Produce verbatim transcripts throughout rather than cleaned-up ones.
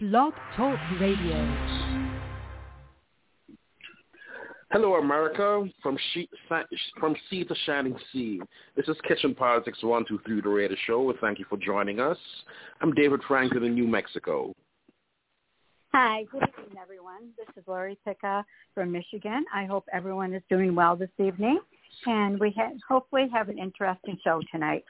Blog Talk Radio. Hello, America, from, she, from sea to shining sea. This is Kitchen Politics one two three, the radio show. Thank you for joining us. I'm David Franklin in New Mexico. Hi, good evening, everyone. This is Lori Picca from Michigan. I hope everyone is doing well this evening, and we ha- hopefully have an interesting show tonight.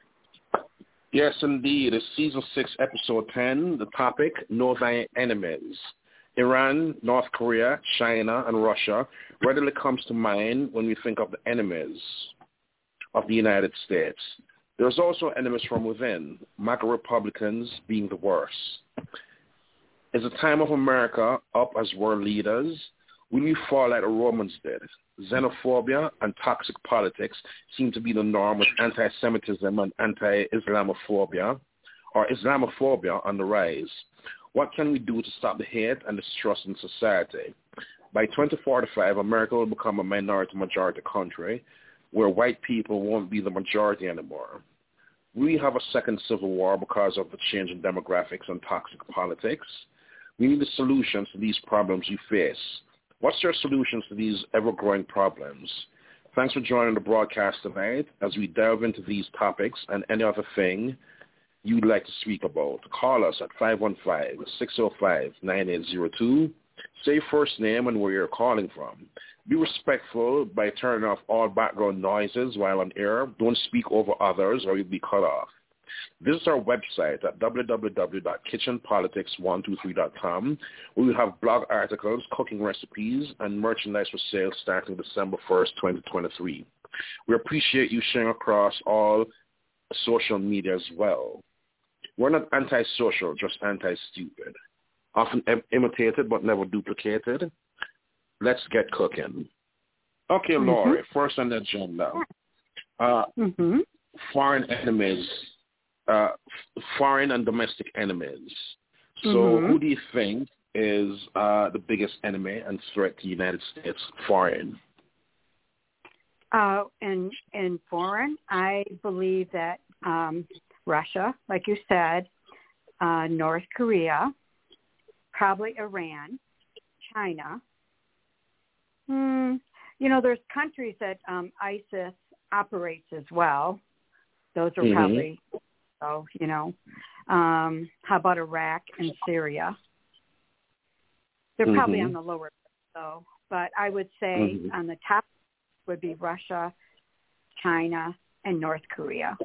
Yes, indeed. It's Season six, Episode ten, the topic, Know Thy Enemies. Iran, North Korea, China, and Russia readily comes to mind when we think of the enemies of the United States. There's also enemies from within, MAGA Republicans being the worst. Is the time of America up as world leaders? Will we fall like the Romans did? Xenophobia and toxic politics seem to be the norm, with anti-Semitism and anti-Islamophobia, or Islamophobia on the rise. What can we do to stop the hate and distrust in society? By twenty forty-five, America will become a minority-majority country where white people won't be the majority anymore. We have a second civil war because of the change in demographics and toxic politics. We need the solutions to these problems you face. What's your solutions to these ever-growing problems? Thanks for joining the broadcast tonight as we delve into these topics and any other thing you'd like to speak about. Call us at five one five, six zero five, nine eight zero two. Say your first name and where you're calling from. Be respectful by turning off all background noises while on air. Don't speak over others or you'll be cut off. Visit our website at w w w dot kitchen politics one two three dot com, where we have blog articles, cooking recipes, and merchandise for sale starting December first, twenty twenty-three. We appreciate you sharing across all social media as well. We're not anti-social, just anti-stupid. Often im- imitated but never duplicated. Let's get cooking. Okay, mm-hmm. Lori, first on the agenda. Uh, mm-hmm. Foreign enemies. Uh, foreign and domestic enemies. So mm-hmm. who do you think is uh, the biggest enemy and threat to the United States foreign? Uh, in, in foreign, I believe that um, Russia, like you said, uh, North Korea, probably Iran, China. Hmm, you know, there's countries that um, ISIS operates as well. Those are mm-hmm. probably... So, you know, um, how about Iraq and Syria? They're mm-hmm. probably on the lower list, though. But I would say mm-hmm. on the top would be Russia, China, and North Korea.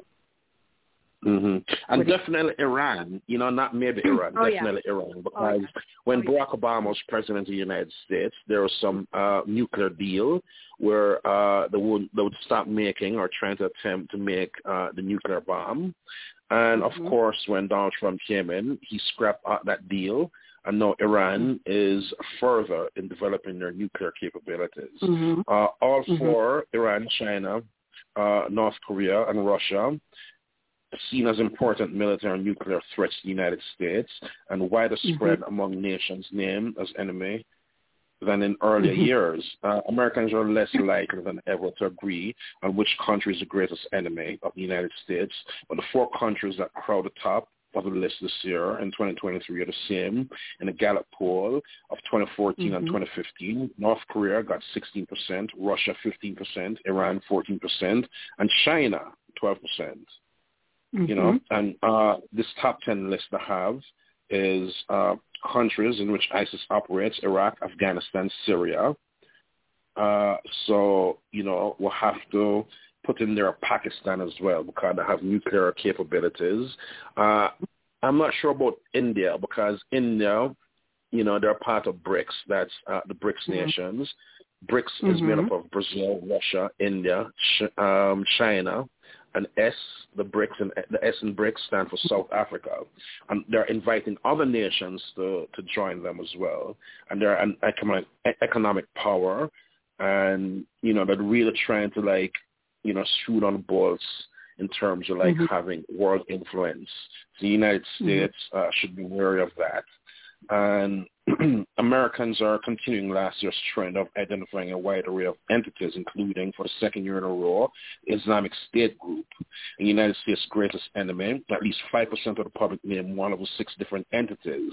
Mm-hmm. And would definitely it? Iran, you know, not maybe Iran, oh, definitely yeah. Iran. Because oh, yeah. when oh, Barack yeah. Obama was president of the United States, there was some uh, nuclear deal where uh, they, would, they would stop making or trying to attempt to make uh, the nuclear bomb. And, mm-hmm. of course, when Donald Trump came in, he scrapped out that deal. And now Iran mm-hmm. is further in developing their nuclear capabilities. Mm-hmm. Uh, all mm-hmm. four, Iran, China, uh, North Korea, and Russia, seen as important military and nuclear threats to the United States and widespread mm-hmm. among nations named as enemy than in earlier mm-hmm. years. Uh, Americans are less likely than ever to agree on which country is the greatest enemy of the United States, but the four countries that crowd the top of the list this year in twenty twenty-three are the same in a Gallup poll of twenty fourteen mm-hmm. and twenty fifteen. North Korea got sixteen percent, Russia fifteen percent, Iran fourteen percent, and China twelve percent. Mm-hmm. You know, and uh, this top ten list I have is uh, countries in which ISIS operates: Iraq, Afghanistan, Syria. Uh, so, you know, we'll have to put in there Pakistan as well because they have nuclear capabilities. Uh, I'm not sure about India because India, you know, they're part of BRICS. That's uh, the BRICS mm-hmm. nations. BRICS mm-hmm. is made up of Brazil, Russia, India, ch- um, China. And S, the BRICS, and the S in BRICS stand for South Africa, and they're inviting other nations to, to join them as well. And they're an economic economic power, and you know they're really trying to like, you know, shoot on bolts in terms of like mm-hmm. having world influence. The United States mm-hmm. uh, should be wary of that. And Americans are continuing last year's trend of identifying a wide array of entities, including, for the second year in a row, the Islamic State group, the United States' greatest enemy. At least five percent of the public name one of the six different entities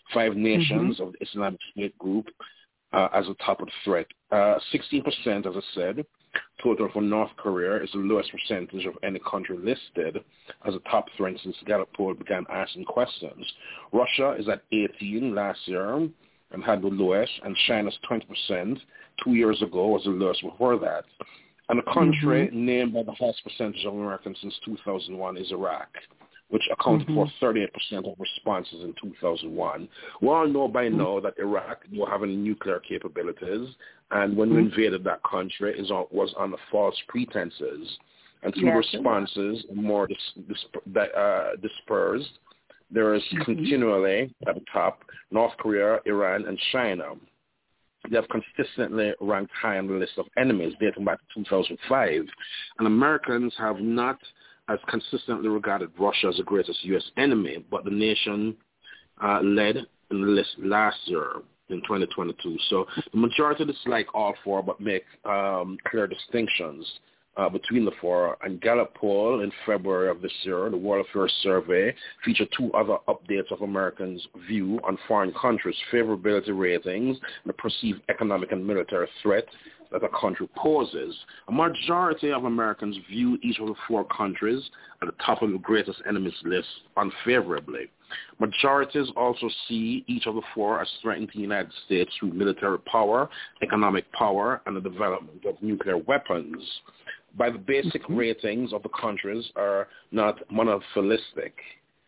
Five nations mm-hmm. of the Islamic State group uh, as a top of the threat. Uh, sixteen percent, as I said, total for North Korea is the lowest percentage of any country listed as a top threat since Gallup poll began asking questions. Russia is at eighteen last year and had the lowest, and China's twenty percent two years ago was the lowest before that. And the country mm-hmm. named by the highest percentage of Americans since two thousand one is Iraq, which accounted mm-hmm. for thirty-eight percent of responses in two thousand one. We all know by mm-hmm. now that Iraq don't have any nuclear capabilities, and when mm-hmm. we invaded that country, it was on the false pretenses. And through yes, responses more dis- dis- uh, dispersed, there is mm-hmm. continually at the top North Korea, Iran, and China. They have consistently ranked high on the list of enemies dating back to two thousand five, and Americans have not as consistently regarded Russia as the greatest U S enemy, but the nation uh, led in the list last year in twenty twenty-two. So the majority dislike all four, but make um, clear distinctions uh, between the four. And Gallup poll in February of this year, the World Affairs Survey, featured two other updates of Americans' view on foreign countries' favorability ratings and the perceived economic and military threat that a country poses. A majority of Americans view each of the four countries at the top of the greatest enemies list unfavorably. Majorities also see each of the four as threatening the United States through military power, economic power, and the development of nuclear weapons. By the basic mm-hmm. ratings of the countries are not monotheistic.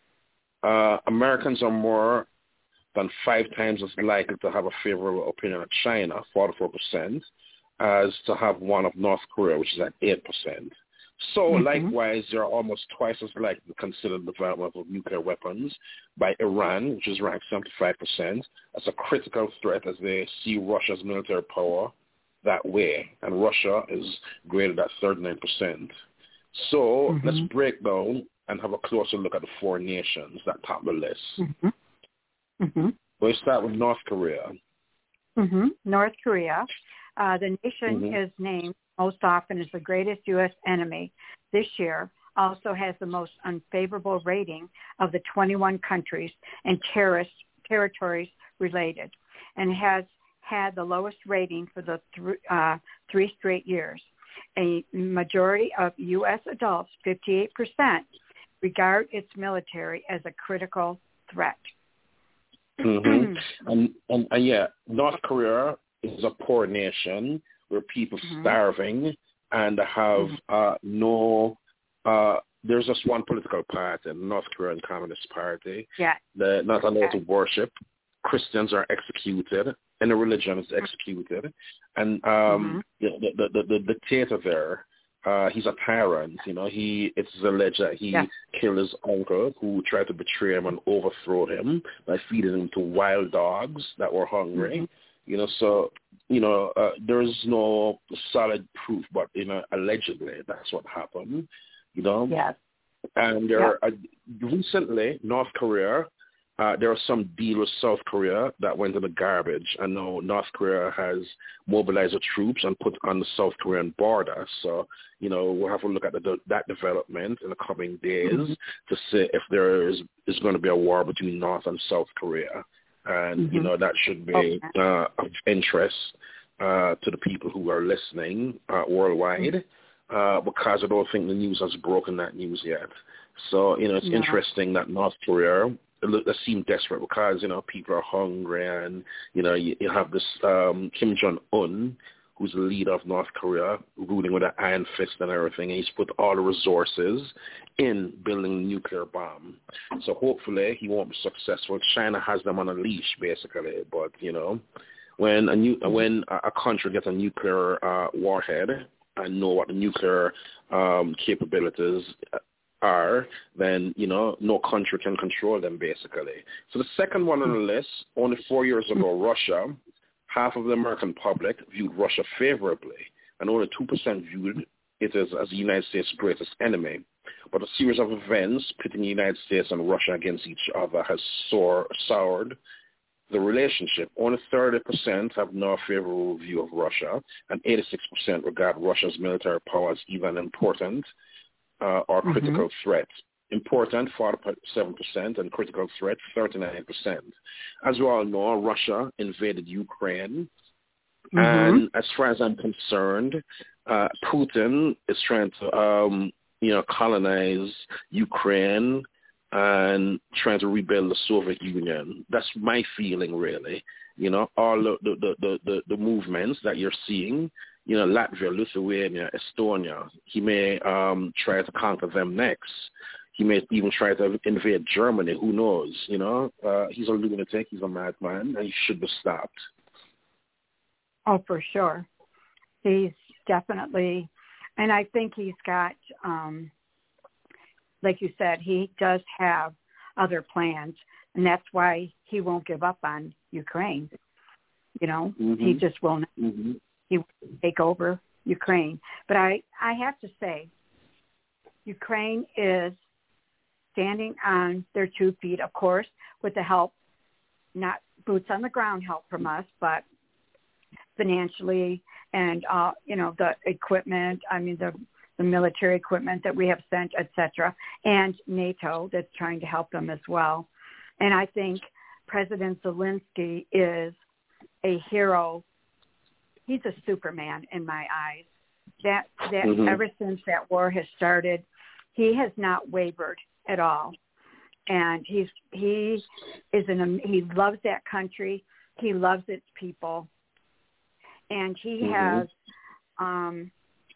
Uh, Americans are more than five times as likely to have a favorable opinion of China, forty-four percent, as to have one of North Korea, which is at eight percent. So, mm-hmm. likewise, they are almost twice as likely to consider the development of nuclear weapons by Iran, which is ranked seventy-five percent, as a critical threat as they see Russia's military power that way, and Russia is graded at thirty-nine percent. So, mm-hmm. let's break down and have a closer look at the four nations that top the list. Mm-hmm. Mm-hmm. We'll start with North Korea. Mm-hmm. North Korea. Uh, the nation mm-hmm. is named most often as the greatest U S enemy this year, also has the most unfavorable rating of the twenty-one countries and terrorist territories related, and has had the lowest rating for the th- uh, three straight years. A majority of U S adults, fifty-eight percent, regard its military as a critical threat. Mm-hmm. and, and, and yeah, North Korea is a poor nation where people mm-hmm. starving and have mm-hmm. uh, no, uh, there's just one political party, the North Korean Communist Party. Yeah. They're not allowed yeah. to worship. Christians are executed. Any religion is executed. And um, mm-hmm. the, the, the, the dictator there, uh, he's a tyrant. You know, he it's alleged that he yeah. killed his uncle who tried to betray him and overthrow him by feeding him to wild dogs that were hungry. Mm-hmm. You know, so, you know, uh, there's no solid proof, but, you know, allegedly that's what happened, you know. Yes. And there are, uh, recently, North Korea, uh, there was some deal with South Korea that went in the garbage. And now North Korea has mobilized the troops and put on the South Korean border. So, you know, we'll have to look at the, that development in the coming days mm-hmm. to see if there is, is going to be a war between North and South Korea. And, mm-hmm. you know, that should be okay. uh, of interest uh, to the people who are listening uh, worldwide uh, because I don't think the news has broken that news yet. So, you know, it's no. interesting that North Korea, they seem desperate because, you know, people are hungry and, you know, you, you have this um, Kim Jong-un, who's the leader of North Korea, ruling with an iron fist and everything, and he's put all the resources in building a nuclear bomb. So hopefully he won't be successful. China has them on a leash, basically. But, you know, when a new, when a country gets a nuclear uh, warhead and know what the nuclear um, capabilities are, then, you know, no country can control them, basically. So the second one on the list, only four years ago, Russia, half of the American public viewed Russia favorably, and only two percent viewed it as, as the United States' greatest enemy. But a series of events pitting the United States and Russia against each other has sour, soured the relationship. Only thirty percent have no favorable view of Russia, and eighty-six percent regard Russia's military power as either an important uh, or critical mm-hmm. threat. important, forty-seven percent, and critical threat, thirty-nine percent. As we all know, Russia invaded Ukraine. Mm-hmm. And as far as I'm concerned, uh, Putin is trying to, um, you know, colonize Ukraine and trying to rebuild the Soviet Union. That's my feeling, really. You know, all the the, the, the, the movements that you're seeing, you know, Latvia, Lithuania, Estonia, he may um, try to conquer them next. He may even try to invade Germany. Who knows? You know, uh, he's a lunatic. He's a madman, and he should be stopped. Oh, for sure. He's definitely, and I think he's got, um, like you said, he does have other plans, and that's why he won't give up on Ukraine. You know, mm-hmm. he just won't. Mm-hmm. He will take over Ukraine. But I, I have to say, Ukraine is standing on their two feet, of course, with the help, not boots on the ground help from us, but financially and, uh, you know, the equipment, I mean, the, the military equipment that we have sent, et cetera, and NATO that's trying to help them as well. And I think President Zelensky is a hero. He's a Superman in my eyes. That, that mm-hmm. ever since that war has started, he has not wavered at all. And he's, he is an, he loves that country. He loves its people. And he mm-hmm. has, um,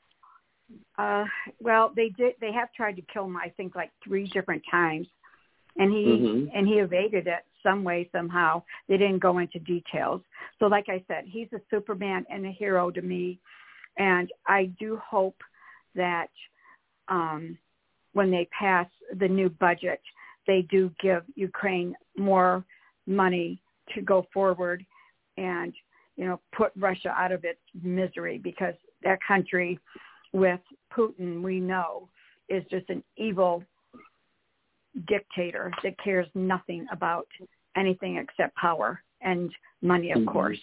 uh, well, they did, they have tried to kill him, I think, like three different times. And he, mm-hmm. and he evaded it some way, somehow. They didn't go into details. So like I said, he's a Superman and a hero to me. And I do hope that, um, when they pass the new budget, they do give Ukraine more money to go forward and, you know, put Russia out of its misery, because that country with Putin, we know, is just an evil dictator that cares nothing about anything except power and money, of mm-hmm. course.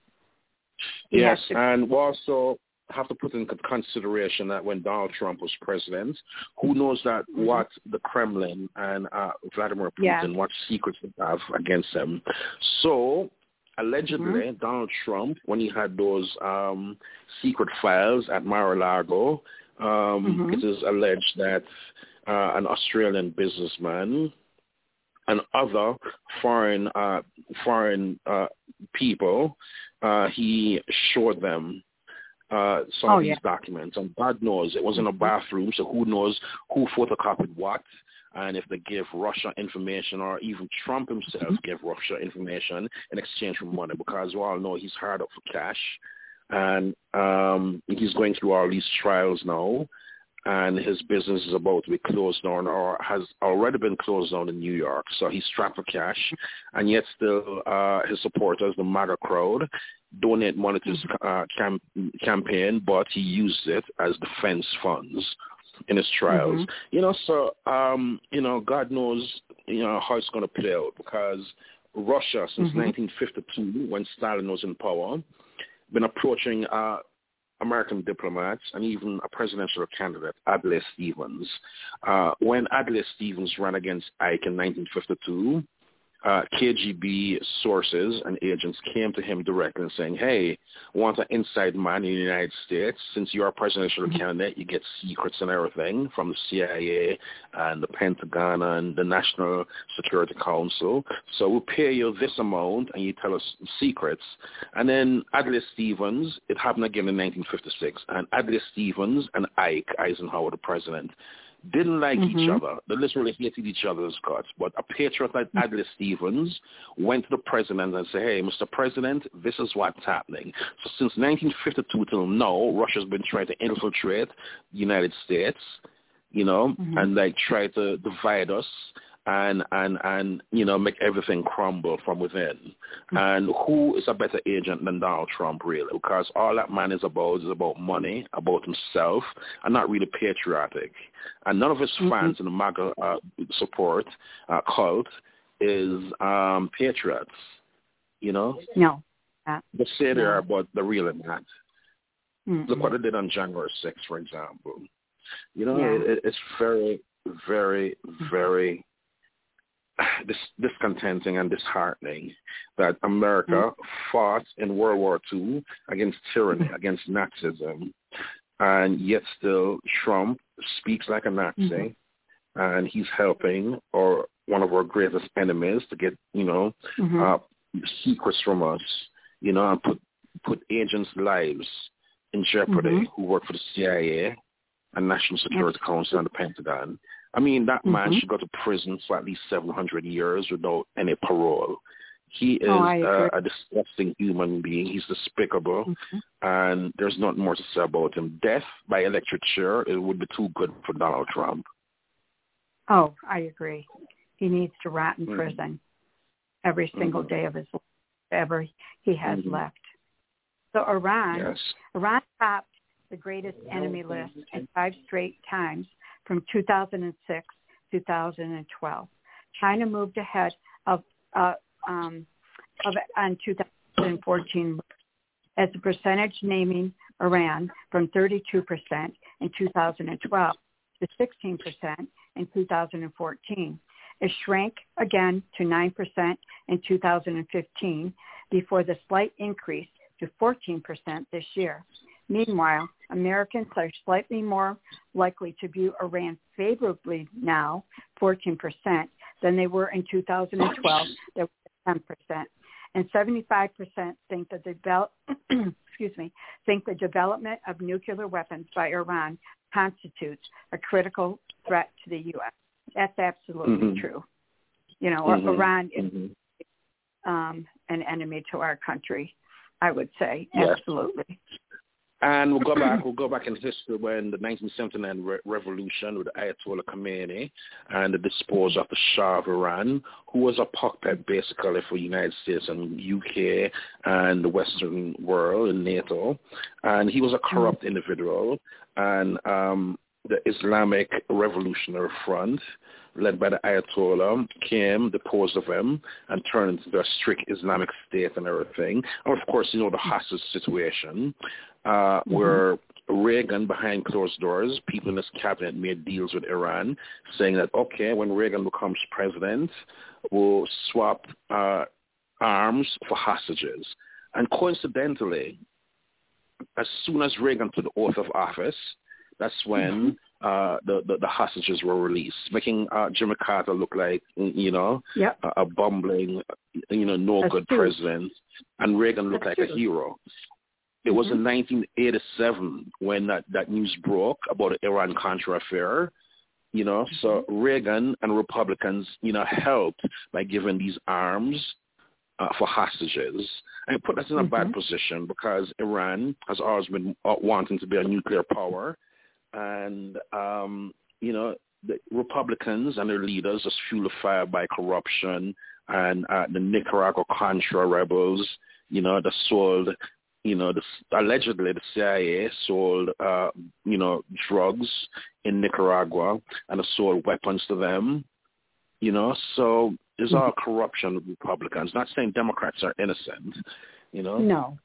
He yes, to- and also have to put in consideration that when Donald Trump was president, who knows that mm-hmm. what the Kremlin and uh, Vladimir Putin, yeah. what secrets they have against them. So allegedly, mm-hmm. Donald Trump, when he had those um, secret files at Mar-a-Lago, um, mm-hmm. it is alleged that uh, an Australian businessman and other foreign uh, foreign uh, people, uh, he showed them uh, some oh, of these yeah. documents. And God knows, it was in a bathroom, so who knows who photocopied what, and if they give Russia information, or even Trump himself mm-hmm. gave Russia information in exchange for money, because we all know he's hard up for cash. And um, he's going through all these trials now, and his business is about to be closed down, or has already been closed down in New York. So he's strapped for cash, and yet still uh, his supporters, the MAGA crowd, donate money to his uh, cam- campaign, but he used it as defense funds in his trials. Mm-hmm. You know, so, um, you know, God knows, you know, how it's going to play out, because Russia, since mm-hmm. nineteen fifty-two, when Stalin was in power, been approaching uh, American diplomats and even a presidential candidate, Adlai Stevens. Uh, when Adlai Stevens ran against Ike in nineteen fifty-two, uh, K G B sources and agents came to him directly and saying, hey, want an inside man in the United States? Since you're a presidential mm-hmm. candidate, you get secrets and everything from the C I A and the Pentagon and the National Security Council. So we'll pay you this amount and you tell us secrets. And then Adlai Stevens, it happened again in nineteen fifty-six, and Adlai Stevens and Ike Eisenhower, the president, didn't like mm-hmm. each other. They literally hated each other's guts. But a patriot like Adlai Stevens went to the president and said, hey, Mister President, this is what's happening. So since nineteen fifty-two till now, Russia's been trying to infiltrate the United States, you know, mm-hmm. and like try to divide us and, and, and, you know, make everything crumble from within. Mm-hmm. And who is a better agent than Donald Trump, really? Because all that man is about is about money, about himself, and not really patriotic. And none of his mm-hmm. fans in the MAGA uh, support uh, cult is um, patriots, you know? No. Uh, they say they no. are, but they're really not. Mm-hmm. Look what they did on January sixth, for example. You know, yeah. it, it's very... very, very dis- discontenting and disheartening that America mm-hmm. fought in World War Two against tyranny, against Nazism, and yet still Trump speaks like a Nazi, mm-hmm. and he's helping or one of our greatest enemies to get, you know, mm-hmm. uh, secrets from us, you know, and put put agents' lives in jeopardy mm-hmm. who work for the C I A and National Security yes. Council and the Pentagon. I mean, that mm-hmm. man should go to prison for at least seven hundred years without any parole. He is oh, uh, a disgusting human being. He's despicable, mm-hmm. and there's nothing more to say about him. Death by electric chair, it would be too good for Donald Trump. Oh, I agree. He needs to rot in mm-hmm. prison every single mm-hmm. day of his life, ever he has mm-hmm. left. So Iran, yes. Iran topped the greatest enemy list in five straight times from two thousand six to two thousand twelve. China moved ahead of uh, um, of on two thousand fourteen as a percentage, naming Iran from thirty-two percent in two thousand twelve to sixteen percent in two thousand fourteen. It shrank again to nine percent in two thousand fifteen before the slight increase to fourteen percent this year. Meanwhile, Americans are slightly more likely to view Iran favorably now, fourteen percent, than they were in two thousand twelve, that was ten percent. And seventy-five percent think that the develop, excuse me, think the development of nuclear weapons by Iran constitutes a critical threat to the U S. That's absolutely mm-hmm. true. You know, mm-hmm. Iran is mm-hmm. um, an enemy to our country, I would say. Yes. Absolutely. And we'll go back. We'll go back in history when the nineteen seventy-nine re- revolution with Ayatollah Khomeini and the disposal of the Shah of Iran, who was a puppet basically for the United States and U K and the Western world and NATO. And he was a corrupt mm-hmm. individual. And um, the Islamic Revolutionary Front, led by the Ayatollah, came, deposed of him, and turned into a strict Islamic state and everything. And of course, you know, the hostage situation, uh, mm-hmm. where Reagan, behind closed doors, people in his cabinet made deals with Iran, saying that, okay, when Reagan becomes president, we'll swap uh, arms for hostages. And coincidentally, as soon as Reagan took the oath of office, that's when mm-hmm. uh, the, the, the hostages were released, making uh, Jimmy Carter look like, you know, yep. a, a bumbling, you know, no that's good true. president, and Reagan looked that's like true. a hero. It mm-hmm. was in nineteen eighty-seven when that, that news broke about the Iran-Contra affair, you know, mm-hmm. so Reagan and Republicans, you know, helped by giving these arms uh, for hostages. And it put us in a mm-hmm. bad position because Iran has always been wanting to be a nuclear power. And, um, you know, the Republicans and their leaders just fuel the fire by corruption and uh, the Nicaragua Contra rebels, you know, that sold, you know, the, allegedly the C I A sold, uh, you know, drugs in Nicaragua and sold weapons to them, you know. So there's all corruption with Republicans. Not saying Democrats are innocent, you know. No.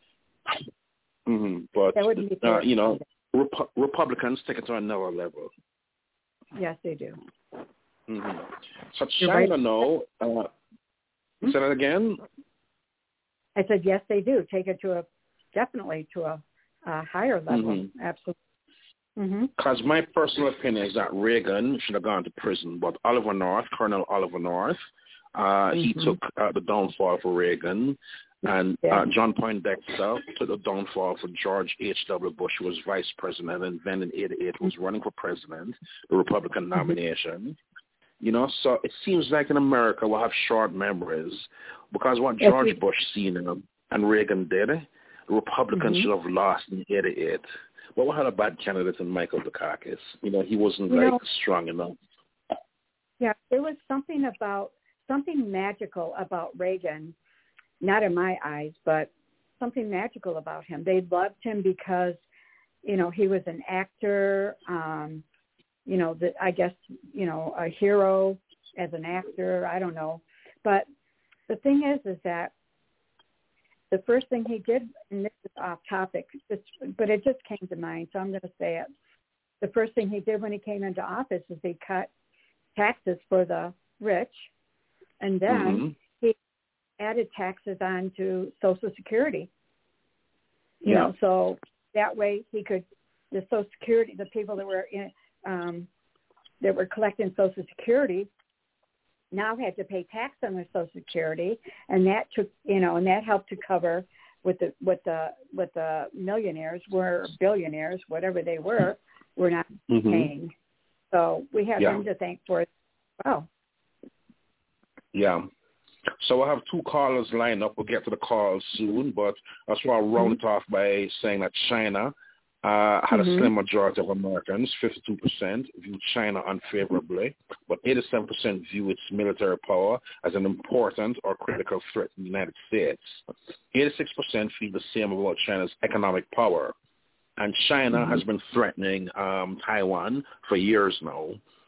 Mm-hmm. But, uh, you know, Rep- Republicans take it to another level. Yes, they do. Mm-hmm. So China, no. Uh, mm-hmm. Say that again? I said, yes, they do. Take it to a, definitely to a, a higher level. Mm-hmm. Absolutely. Because mm-hmm. my personal opinion is that Reagan should have gone to prison, but Oliver North, Colonel Oliver North, uh, mm-hmm. he took uh, the downfall for Reagan. And uh, John Poindexter took the downfall for George H W. Bush, who was vice president, and then in eighty-eight was running for president, the Republican nomination. Mm-hmm. You know, so it seems like in America we'll have short memories because what George yes, Bush Senior and Reagan did, the Republicans mm-hmm. should have lost in eighty-eight. Well, we had a bad candidate in Michael Dukakis. You know, he wasn't you like know, strong enough. Yeah, there was something about, something magical about Reagan. Not in my eyes, but something magical about him. They loved him because, you know, he was an actor, um, you know, the, I guess, you know, a hero as an actor. I don't know. But the thing is, is that the first thing he did, and this is off topic, just, but it just came to mind, so I'm going to say it. The first thing he did when he came into office is he cut taxes for the rich, and then mm-hmm. he added taxes on to Social Security. You yeah. know, so that way he could, the Social Security, the people that were in, um, that were collecting Social Security now had to pay tax on their Social Security, and that took, you know, and that helped to cover what the what the what the millionaires were, billionaires, whatever they were, were not mm-hmm. paying. So we have yeah. them to thank for it. Wow. Yeah. So I have two callers lined up. We'll get to the calls soon, but I just want to round mm-hmm. it off by saying that China uh, had mm-hmm. a slim majority of Americans, fifty-two percent, view China unfavorably, but eighty-seven percent view its military power as an important or critical threat to the United States. eighty-six percent feel the same about China's economic power. And China mm-hmm. has been threatening um, Taiwan for years now,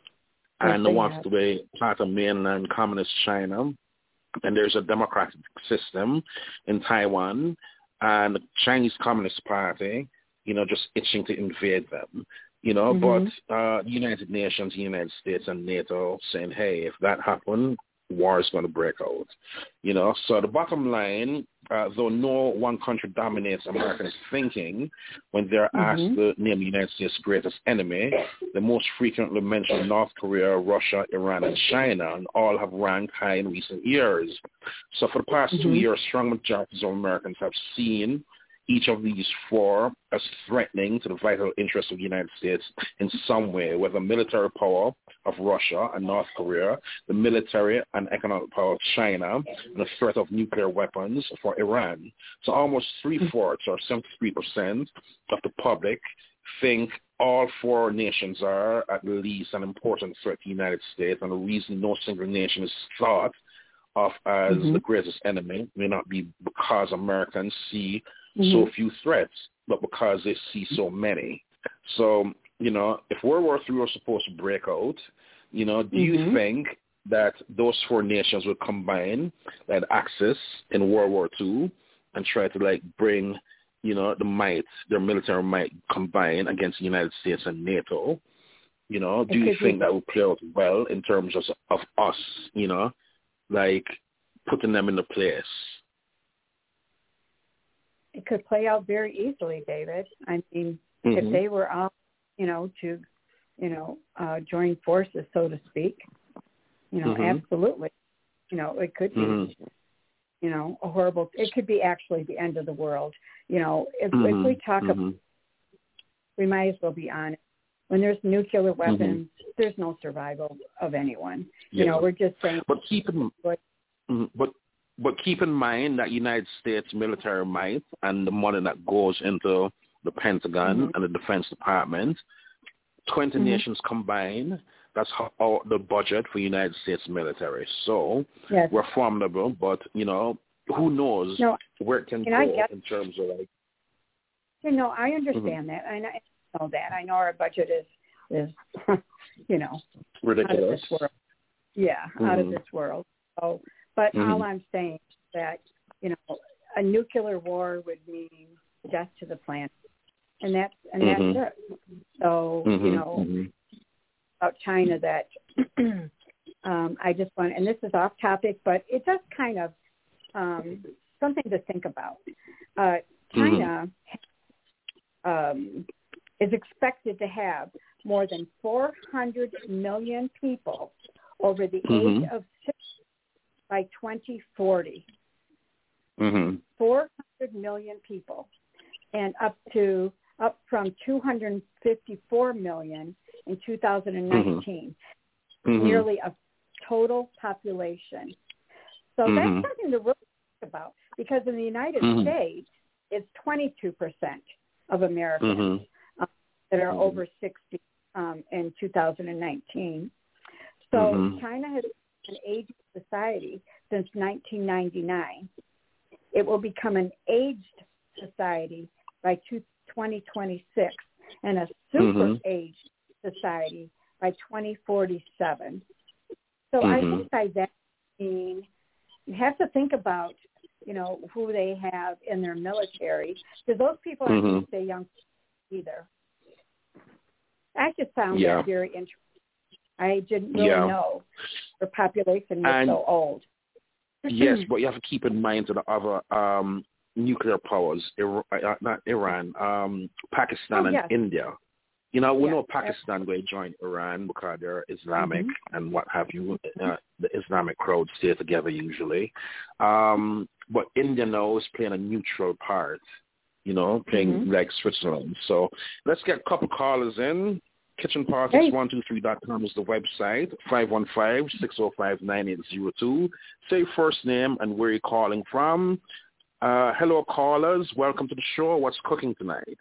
and yes, wants have. to be part of mainland communist China. And there's a democratic system in Taiwan, and the Chinese Communist Party, you know, just itching to invade them, you know. Mm-hmm. But uh, the United Nations, the United States, and NATO saying, hey, if that happened, war is going to break out, you know. So the bottom line, uh, though no one country dominates American thinking, when they're mm-hmm. asked to name the United States' greatest enemy, the most frequently mentioned North Korea, Russia, Iran, and China, and all have ranked high in recent years. So for the past mm-hmm. two years, strong majorities of Americans have seen each of these four as threatening to the vital interests of the United States in some way, whether military power of Russia and North Korea, the military and economic power of China, and the threat of nuclear weapons for Iran. So almost three-fourths or seventy-three percent of the public think all four nations are at least an important threat to the United States, and the reason no single nation is thought of as mm-hmm. the greatest enemy may not be because Americans see Mm-hmm. so few threats, but because they see so many. So, you know, if World War Three was supposed to break out, you know, do mm-hmm. you think that those four nations would combine that Axis in World War Two and try to, like, bring, you know, the might, their military might combine against the United States and NATO? You know, do you think that would play out well in terms of, of us, you know, like putting them into place? It could play out very easily, David. I mean, mm-hmm. if they were all, you know, to, you know, uh, join forces, so to speak, you know, mm-hmm. absolutely. You know, it could be, mm-hmm. you know, a horrible, it could be actually the end of the world. You know, if, mm-hmm. if we talk mm-hmm. about, we might as well be honest. When there's nuclear weapons, mm-hmm. there's no survival of anyone. Yeah. You know, we're just saying. But keep in, mm-hmm. but But keep in mind that United States military might and the money that goes into the Pentagon mm-hmm. and the Defense Department, twenty mm-hmm. nations combined, that's how the budget for United States military. So yes. we're formidable, but, you know, who knows no, where it can go get, in terms of like. You know, I understand mm-hmm. that. I know that. I know our budget is, is you know, ridiculous. Out of this world. Yeah, mm-hmm. out of this world. So. But mm-hmm. all I'm saying is that, you know, a nuclear war would mean death to the planet. And that's, and mm-hmm. that's it. So, mm-hmm. you know, mm-hmm. about China that um, I just want, and this is off topic, but it does kind of um, something to think about. Uh, China mm-hmm. um, is expected to have more than four hundred million people over the mm-hmm. age of six by twenty forty. Mm-hmm. four hundred million people, and up to up from two hundred fifty-four million in two thousand nineteen, mm-hmm. nearly a total population. So mm-hmm. that's something to really think about, because in the United mm-hmm. States, it's twenty-two percent of Americans mm-hmm. uh, that are mm-hmm. over sixty um, in two thousand nineteen. So mm-hmm. China has an aged society since nineteen ninety-nine. It will become an aged society by twenty twenty-six and a super mm-hmm. aged society by twenty forty-seven. So mm-hmm. I think by that I mean you have to think about, you know, who they have in their military, because those people aren't mm-hmm. going to stay young either. That just sounds yeah. very interesting. I didn't really yeah. know the population was and, so old. Yes, but you have to keep in mind to the other um, nuclear powers, Iran, uh, not Iran, um, Pakistan oh, and yes. India. You know, we yes. know Pakistan going to join Iran because they're Islamic mm-hmm. and what have you. Uh, the Islamic crowd stay together usually. Um, but India now is playing a neutral part, you know, playing mm-hmm. like Switzerland. So let's get a couple callers in. kitchen politics one two three dot com is the website. five one five, six oh five, nine eight zero two. Say your first name and where you're calling from. Uh, hello, callers. Welcome to the show. What's cooking tonight?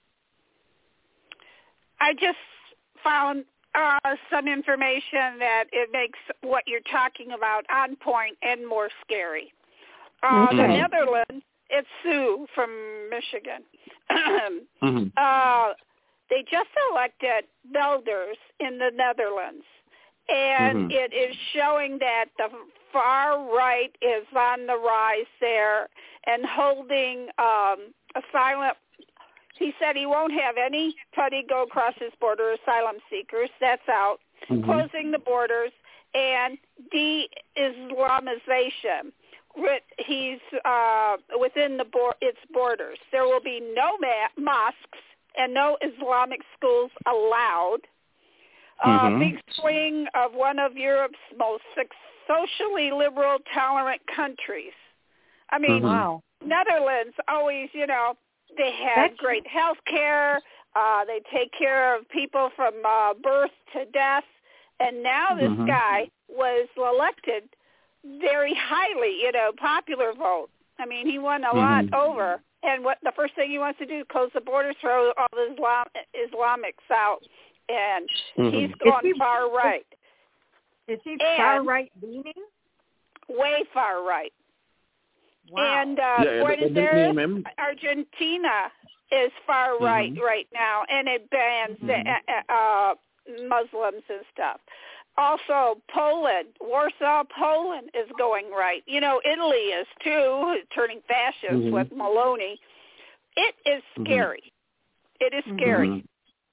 I just found uh, some information that it makes what you're talking about on point and more scary. Uh, okay. The Netherlands, it's Sue from Michigan. mm-hmm. uh, they just elected Belders in the Netherlands, and mm-hmm. it is showing that the far right is on the rise there and holding um, asylum. He said he won't have anybody go across his border, asylum seekers. That's out. Mm-hmm. Closing the borders and de-Islamization. He's uh, within the bo- its borders. There will be no ma- mosques and no Islamic schools allowed. Mm-hmm. Uh, big swing of one of Europe's most socially liberal, tolerant countries. I mean, mm-hmm. wow. Netherlands always, you know, they have That's... great health care. Uh, they take care of people from uh, birth to death. And now this mm-hmm. guy was elected very highly, you know, popular vote. I mean, he won a mm-hmm. lot over. And what the first thing he wants to do is close the borders, throw all the Islam, Islamics out. And mm-hmm. he's going he, far right. Is he and far right leaning? Way far right. Wow. And uh, yeah, what is there? Argentina is far right mm-hmm. right now, and it bans mm-hmm. the, uh, Muslims and stuff. Also, Poland, Warsaw, Poland is going right. You know, Italy is too, turning fascist mm-hmm. with Meloni. It is scary. Mm-hmm. It is scary.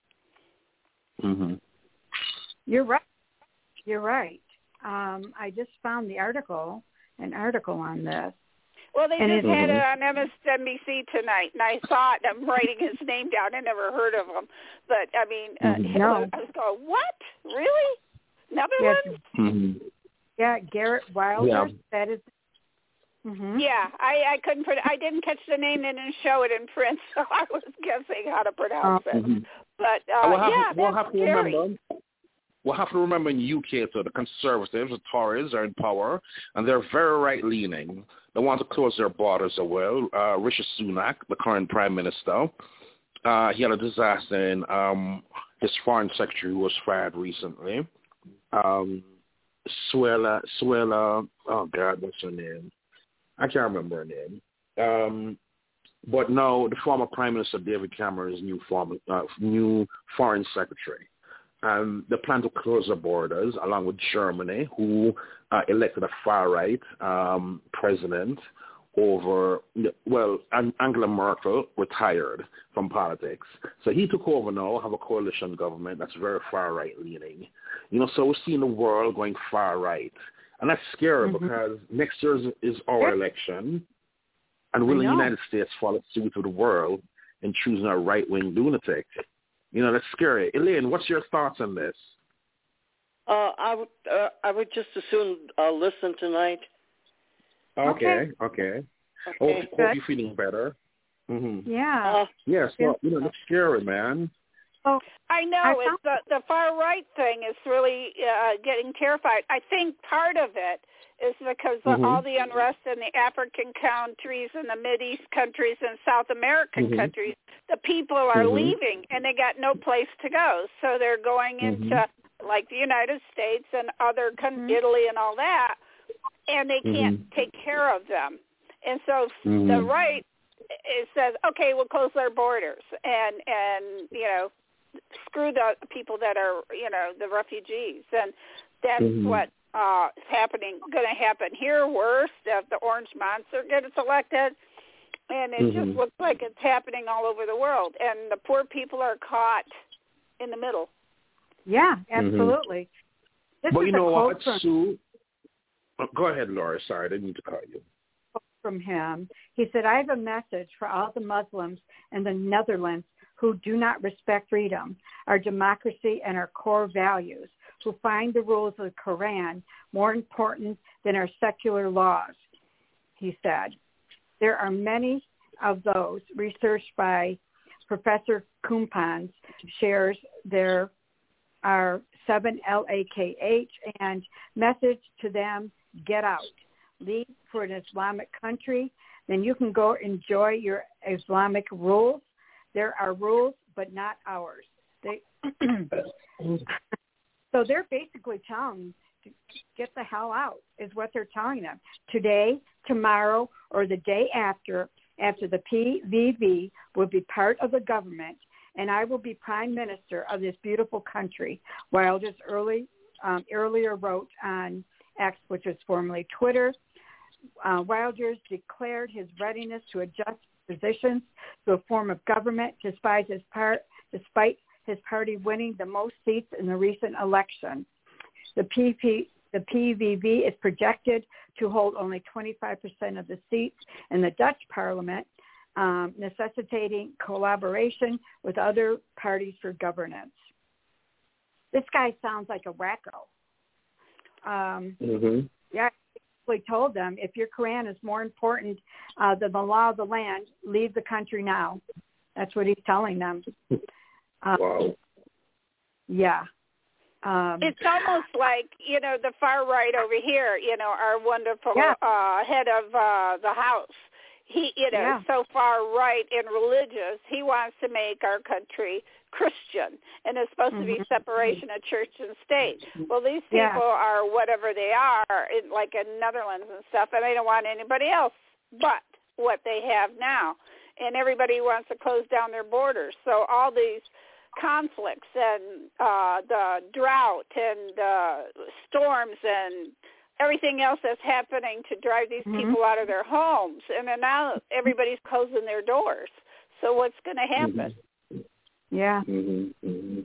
Mm-hmm. You're right. You're right. Um, I just found the article, an article on this. Well, they and just it, had it on M S N B C tonight, and I thought, I'm writing his name down. I never heard of him. But, I mean, uh, mm-hmm. no. I was going, what? Really? Netherlands? Yeah, mm-hmm. yeah Garrett Wilder, yeah. that is. Mm-hmm. Yeah, I, I couldn't, I didn't catch the name, they didn't show it in print, so I was guessing how to pronounce oh. it. Mm-hmm. But, uh, we'll have, yeah, we'll that's have to scary. remember. We'll have to remember in U K, so the Conservatives, the Tories, are in power, and they're very right-leaning. They want to close their borders as well. Uh, Rishi Sunak, the current Prime Minister, uh, he had a disaster in um, his Foreign Secretary who was fired recently. Um, Suella, Suella, oh, God, what's her name? I can't remember her name. Um, but no, the former Prime Minister, David Cameron's new, former, uh, new Foreign Secretary. Um, they plan to close the borders along with Germany, who uh, elected a far-right um, president over, well, Angela Merkel retired from politics. So he took over now, have a coalition government that's very far-right leaning. You know, so we're seeing the world going far-right. And that's scary mm-hmm. because next year is, is our election, and will the United States follow suit with the world in choosing a right-wing lunatic? You know, that's scary. Elaine, what's your thoughts on this? Uh, I would uh, I would just as soon uh, listen tonight. Okay, okay. okay. Hope, hope you're feeling better. Mm-hmm. Yeah. Uh, yes, well, you know, that's scary, man. Oh, I know. I it's the, the far-right thing is really uh, getting terrified. I think part of it is because mm-hmm. of all the unrest in the African countries and the Mideast countries and South American mm-hmm. countries, the people are mm-hmm. leaving and they got no place to go. So they're going mm-hmm. into like the United States and other countries, mm-hmm. Italy and all that, and they can't mm-hmm. take care of them. And so mm-hmm. the right it says, okay, we'll close their borders and, and you know, screw the people that are, you know, the refugees. And that's mm-hmm. what uh, is happening, going to happen here. Worse, if the Orange Monster gets elected. And it mm-hmm. just looks like it's happening all over the world. And the poor people are caught in the middle. Yeah, absolutely. This but is you know a what, from, Sue? Oh, go ahead, Laura. Sorry, I didn't mean to cut you. From him, he said, I have a message for all the Muslims in the Netherlands who do not respect freedom, our democracy, and our core values, who find the rules of the Quran more important than our secular laws, he said. There are many of those researched by Professor Kumpans shares there are seven L A K H and message to them, get out. Leave for an Islamic country, then you can go enjoy your Islamic rules. There are rules, but not ours. They So they're basically telling them to get the hell out is what they're telling them. Today, tomorrow, or the day after, after the P V V will be part of the government, and I will be prime minister of this beautiful country. Wilders early, um, earlier wrote on X, which was formerly Twitter. Uh, Wilders declared his readiness to adjust positions to a form of government despite his, part, despite his party winning the most seats in the recent election. The P P, the P V V is projected to hold only twenty-five percent of the seats in the Dutch parliament, um, necessitating collaboration with other parties for governance. This guy sounds like a wacko. Um, mm-hmm. Yeah, I told them, if your Quran is more important uh, than the law of the land, leave the country now. That's what he's telling them. Uh, Wow. Yeah. Um, it's almost like, you know, the far right over here, you know, our wonderful yeah. uh, head of uh, the House. He, you know, yeah. so far right and religious, he wants to make our country Christian, and it's supposed mm-hmm. to be separation of church and state. Well, these people yeah. are whatever they are, in, like in Netherlands and stuff, and they don't want anybody else but what they have now. And everybody wants to close down their borders. So all these conflicts and uh, the drought and uh, storms and everything else that's happening to drive these mm-hmm. people out of their homes. And then now everybody's closing their doors. So what's going to happen? Mm-hmm. Yeah. Mm-hmm. Mm-hmm.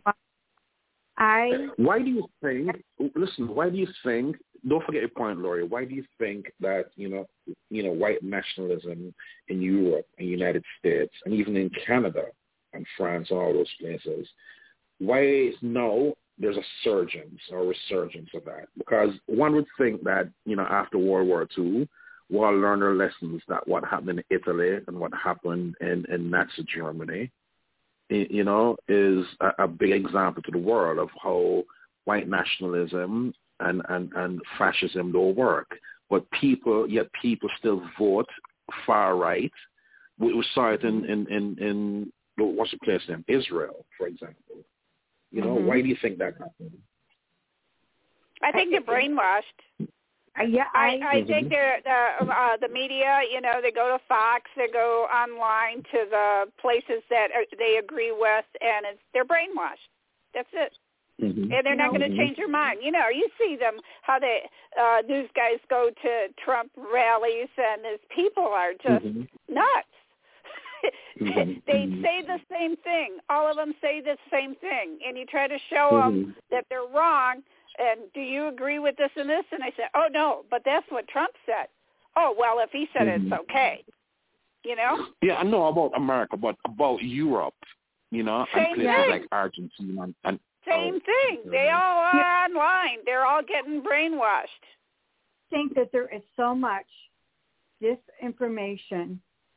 I. Why do you think, listen, why do you think, don't forget your point, Laurie, why do you think that, you know, you know, white nationalism in Europe and United States and even in Canada and France and all those places, why now there's a surgence or resurgence of that? Because one would think that, you know, after World War Two, we'll learn our lessons that what happened in Italy and what happened in, in Nazi Germany, you know, is a, a big example to the world of how white nationalism and, and, and fascism don't work. But people, yet people still vote far right. We, we saw it in, in, in, in, what's the place name? Israel, for example. You know, mm-hmm. why do you think that happened? I think they're brainwashed. Uh, yeah, I, I, I mm-hmm. think they're the uh, the media. You know, they go to Fox, they go online to the places that are, they agree with, and it's they're brainwashed. That's it. Mm-hmm. And they're not going to mm-hmm. change their mind. You know, you see them how they uh, news guys go to Trump rallies, and his people are just mm-hmm. nuts. mm-hmm. They mm-hmm. say the same thing. All of them say the same thing, and you try to show mm-hmm. them that they're wrong. And do you agree with this and this? And I said, oh, no, but that's what Trump said. Oh, well, if he said mm-hmm. it's okay, you know? Yeah, I know about America, but about Europe, you know, Same and places thing. like Argentina. And, and Same oh, thing. They all are online. They're all getting brainwashed. I think that there is so much disinformation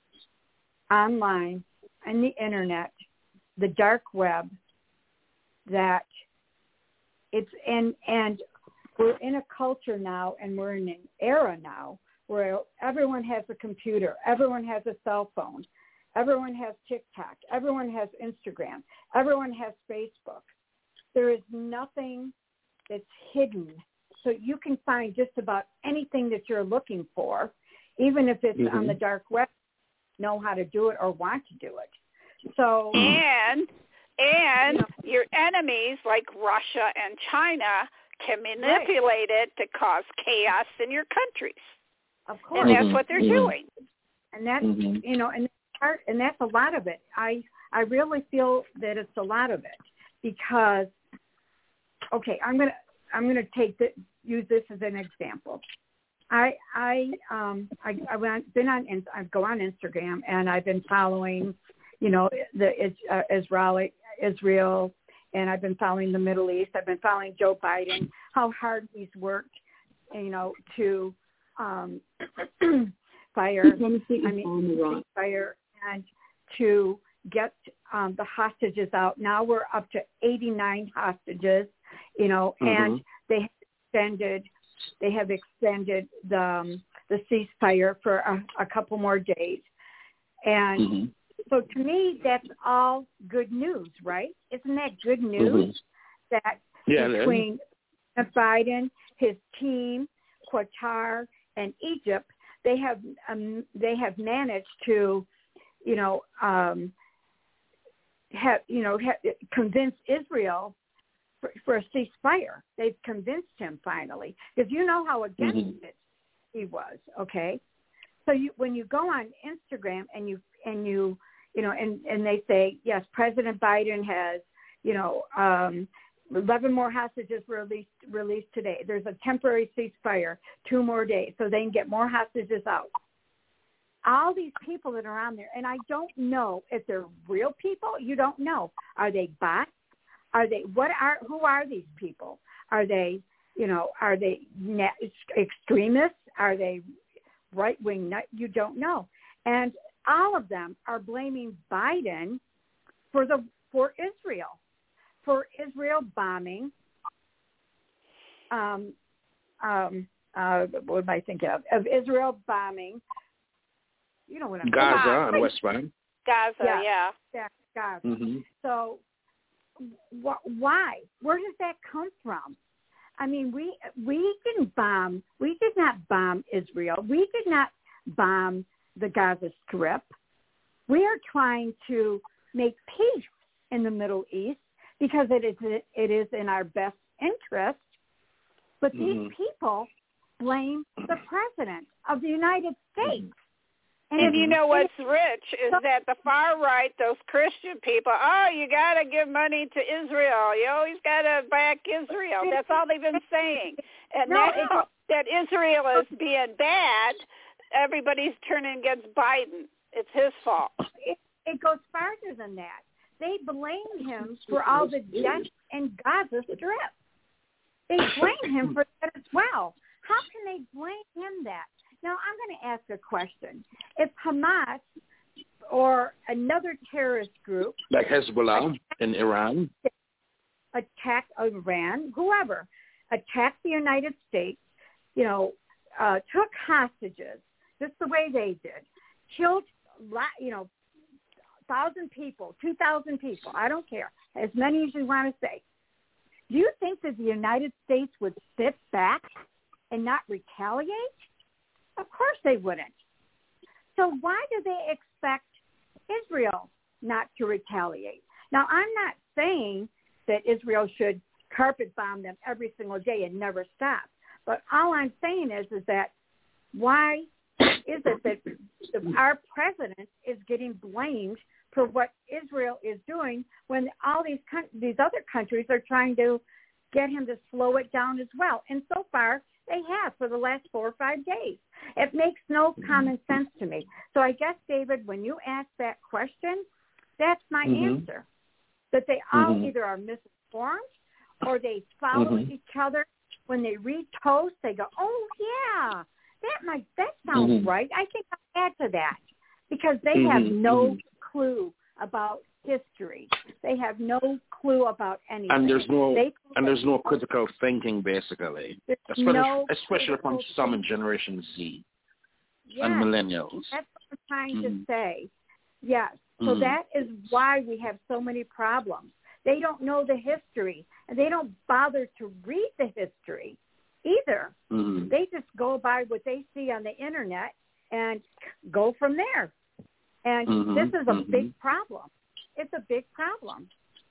online and the internet, the dark web, that it's and and we're in a culture now, and we're in an era now where everyone has a computer, everyone has a cell phone, everyone has TikTok, everyone has Instagram, everyone has Facebook. There is nothing that's hidden, so you can find just about anything that you're looking for, even if it's mm-hmm. on the dark web. Know how to do it or want to do it. So and and you know, your enemies like Russia and China can manipulate right. it to cause chaos in your countries. Of course, and that's mm-hmm. what they're mm-hmm. doing. And that's mm-hmm. you know, and part, and that's a lot of it. I I really feel that it's a lot of it because okay, I'm gonna I'm going to take the, use this as an example. I I um I I went been on I go on Instagram and I've been following, you know, the uh, Israeli Israel, and I've been following the Middle East. I've been following Joe Biden, how hard he's worked, you know, to um, fire I mean fire and to get um, the hostages out. Now we're up to eighty-nine hostages, you know, mm-hmm. and they extended. They have extended the um, the ceasefire for a, a couple more days, and mm-hmm. so to me, that's all good news, right? Isn't that good news mm-hmm. that yeah, between Biden, his team, Qatar, and Egypt, they have um, they have managed to, you know, um, have you know ha- convince Israel. For, for a ceasefire. They've convinced him finally, because you know how against mm-hmm. it he was. Okay, so you when you go on Instagram and you and you you know and, and they say yes, President Biden has you know um, eleven more hostages released released today. There's a temporary ceasefire, two more days, so they can get more hostages out. All these people that are on there, and I don't know if they're real people. You don't know. Are they bots? Are they, what are, who are these people? Are they, you know, are they net, extremists? Are they right-wing? You don't know. And all of them are blaming Biden for the, for Israel, for Israel bombing, um, um, uh, what am I thinking of? Of Israel bombing, you know what I'm Gaza talking about. and West Bank. Gaza, yeah. Yeah, yeah Gaza. Mm-hmm. So, why? Where does that come from? I mean, we we didn't bomb. We did not bomb Israel. We did not bomb the Gaza Strip. We are trying to make peace in the Middle East because it is it is in our best interest. But these mm-hmm. people blame the president of the United States. And, and you know what's rich is that the far right, those Christian people, oh, you got to give money to Israel. You always got to back Israel. That's all they've been saying. And no, now that Israel is being bad, everybody's turning against Biden. It's his fault. It, it goes farther than that. They blame him for all the deaths in Gaza Strip. They blame him for that as well. How can they blame him that? Now, I'm going to ask a question. If Hamas or another terrorist group, like Hezbollah attack, in Iran, attack Iran, whoever, attacked the United States, you know, uh, took hostages, just the way they did, killed, you know, one thousand people, two thousand people, I don't care, as many as you want to say. Do you think that the United States would sit back and not retaliate? Of course they wouldn't. So why do they expect Israel not to retaliate? Now, I'm not saying that Israel should carpet bomb them every single day and never stop. But all I'm saying is, is that why is it that our president is getting blamed for what Israel is doing when all these these other countries are trying to get him to slow it down as well? And so far, they have for the last four or five days. It makes no common sense to me. So I guess, David, when you ask that question, that's my mm-hmm. answer, that they all mm-hmm. either are misinformed or they follow mm-hmm. each other. When they read toast, they go, oh, yeah, that might that sounds mm-hmm. right. I think I'll add to that, because they mm-hmm. have no clue about history. They have no clue about anything. And there's no they, and there's no critical thinking, basically, especially, no especially from some in Generation Z yes, and millennials. That's what I'm trying mm-hmm. to say. Yes. So mm-hmm. that is why we have so many problems. They don't know the history, and they don't bother to read the history either. Mm-hmm. They just go by what they see on the internet and go from there. And mm-hmm. this is a mm-hmm. big problem. It's a big problem.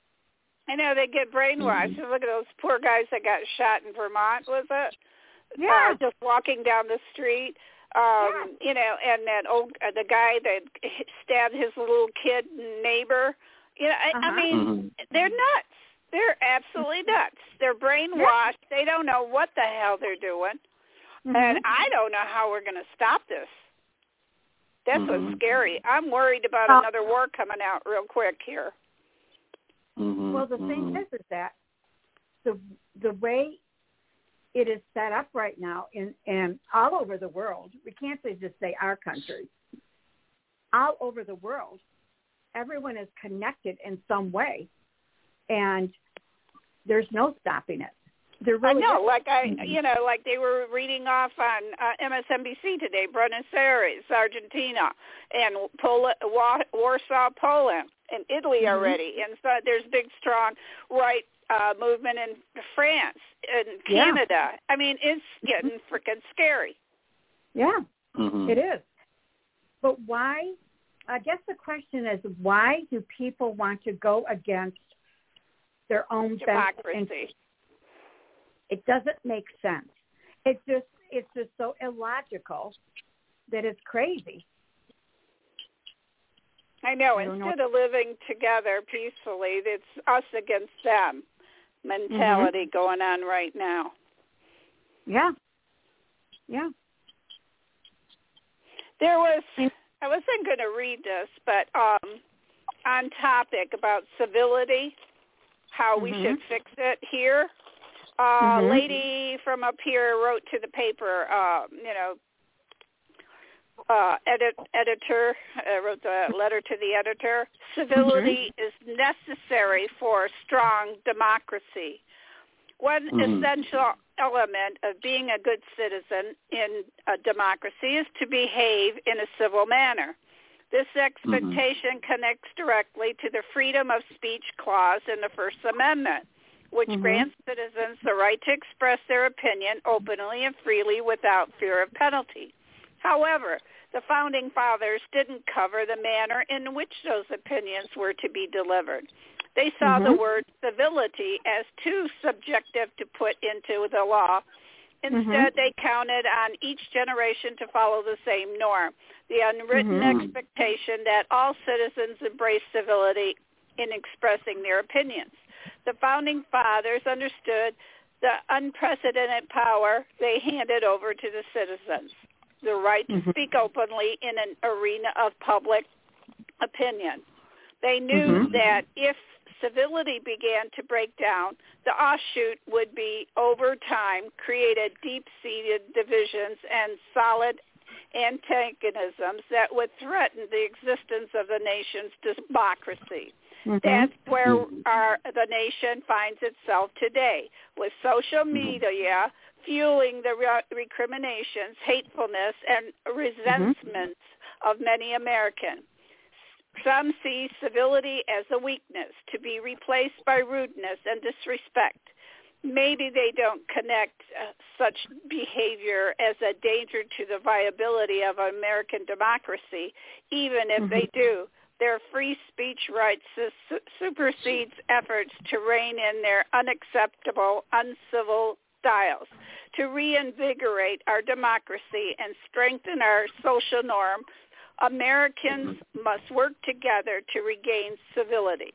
I know, they get brainwashed. Mm-hmm. Look at those poor guys that got shot in Vermont, was it? Yeah. Uh, just walking down the street. Um, yeah. You know, and that old, uh, the guy that stabbed his little kid neighbor. You know, I, uh-huh. I mean, mm-hmm. they're nuts. They're absolutely nuts. They're brainwashed. Yeah. They don't know what the hell they're doing. Mm-hmm. And I don't know how we're going to stop this. That's mm-hmm. what's scary. I'm worried about uh, another war coming out real quick here. Mm-hmm. Well, the thing mm-hmm. is, is that the the way it is set up right now in and all over the world, we can't say just say our country. All over the world, everyone is connected in some way, and there's no stopping it. There really I know, is. like I, you know, like they were reading off on uh, M S N B C today, Buenos Aires, Argentina, and Pol- Warsaw, Poland, and Italy mm-hmm. already, and so there's big, strong right uh, movement in France and Canada. Yeah. I mean, it's getting freaking scary. Yeah, mm-hmm. it is. But why? I guess the question is, why do people want to go against their own democracy? It doesn't make sense. It's just it's just so illogical that it's crazy. I know. I Instead know. of living together peacefully, it's us against them mentality mm-hmm. going on right now. Yeah. Yeah. There was, I wasn't going to read this, but um, on topic about civility, how we mm-hmm. should fix it here. A uh, mm-hmm. lady from up here wrote to the paper, uh, you know, uh, edit, editor, uh, wrote the letter to the editor. Civility mm-hmm. is necessary for strong democracy. One mm-hmm. essential element of being a good citizen in a democracy is to behave in a civil manner. This expectation mm-hmm. connects directly to the freedom of speech clause in the First Amendment, which mm-hmm. grants citizens the right to express their opinion openly and freely without fear of penalty. However, the Founding Fathers didn't cover the manner in which those opinions were to be delivered. They saw mm-hmm. the word civility as too subjective to put into the law. Instead, mm-hmm. they counted on each generation to follow the same norm, the unwritten mm-hmm. expectation that all citizens embrace civility in expressing their opinions. The Founding Fathers understood the unprecedented power they handed over to the citizens, the right to mm-hmm. speak openly in an arena of public opinion. They knew mm-hmm. that if civility began to break down, the offshoot would be, over time, created deep-seated divisions and solid antagonisms that would threaten the existence of the nation's democracy. Mm-hmm. That's where our, the nation finds itself today, with social media fueling the re- recriminations, hatefulness, and resentments mm-hmm. of many Americans. Some see civility as a weakness to be replaced by rudeness and disrespect. Maybe they don't connect uh, such behavior as a danger to the viability of American democracy, even if mm-hmm. they do. Their free speech rights su- supersedes efforts to rein in their unacceptable, uncivil styles, to reinvigorate our democracy and strengthen our social norms. Americans mm-hmm. must work together to regain civility.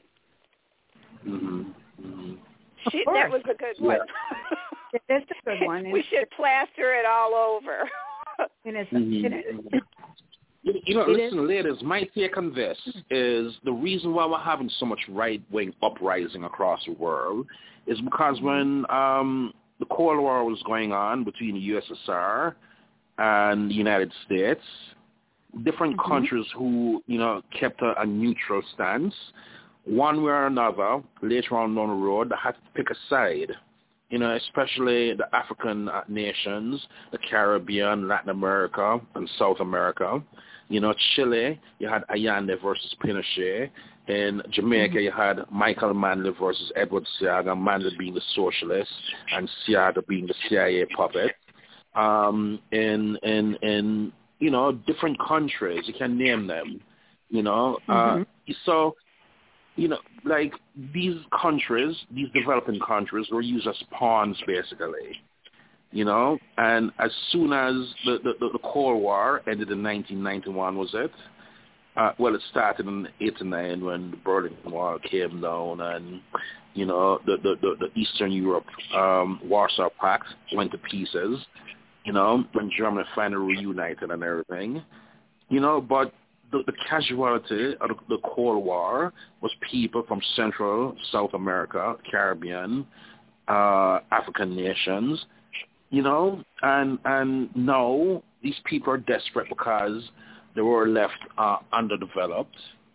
Mm-hmm. Mm-hmm. She, that was a good one. Yeah. That's a good one. We should plaster it all over. And it's, mm-hmm. and it, you, you know, it listen, is. ladies, my take on this is the reason why we're having so much right-wing uprising across the world is because when um, the Cold War was going on between the U S S R and the United States, different mm-hmm. countries who, you know, kept a, a neutral stance, one way or another, later on down the road, they had to pick a side, you know, especially the African nations, the Caribbean, Latin America, and South America. You know, Chile, you had Allende versus Pinochet. In Jamaica, mm-hmm. you had Michael Manley versus Edward Seaga, Manley being the socialist and Seaga being the C I A puppet. Um, in, in, in, you know, different countries, you can name them, you know. Mm-hmm. Uh, so, you know, like these countries, these developing countries were used as pawns, basically, you know. And as soon as the, the, the Cold War ended in nineteen ninety-one, was it? Uh, well, it started in eighty-nine when the Berlin Wall came down, and you know the the, the, the Eastern Europe um, Warsaw Pact went to pieces. You know, when Germany finally reunited and everything. You know, but the, the casualty of the, the Cold War was people from Central, South America, Caribbean, uh, African nations. You know, and and now these people are desperate because they were left uh, underdeveloped.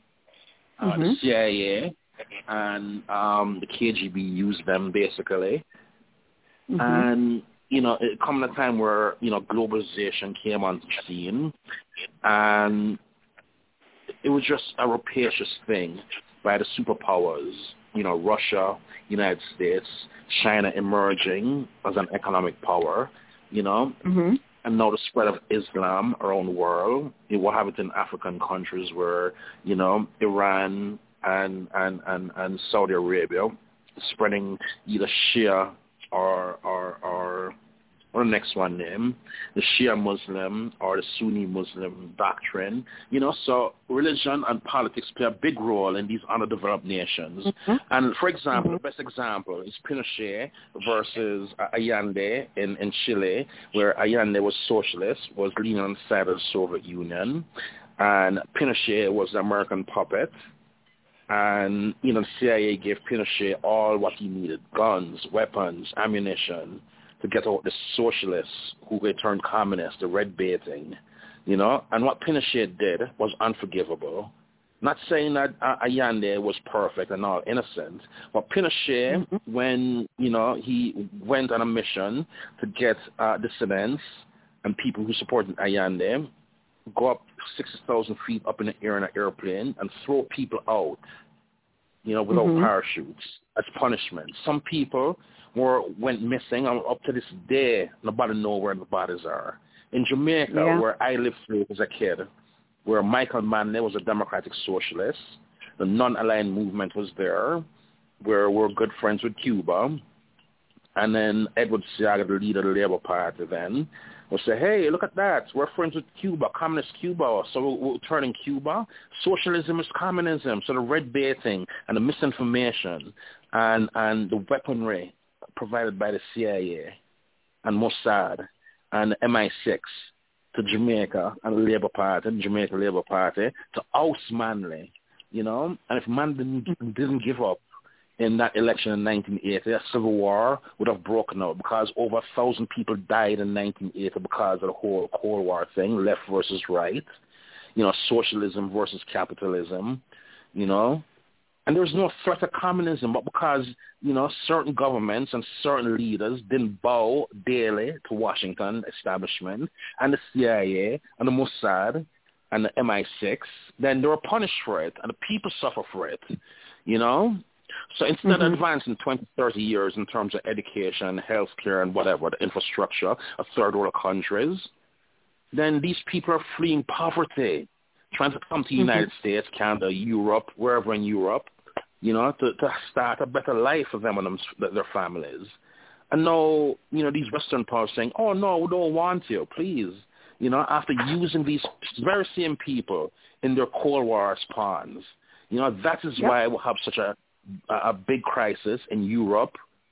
Uh, mm-hmm. The C I A and um, the K G B used them basically. Mm-hmm. And, you know, it come at a time where, you know, globalization came on the scene. And it was just a rapacious thing by the superpowers. You know, Russia, United States, China emerging as an economic power, you know. Mm-hmm. And now the spread of Islam around the world, you will have it in African countries where, you know, Iran and, and, and, and Saudi Arabia spreading either Shia or, or, or, or the next one name, the Shia Muslim or the Sunni Muslim doctrine. You know, so religion and politics play a big role in these underdeveloped nations. Mm-hmm. And, for example, mm-hmm. the best example is Pinochet versus Allende in, in Chile, where Allende was socialist, was leaning on the side of the Soviet Union, and Pinochet was the American puppet. And, you know, the C I A gave Pinochet all what he needed, guns, weapons, ammunition, to get out the socialists who they turned communist, the red baiting, you know. And what Pinochet did was unforgivable. Not saying that uh, Allende was perfect and all innocent, but Pinochet, mm-hmm. when, you know, he went on a mission to get uh, dissidents and people who supported Allende, go up sixty thousand feet up in the air in an airplane and throw people out, you know, without mm-hmm. parachutes as punishment. Some people were went missing, and up to this day, nobody knows where the bodies are. In Jamaica, yeah. where I lived through as a kid, where Michael Manley was a democratic socialist, the non-aligned movement was there, where we're good friends with Cuba, and then Edward Seaga, the leader of the Labour Party then, will say, hey, look at that, we're friends with Cuba, communist Cuba, so we're, we're turning Cuba. Socialism is communism, so the red baiting and the misinformation and, and the weaponry provided by the C I A and Mossad and the M I six to Jamaica and the Labour Party, the Jamaica Labour Party, to oust Manley, you know. And if Manley didn't, didn't give up in that election in nineteen eighty, a civil war would have broken out because over a thousand people died in nineteen eighty because of the whole Cold War thing, left versus right, you know, socialism versus capitalism, you know. And there was no threat of communism, but because, you know, certain governments and certain leaders didn't bow daily to Washington establishment and the C I A and the Mossad and the M I six, then they were punished for it, and the people suffer for it, you know. So instead mm-hmm. of advancing twenty, thirty years in terms of education, healthcare, and whatever, the infrastructure of third world countries, then these people are fleeing poverty, trying to come to the mm-hmm. United States, Canada, Europe, wherever in Europe, you know, to, to start a better life for them and them, their families. And now, you know, these Western powers saying, oh, no, we don't want you, please. You know, after using these very same people in their Cold War as pawns. You know, that is yep. why we have such a, a big crisis in Europe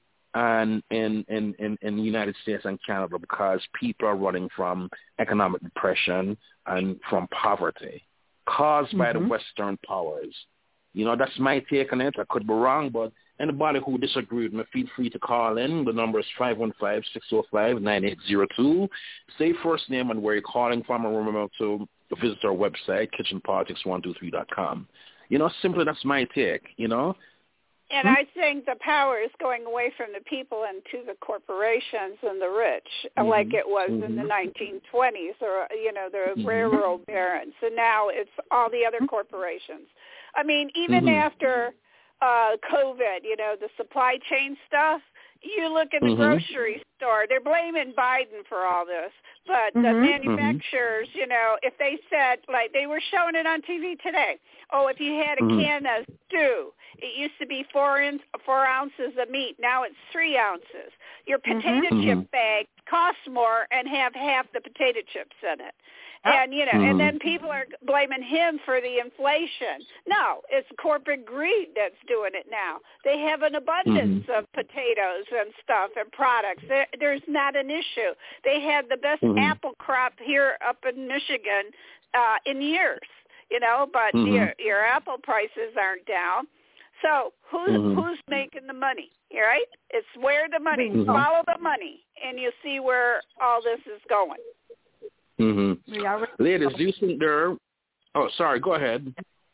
and in, in, in, in the United States and Canada, because people are running from economic depression and from poverty caused mm-hmm. by the Western powers. You know, that's my take on it. I could be wrong, but anybody who disagrees with me, feel free to call in. The number is five one five, six zero five, nine eight zero two. Say first name and where you're calling from, and remember to visit our website, kitchen politics one two three dot com. You know, simply that's my take, you know. And hmm? I think the power is going away from the people and to the corporations and the rich, mm-hmm. like it was mm-hmm. in the nineteen twenties, or, you know, the mm-hmm. railroad barons. And now it's all the other corporations. I mean, even mm-hmm. after uh, COVID, you know, the supply chain stuff, you look at the mm-hmm. grocery store, they're blaming Biden for all this. But mm-hmm. the manufacturers, you know, if they said, like they were showing it on T V today, oh, if you had a mm-hmm. can of stew, it used to be four, in, four ounces of meat. Now it's three ounces. Your potato mm-hmm. chip bag costs more and have half the potato chips in it. And, you know, mm-hmm. and then people are blaming him for the inflation. No, it's corporate greed that's doing it now. They have an abundance mm-hmm. of potatoes and stuff and products. There, there's not an issue. They had the best mm-hmm. apple crop here up in Michigan uh, in years, you know, but mm-hmm. your, your apple prices aren't down. So who's mm-hmm. who's making the money, right? It's where the money, mm-hmm. follow the money, and you see where all this is going. Mm-hmm. Ladies, do you think there are, oh, sorry, go ahead.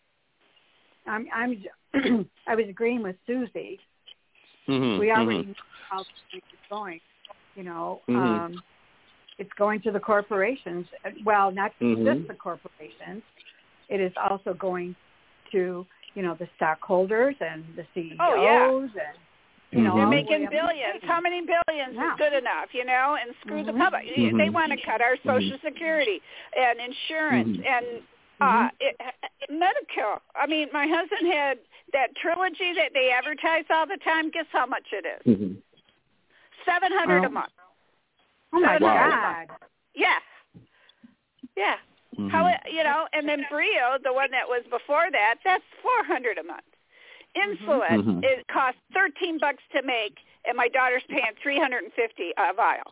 I'm, I'm, I was agreeing with Susie. Mm-hmm. We already mm-hmm. know how it's going, you know. Mm-hmm. Um, it's going to the corporations. Well, not mm-hmm. just the corporations. It is also going to, you know, the stockholders and the C E Os oh, yeah. and, you know, they're making billions. How many billions yeah. is good enough, you know, and screw mm-hmm. the public. Mm-hmm. They want to cut our Social Security and insurance mm-hmm. and uh, it, it, Medicare. I mean, my husband had that trilogy that they advertise all the time. Guess how much it is? Mm-hmm. seven hundred dollars a month. Oh, my God. God. Yeah. Yeah. Mm-hmm. How it, you know, and then Brio, the one that was before that, that's four hundred a month. Insulin, mm-hmm. it costs thirteen bucks to make, and my daughter's paying three hundred and fifty a vial.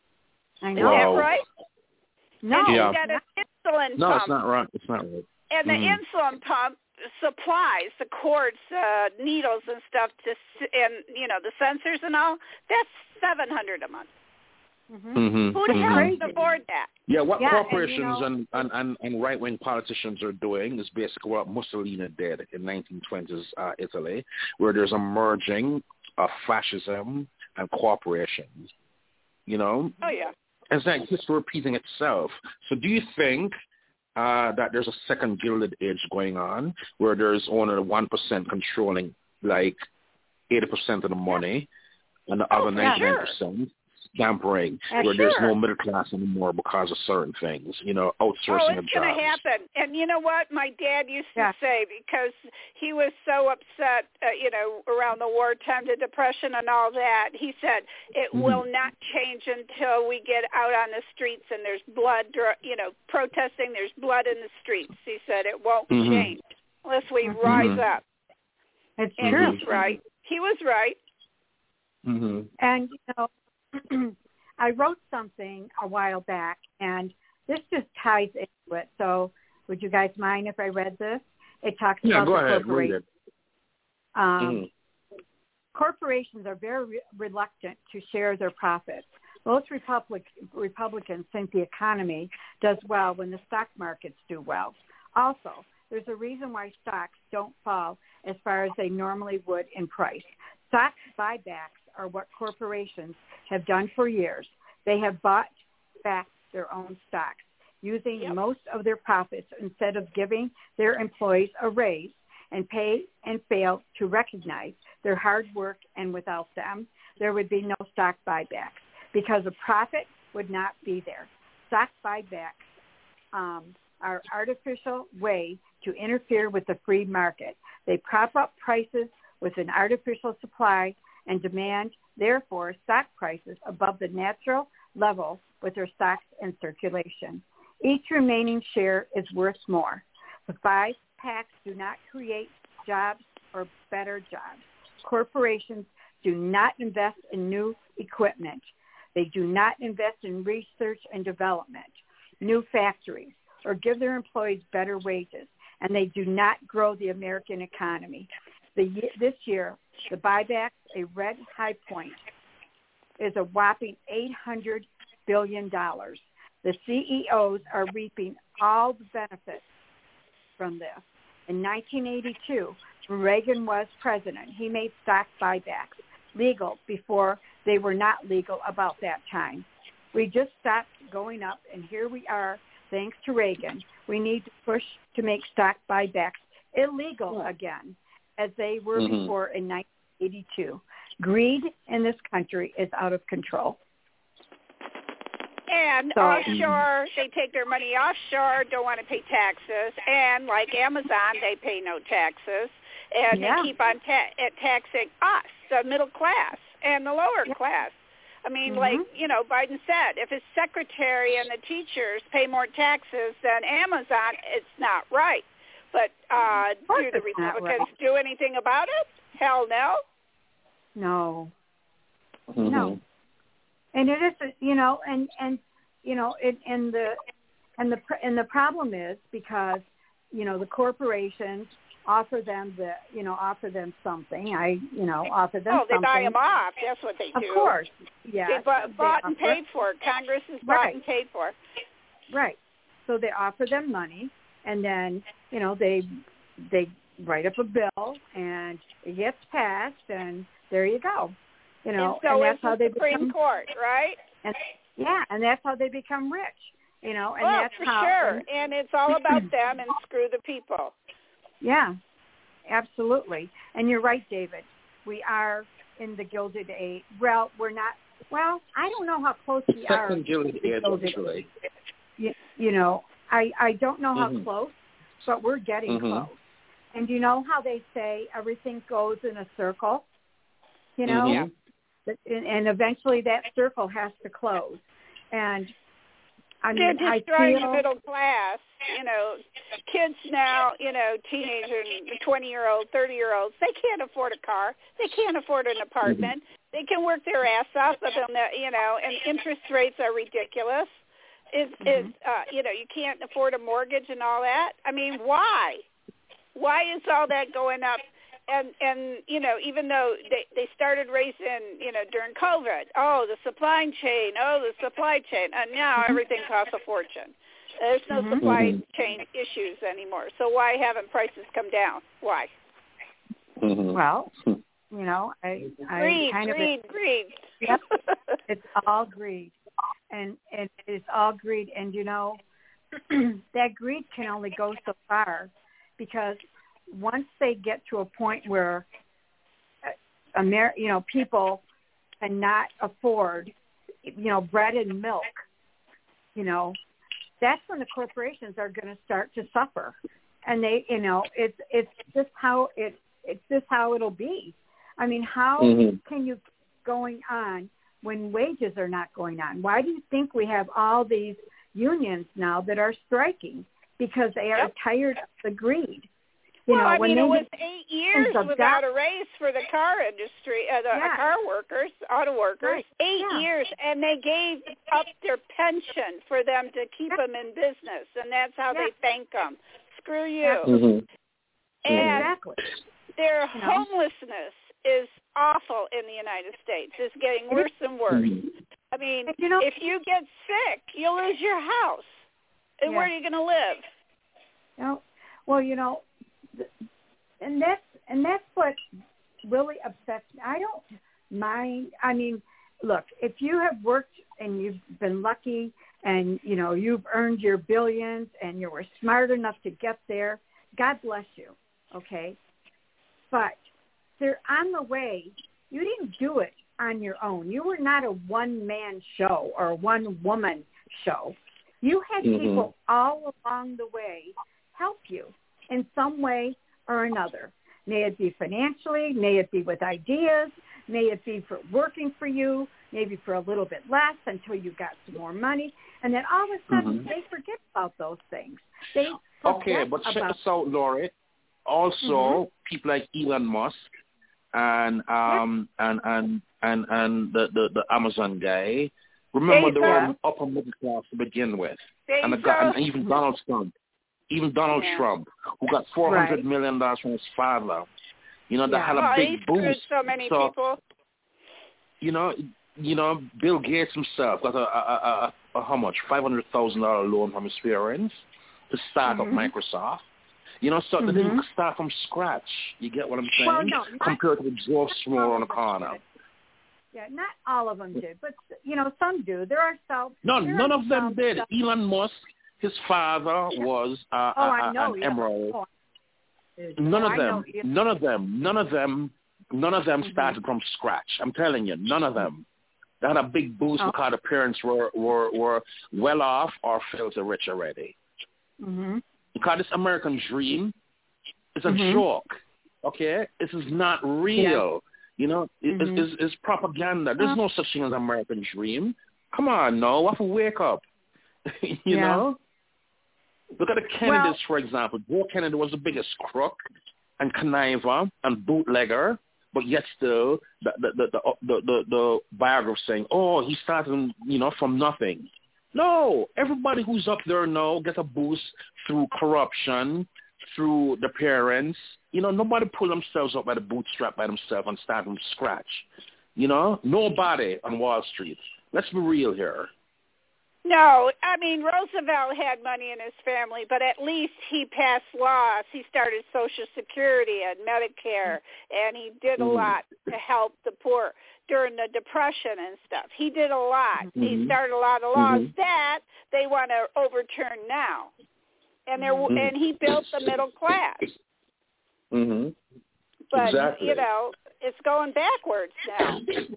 I know. Is wow. that right? No, and yeah. she's got an insulin no, pump. it's not right. It's not right. And the mm-hmm. insulin pump supplies the cords, uh, needles, and stuff to, and you know, the sensors and all. That's seven hundred a month. Mm-hmm. Mm-hmm. Who the hell mm-hmm. can afford that? Yeah, what yeah, corporations and, you know, and, and, and, and right-wing politicians are doing is basically what Mussolini did in nineteen twenties uh, Italy, where there's a merging of fascism and corporations, you know? Oh, yeah. It's like just repeating itself. So do you think uh, that there's a second Gilded Age going on where there's only one percent controlling like eighty percent of the money and the oh, other ninety-nine percent? Sure. Scampering, uh, where sure. there's no middle class anymore because of certain things, you know, outsourcing oh, of it's jobs. going to happen. And you know what? My dad used to yeah. say, because he was so upset, uh, you know, around the wartime, the Depression and all that, he said, it mm-hmm. will not change until we get out on the streets and there's blood, you know, protesting, there's blood in the streets. He said it won't mm-hmm. change unless we mm-hmm. rise up. It's and true. he's right. He was right. Mm-hmm. And, you know, I wrote something a while back, and this just ties into it. So would you guys mind if I read this? It talks yeah, about go the ahead, read corporations. it. Um, mm-hmm. Corporations are very re- reluctant to share their profits. Most Republic, Republicans think the economy does well when the stock markets do well. Also, there's a reason why stocks don't fall as far as they normally would in price. Stock buybacks are what corporations have done for years. They have bought back their own stocks, using yep. most of their profits instead of giving their employees a raise and pay and fail to recognize their hard work, and without them, there would be no stock buybacks because the profit would not be there. Stock buybacks um, are artificial way to interfere with the free market. They prop up prices with an artificial supply and demand, therefore, stock prices above the natural level with their stocks in circulation. Each remaining share is worth more. The five packs do not create jobs or better jobs. Corporations do not invest in new equipment. They do not invest in research and development, new factories, or give their employees better wages. And they do not grow the American economy. The, this year, the buyback, a red high point, is a whopping eight hundred billion dollars. The C E Os are reaping all the benefits from this. In nineteen eighty-two, when Reagan was president, he made stock buybacks legal before they were not legal about that time. We just stopped going up, and here we are, thanks to Reagan. We need to push to make stock buybacks illegal yeah. again, as they were mm-hmm. before in nineteen eighty-two. Greed in this country is out of control. And so, offshore, they take their money offshore, don't want to pay taxes. And like Amazon, they pay no taxes. And yeah. they keep on ta- taxing us, the middle class and the lower yeah. class. I mean, mm-hmm. like, you know, Biden said, if his secretary and the teachers pay more taxes than Amazon, it's not right. But uh, do the Republicans right. do anything about it? Hell no. No. Mm-hmm. No. And it is, you know, and, and you know, it, and the and the and the problem is because, you know, the corporations offer them the, you know, offer them something. I, you know, offer them oh, they something. buy them off. That's what they do. Of course. Yeah. They bought, bought they and offer, paid for it. Congress has bought right. and paid for. Right. So they offer them money, and then, you know, they they write up a bill, and it gets passed, and there you go. You know, and, so and that's how they Supreme become. Court, right? And, yeah, and that's how they become rich. You know, and well, that's for how. sure. And, and it's all about them and screw the people. Yeah, absolutely. And you're right, David. We are in the Gilded Age. Well, we're not. Well, I don't know how close we are. Second Gilded Age, actually. You, you know, I I don't know how mm-hmm. close, but we're getting mm-hmm. close. And you know how they say everything goes in a circle? You know? Mm-hmm. And, and eventually that circle has to close. And I mean, They're I destroying feel, the middle class. You know, kids now, you know, teenagers, twenty-year-olds, thirty-year-olds, they can't afford a car. They can't afford an apartment. Mm-hmm. They can work their ass off, but they'll, you know, and interest rates are ridiculous. Is mm-hmm. is uh, you know, you can't afford a mortgage and all that. I mean, why? Why is all that going up? And, and you know, even though they, they started raising, you know, during COVID, oh, the supply chain, oh, the supply chain, and now everything costs a fortune. There's no mm-hmm. supply mm-hmm. chain issues anymore. So why haven't prices come down? Why? Mm-hmm. Well, you know, I, I greed, kind greed, of... greed, greed. Yep, it's all greed. And, and it's all greed. And, you know, that greed can only go so far because once they get to a point where, Amer- you know, people cannot afford, you know, bread and milk, you know, that's when the corporations are going to start to suffer. And they, you know, it's it's just how it it's just how it'll be. I mean, how mm-hmm. can you keep going on when wages are not going on? Why do you think we have all these unions now that are striking? Because they are yep. tired of the greed. You well, know, I when mean, they it was eight years without that, a raise for the car industry, uh, the yeah. car workers, auto workers. Right. Eight yeah. years, and they gave up their pension for them to keep yeah. them in business, and that's how yeah. they thank them. Screw you. Mm-hmm. And exactly. their you know? homelessness is awful in the United States. It's getting worse and worse. Mm-hmm. I mean, you know, if you get sick, you'll lose your house. And yeah. where are you going to live? You know, well, you know, and that's and that's what really upsets me. I don't mind. I mean, look, if you have worked and you've been lucky and, you know, you've earned your billions and you were smart enough to get there, God bless you, okay? But they're on the way. You didn't do it on your own. You were not a one-man show or a one-woman show. You had mm-hmm. people all along the way help you in some way or another. May it be financially, may it be with ideas, may it be for working for you, maybe for a little bit less until you got some more money. And then all of a sudden mm-hmm. they forget about those things. They Okay, but check this out, Lori. Also, mm-hmm. people like Elon Musk and um yeah. and and and and the, the, the Amazon guy. Remember, they were upper middle class to begin with, and, the guy, and even Donald Trump, even Donald yeah. Trump, who got four hundred right. million dollars from his father. You know, that yeah. had a oh, big he boost. So many so, people. You know, you know, Bill Gates himself got a, a, a, a, a how much five hundred thousand dollar loan from his parents to start mm-hmm. up Microsoft. You know, so mm-hmm. they didn't start from scratch. You get what I'm saying? Well, no, compared to the Joe Small on the corner. Yeah, not all of them did, but, you know, some do. There are some. No, none of them some, did. some. Elon Musk, his father was uh, oh, uh, I know, an yeah. emerald. Oh, none oh, of them, none of them, none of them, none of them mm-hmm. started from scratch. I'm telling you, none of them. They had a big boost oh. because the parents were, were, were well off or filthy rich already. Mm-hmm. Because this American dream is a mm-hmm. joke, okay? This is not real. You know, it, mm-hmm. it's, it's propaganda. There's no such thing as American dream. Come on, no, we have to wake up. you yeah. know? Look at the Kennedys, well, for example. Joe Kennedy was the biggest crook and conniver and bootlegger, but yet still the the the the, the, the, the biographer saying, oh, he started, you know, from nothing. No, everybody who's up there now gets a boost through corruption, through the parents. You know, nobody pull themselves up by the bootstrap by themselves and start from scratch. You know, nobody on Wall Street. Let's be real here. No, I mean, Roosevelt had money in his family, but at least he passed laws. He started Social Security and Medicare, and he did a lot to help the poor during the Depression and stuff. He did a lot. Mm-hmm. He started a lot of laws mm-hmm. that they want to overturn now. And there, mm-hmm. and he built the middle class. Mm-hmm. But, exactly. you know, it's going backwards now.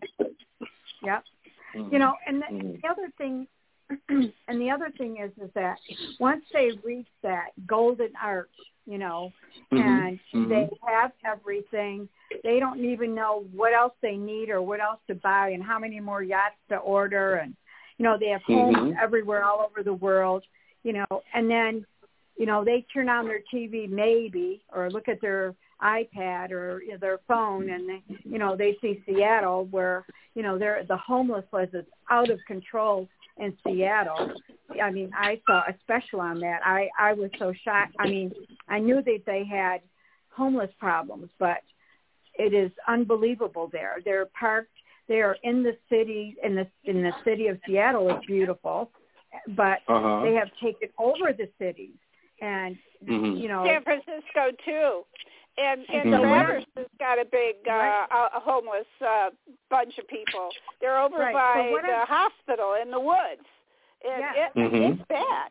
Yep. Mm-hmm. You know, and the, mm-hmm. the other thing, and the other thing is, is that once they reach that golden arch, you know, mm-hmm. and mm-hmm. they have everything, they don't even know what else they need or what else to buy and how many more yachts to order. And, you know, they have homes mm-hmm. everywhere all over the world, you know, and then, you know, they turn on their T V maybe or look at their iPad or you know, their phone and, they, you know, they see Seattle where, you know, they're, the homelessness is out of control in Seattle. I mean, I saw a special on that. I, I was so shocked. I mean, I knew that they had homeless problems, but it is unbelievable there. They're parked. They are in the city, in the in the city of Seattle. It's beautiful, but uh-huh. they have taken over the cities. And, mm-hmm. you know. San Francisco, too. And, and mm-hmm. Traverse has got a big uh, right. a homeless uh, bunch of people. They're over right. by so the I, hospital in the woods. And yeah. it, mm-hmm. it's bad.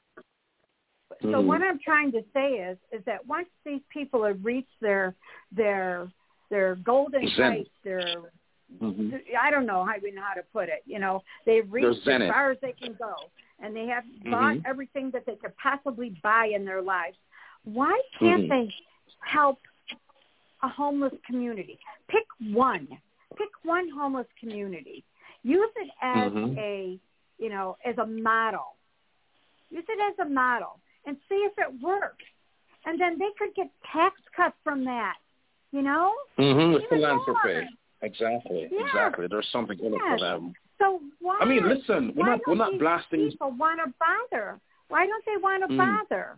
So mm-hmm. what I'm trying to say is is that once these people have reached their their their golden heights, their mm-hmm. I don't know how even how to put it. You know, they've reached as far as they can go, and they have mm-hmm. bought everything that they could possibly buy in their lives. Why can't mm-hmm. they help a homeless community? Pick one. Pick one homeless community. Use it as mm-hmm. a, you know, as a model. Use it as a model and see if it works. And then they could get tax cuts from that, you know? Mm-hmm. Philanthropy. Exactly. Yeah. Exactly. There's something in it yes. for them. So why? I mean, listen, we're not we're not blasting. People want to bother. Why don't they want to mm. bother?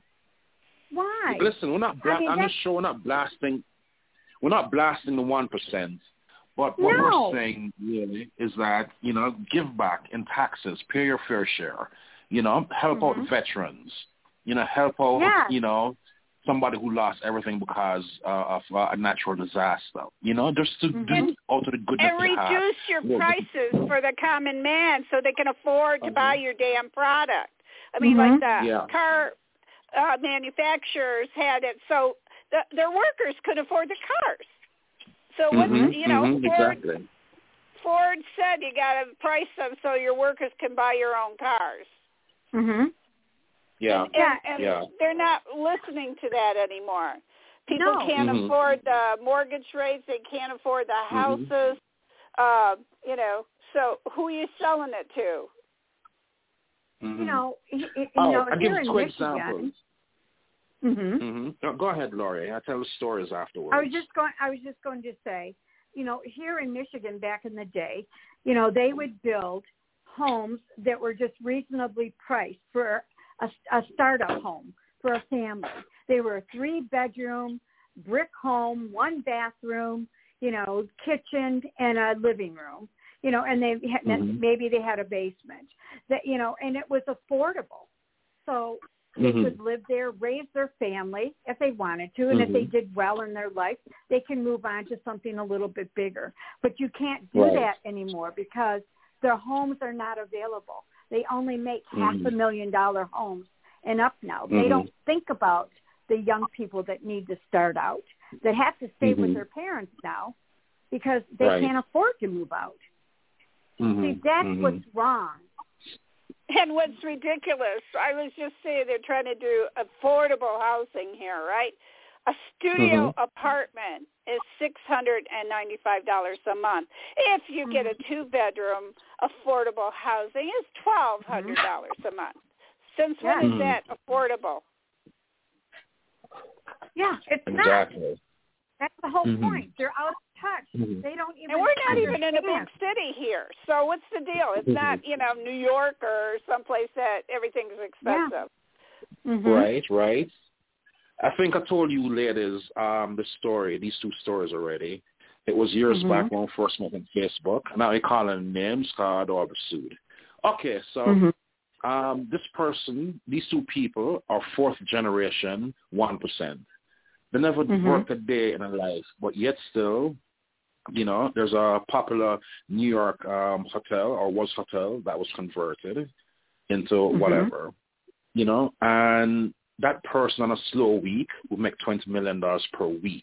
Why? Listen, we're not. Bla- I mean, I'm just sure we're not blasting. We're not blasting the one percent. But what no. we're saying really is that, you know, give back in taxes, pay your fair share. You know, help mm-hmm. out veterans. You know, help out. Yeah. You know, somebody who lost everything because uh, of uh, a natural disaster. You know, just to mm-hmm. do out of the goodness and you have. reduce your yeah. prices for the common man so they can afford to uh-huh. buy your damn product. I mean, mm-hmm. like the yeah. car uh, manufacturers had it so the, their workers could afford the cars. So what mm-hmm. you know, mm-hmm. Ford, exactly. Ford said you got to price them so your workers can buy your own cars. Mhm. Yeah. And, and, and yeah. they're not listening to that anymore. People no. can't mm-hmm. afford the mortgage rates. They can't afford the houses. Mm-hmm. Uh, you know, so who are you selling it to? Mm-hmm. You know, you, you oh, know, I'll here give in quick Michigan. examples. Mhm. Mm-hmm. No, go ahead, Laurie. I'll tell the stories afterwards. I was just going. I was just going to say, you know, here in Michigan back in the day, you know, they would build homes that were just reasonably priced for a, a startup home for a family. They were a three-bedroom brick home, one bathroom, you know, kitchen and a living room, you know, and they had, mm-hmm. maybe they had a basement. That you know, and it was affordable, so they mm-hmm. could live there, raise their family if they wanted to, and mm-hmm. if they did well in their life, they can move on to something a little bit bigger. But you can't do right. that anymore because their homes are not available. They only make mm-hmm. half a million dollar homes and up now. Mm-hmm. They don't think about the young people that need to start out, that have to stay mm-hmm. with their parents now because they right. can't afford to move out. Mm-hmm. See, that's mm-hmm. what's wrong. And what's ridiculous, I was just saying they're trying to do affordable housing here, right? A studio mm-hmm. apartment is six hundred ninety-five dollars a month. If you mm-hmm. get a two-bedroom affordable housing, it's twelve hundred dollars mm-hmm. a month. Since when mm-hmm. is that affordable? Yeah, it's exactly. not. That's the whole mm-hmm. point. They're out of touch. Mm-hmm. They don't even. And we're not understand. even in a big city here. So what's the deal? It's mm-hmm. not, you know, New York or someplace that everything's expensive. Yeah. Mm-hmm. Right, right. I think I told you ladies um, the story, these two stories already. It was years mm-hmm. back when we first met on Facebook. Now they call them names, called or sued. Okay, so mm-hmm. um, this person, these two people are fourth generation, one percent. They never mm-hmm. worked a day in their life, but yet still, you know, there's a popular New York um, hotel, or was hotel, that was converted into mm-hmm. whatever, you know, and that person on a slow week would make twenty million dollars per week,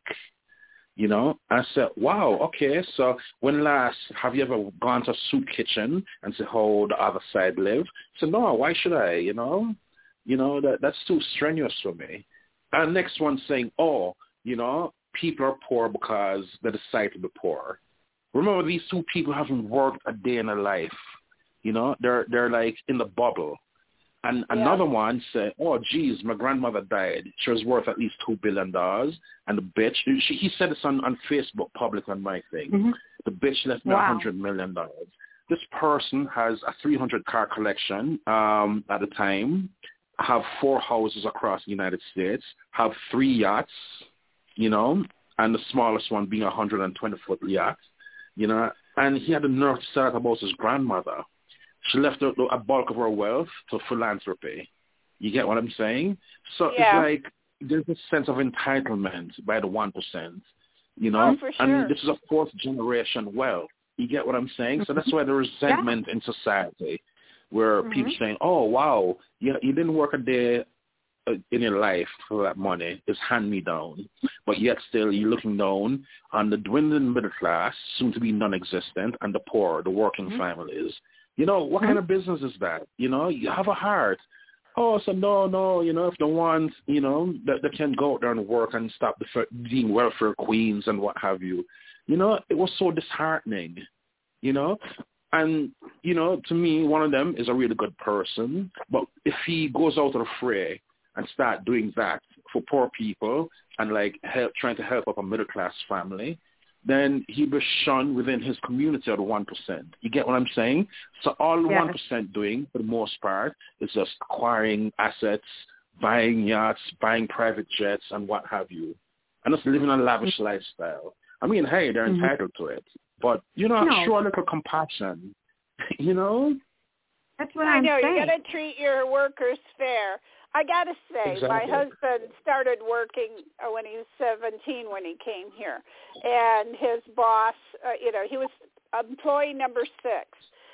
you know. I said, wow, okay, so when last have you ever gone to a soup kitchen and said how the other side live? I said, no, why should I, you know? You know, that that's too strenuous for me. And next one saying, oh, you know, people are poor because they decide to be poor. Remember, these two people haven't worked a day in their life. You know, they're they're like in the bubble. And yeah. another one said, oh, geez, my grandmother died. She was worth at least two billion dollars. And the bitch, she, he said this on, on Facebook, public on my thing. Mm-hmm. The bitch left me wow. one hundred million dollars. This person has a three hundred car collection um, at the time, have four houses across the United States, have three yachts, you know, and the smallest one being a one hundred twenty foot yacht, you know, and he had the nerve to start about his grandmother. She left a, a bulk of her wealth to philanthropy. You get what I'm saying? So yeah. it's like there's a sense of entitlement by the one percent, you know, oh, for sure. and this is a fourth generation wealth. You get what I'm saying? So that's why the resentment yeah. in society, where mm-hmm. people saying, oh, wow, you, you didn't work a day in your life for that money, is hand-me-down, but yet still you're looking down on the dwindling middle class, soon to be non-existent, and the poor, the working mm-hmm. families. You know, what mm-hmm. kind of business is that? You know, you have a heart. Oh, so no, no, you know, if they want, you know, that they can go out there and work and stop the being welfare queens and what have you. You know, it was so disheartening, you know. And, you know, to me, one of them is a really good person. But if he goes out of the fray and start doing that for poor people and, like, help, trying to help up a middle-class family, then he'll be shunned within his community of the one percent. You get what I'm saying? So all the yeah. one percent doing, for the most part, is just acquiring assets, buying yachts, buying private jets, and what have you. And just living a lavish mm-hmm. lifestyle. I mean, hey, they're mm-hmm. entitled to it. But, you know, no. show a little compassion, you know? That's what I I'm know. saying. You got to treat your workers fair. I got to say, exactly. my husband started working when he was seventeen when he came here. And his boss, uh, you know, he was employee number six.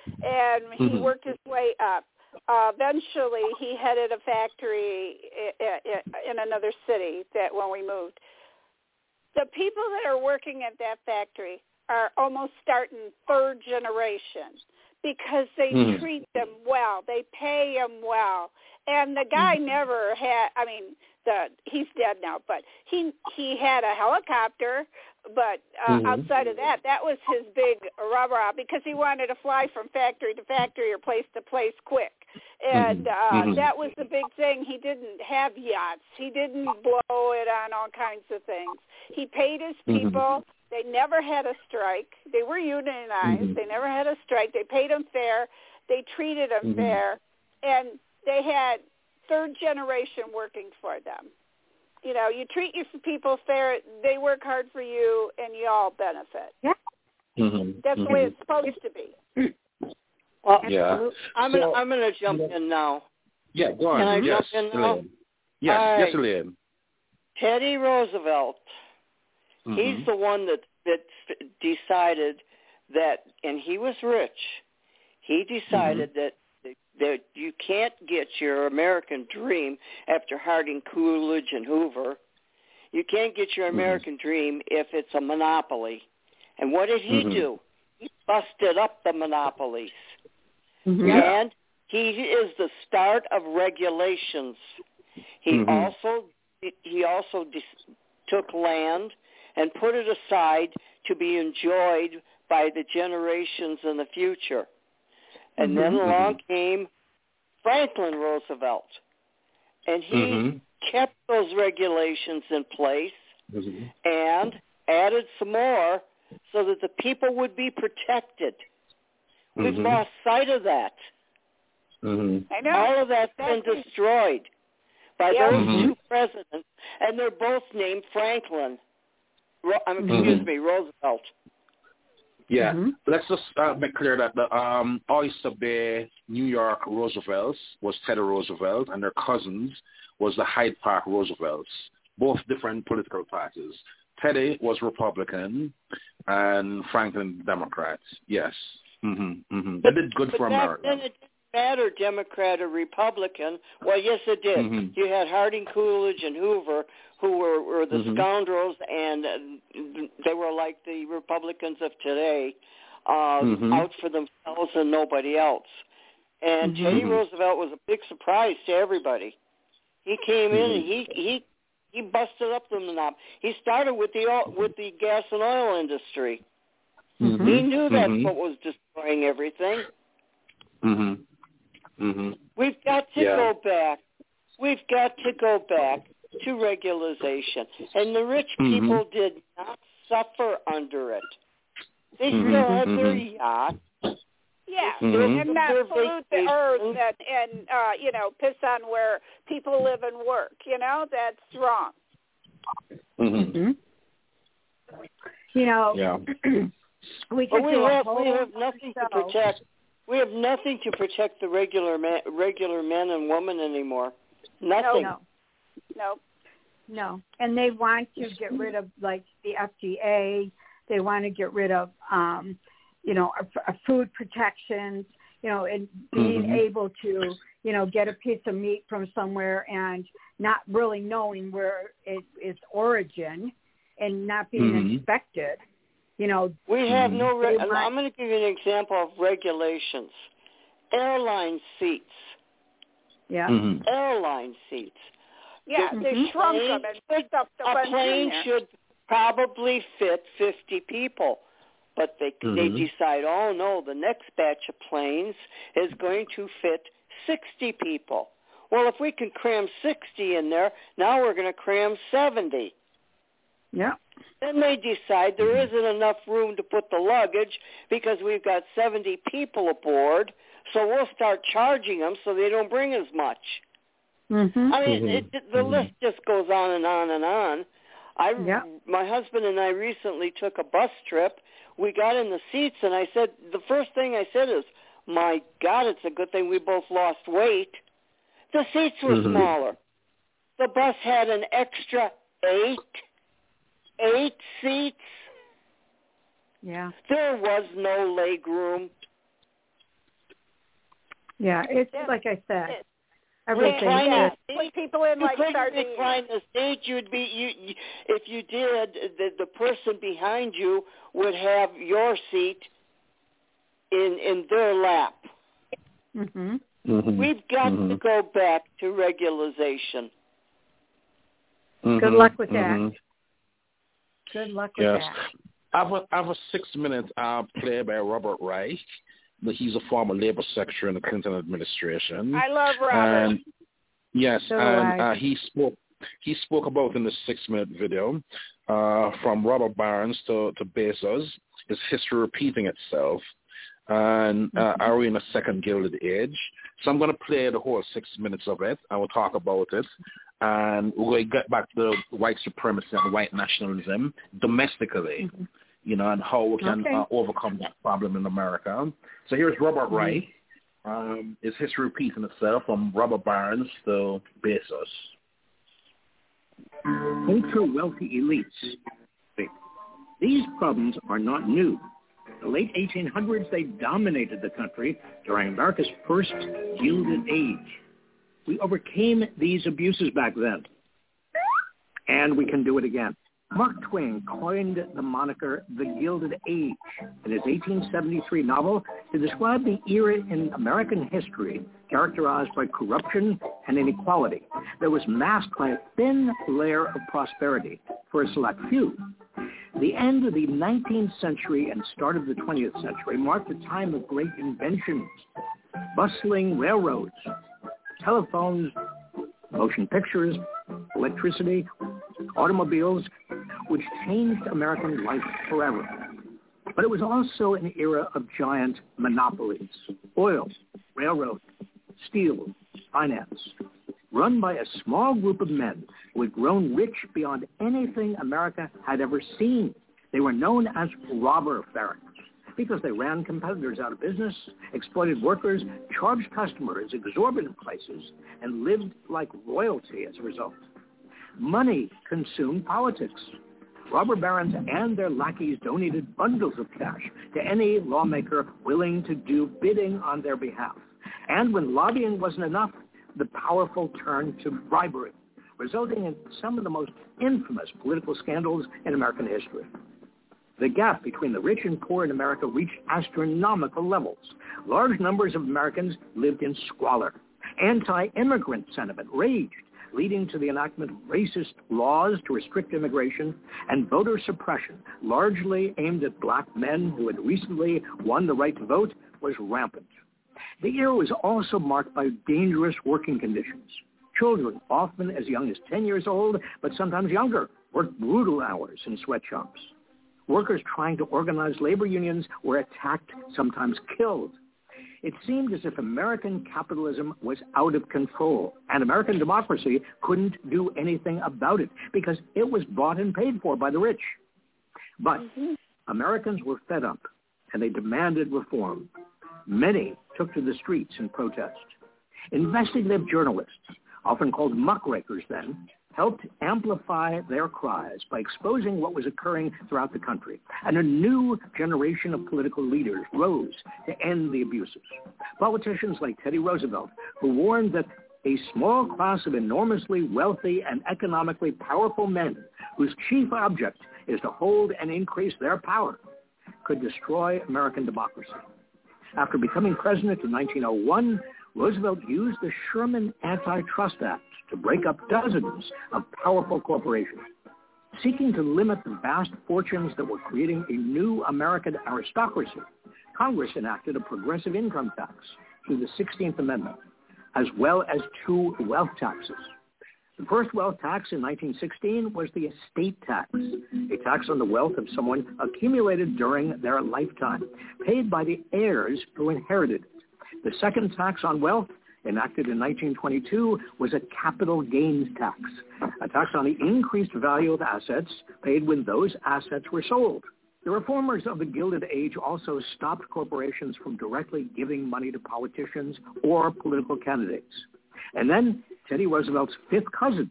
And he mm-hmm. worked his way up. Uh, eventually, he headed a factory in another city that when we moved. The people that are working at that factory are almost starting third generation because they mm. treat them well. They pay them well. And the guy mm. never had, I mean, the he's dead now, but he he had a helicopter, but uh, mm-hmm. outside of that, that was his big rah-rah because he wanted to fly from factory to factory or place to place quick. And uh, mm-hmm. that was the big thing. He didn't have yachts. He didn't blow it on all kinds of things. He paid his people. Mm-hmm. They never had a strike. They were unionized. Mm-hmm. They never had a strike. They paid them fair. They treated them mm-hmm. fair. And they had third generation working for them. You know, you treat your people fair, they work hard for you, and you all benefit. Yeah. Mm-hmm. That's mm-hmm. the way it's supposed to be. Well, yeah. I'm so, gonna I'm gonna jump in now. Yeah, go on. Can I yes, jump in now? Elaine. Yes, right. yes, Elaine. Teddy Roosevelt. Mm-hmm. He's the one that that decided that, and he was rich. He decided mm-hmm. that. that you can't get your American dream after Harding, Coolidge, and Hoover. You can't get your American mm-hmm. dream if it's a monopoly. And what did he mm-hmm. do? He busted up the monopolies. Mm-hmm. And he is the start of regulations. He mm-hmm. also he also de- took land and put it aside to be enjoyed by the generations in the future. And mm-hmm. then along came Franklin Roosevelt, and he mm-hmm. kept those regulations in place mm-hmm. and added some more so that the people would be protected. Mm-hmm. We've lost sight of that. Mm-hmm. I know. All of that's been destroyed by yeah. those mm-hmm. two presidents, and they're both named Franklin. Ro- I mean, mm-hmm. excuse me, Roosevelt. Yeah, mm-hmm. let's just uh, make clear that the um, Oyster Bay, New York Roosevelts was Teddy Roosevelt, and their cousins was the Hyde Park Roosevelts, both different political parties. Teddy was Republican, and Franklin Democrat. Yes, mm-hmm, mm-hmm. They did good but for back America. Then it didn't matter Democrat or Republican. Well, yes, it did. Mm-hmm. You had Harding, Coolidge, and Hoover, who were, were the mm-hmm. scoundrels, and uh, they were like the Republicans of today, uh, mm-hmm. out for themselves and nobody else. And mm-hmm. Teddy Roosevelt was a big surprise to everybody. He came in mm-hmm. and he he he busted up the knob. He started with the oil, with the gas and oil industry. Mm-hmm. He knew that's mm-hmm. what was destroying everything. Mm-hmm. Mm-hmm. We've got to yeah. go back. We've got to go back to regularization. And the rich mm-hmm. people did not suffer under it. They mm-hmm. still had mm-hmm. their yacht. Yeah, mm-hmm. and not pollute the earth and, and uh, you know, piss on where people live and work. You know, that's wrong. Mm-hmm. Mm-hmm. You know, yeah. we but could we do have, a we whole have nothing show. to protect. We have nothing to protect the regular man, regular men and women anymore. Nothing. No, no, no. And they want to get rid of like the F D A. They want to get rid of, um, you know, a, a food protections. You know, and being mm-hmm. able to, you know, get a piece of meat from somewhere and not really knowing where it, its origin and not being mm-hmm. inspected. You know, we have no. Re- might, I'm going to give you an example of regulations. Airline seats. Yeah. Mm-hmm. Airline seats. Yeah, the, they mm-hmm. shrunk them and picked up the A ones plane in there. should probably fit fifty people, but they mm-hmm. they decide, oh no, the next batch of planes is going to fit sixty people. Well, if we can cram sixty in there, now we're going to cram seventy. Yeah. Then they decide there isn't enough room to put the luggage because we've got seventy people aboard, so we'll start charging them so they don't bring as much. Mm-hmm. I mean, mm-hmm. it, it, the mm-hmm. list just goes on and on and on. I, yeah. My husband and I recently took a bus trip. We got in the seats, and I said, the first thing I said is, my God, it's a good thing we both lost weight. The seats were mm-hmm. smaller. The bus had an extra eight Eight seats. Yeah. There was no leg room. Yeah, it's Yeah. like I said. It, Everything. yeah, is, put people in you like couldn't sardines. recline the seat. You'd be you, you. If you did, the the person behind you would have your seat in in their lap. Mm-hmm. Mm-hmm. We've got mm-hmm. to go back to regularization. Mm-hmm. Good luck with that. Mm-hmm. Good luck with yes. that. I have a, I have a six-minute uh, play by Robert Reich. He's a former labor secretary in the Clinton administration. I love Robert. And, yes, so and uh, he spoke he spoke about in the six-minute video uh, from Robert Barnes to, to Bezos, is history repeating itself. And uh, mm-hmm. are we in a second Gilded Age? So I'm going to play the whole six minutes of it, and we'll talk about it. And we're going to get back to white supremacy and white nationalism domestically, mm-hmm. you know, and how we can okay. uh, overcome that problem in America. So here's Robert mm-hmm. Reich. Um, is history repeating itself from Robert Barnes to Bezos? Ultra-wealthy elites. These problems are not new. In the late eighteen hundreds, they dominated the country during America's first Gilded Age. We overcame these abuses back then, and we can do it again. Mark Twain coined the moniker the Gilded Age in his eighteen seventy-three novel to describe the era in American history characterized by corruption and inequality that was masked by a thin layer of prosperity. for a select few. The end of the nineteenth century and start of the twentieth century marked a time of great inventions. Bustling railroads, telephones, motion pictures, electricity, automobiles, which changed American life forever. But it was also an era of giant monopolies: oil, railroad, steel, finance, run by a small group of men who had grown rich beyond anything America had ever seen. They were known as robber barons because they ran competitors out of business, exploited workers, charged customers exorbitant prices, and lived like royalty as a result. Money consumed politics. Robber barons and their lackeys donated bundles of cash to any lawmaker willing to do bidding on their behalf. And when lobbying wasn't enough, the powerful turned to bribery, resulting in some of the most infamous political scandals in American history. The gap between the rich and poor in America reached astronomical levels. Large numbers of Americans lived in squalor. Anti-immigrant sentiment raged, leading to the enactment of racist laws to restrict immigration, and voter suppression, largely aimed at black men who had recently won the right to vote, was rampant. The era was also marked by dangerous working conditions. Children, often as young as ten years old, but sometimes younger, worked brutal hours in sweatshops. Workers trying to organize labor unions were attacked, sometimes killed. It seemed as if American capitalism was out of control, and American democracy couldn't do anything about it because it was bought and paid for by the rich. But mm-hmm. Americans were fed up, and they demanded reform. Many took to the streets in protest. Investigative journalists, often called muckrakers then, helped amplify their cries by exposing what was occurring throughout the country. And a new generation of political leaders rose to end the abuses. Politicians like Teddy Roosevelt, who warned that a small class of enormously wealthy and economically powerful men, whose chief object is to hold and increase their power, could destroy American democracy. After becoming president in nineteen oh one, Roosevelt used the Sherman Antitrust Act to break up dozens of powerful corporations. Seeking to limit the vast fortunes that were creating a new American aristocracy, Congress enacted a progressive income tax through the sixteenth Amendment, as well as two wealth taxes. The first wealth tax in nineteen sixteen was the estate tax, a tax on the wealth of someone accumulated during their lifetime, paid by the heirs who inherited it. The second tax on wealth, enacted in nineteen twenty-two, was a capital gains tax, a tax on the increased value of assets paid when those assets were sold. The reformers of the Gilded Age also stopped corporations from directly giving money to politicians or political candidates. And then Teddy Roosevelt's fifth cousin,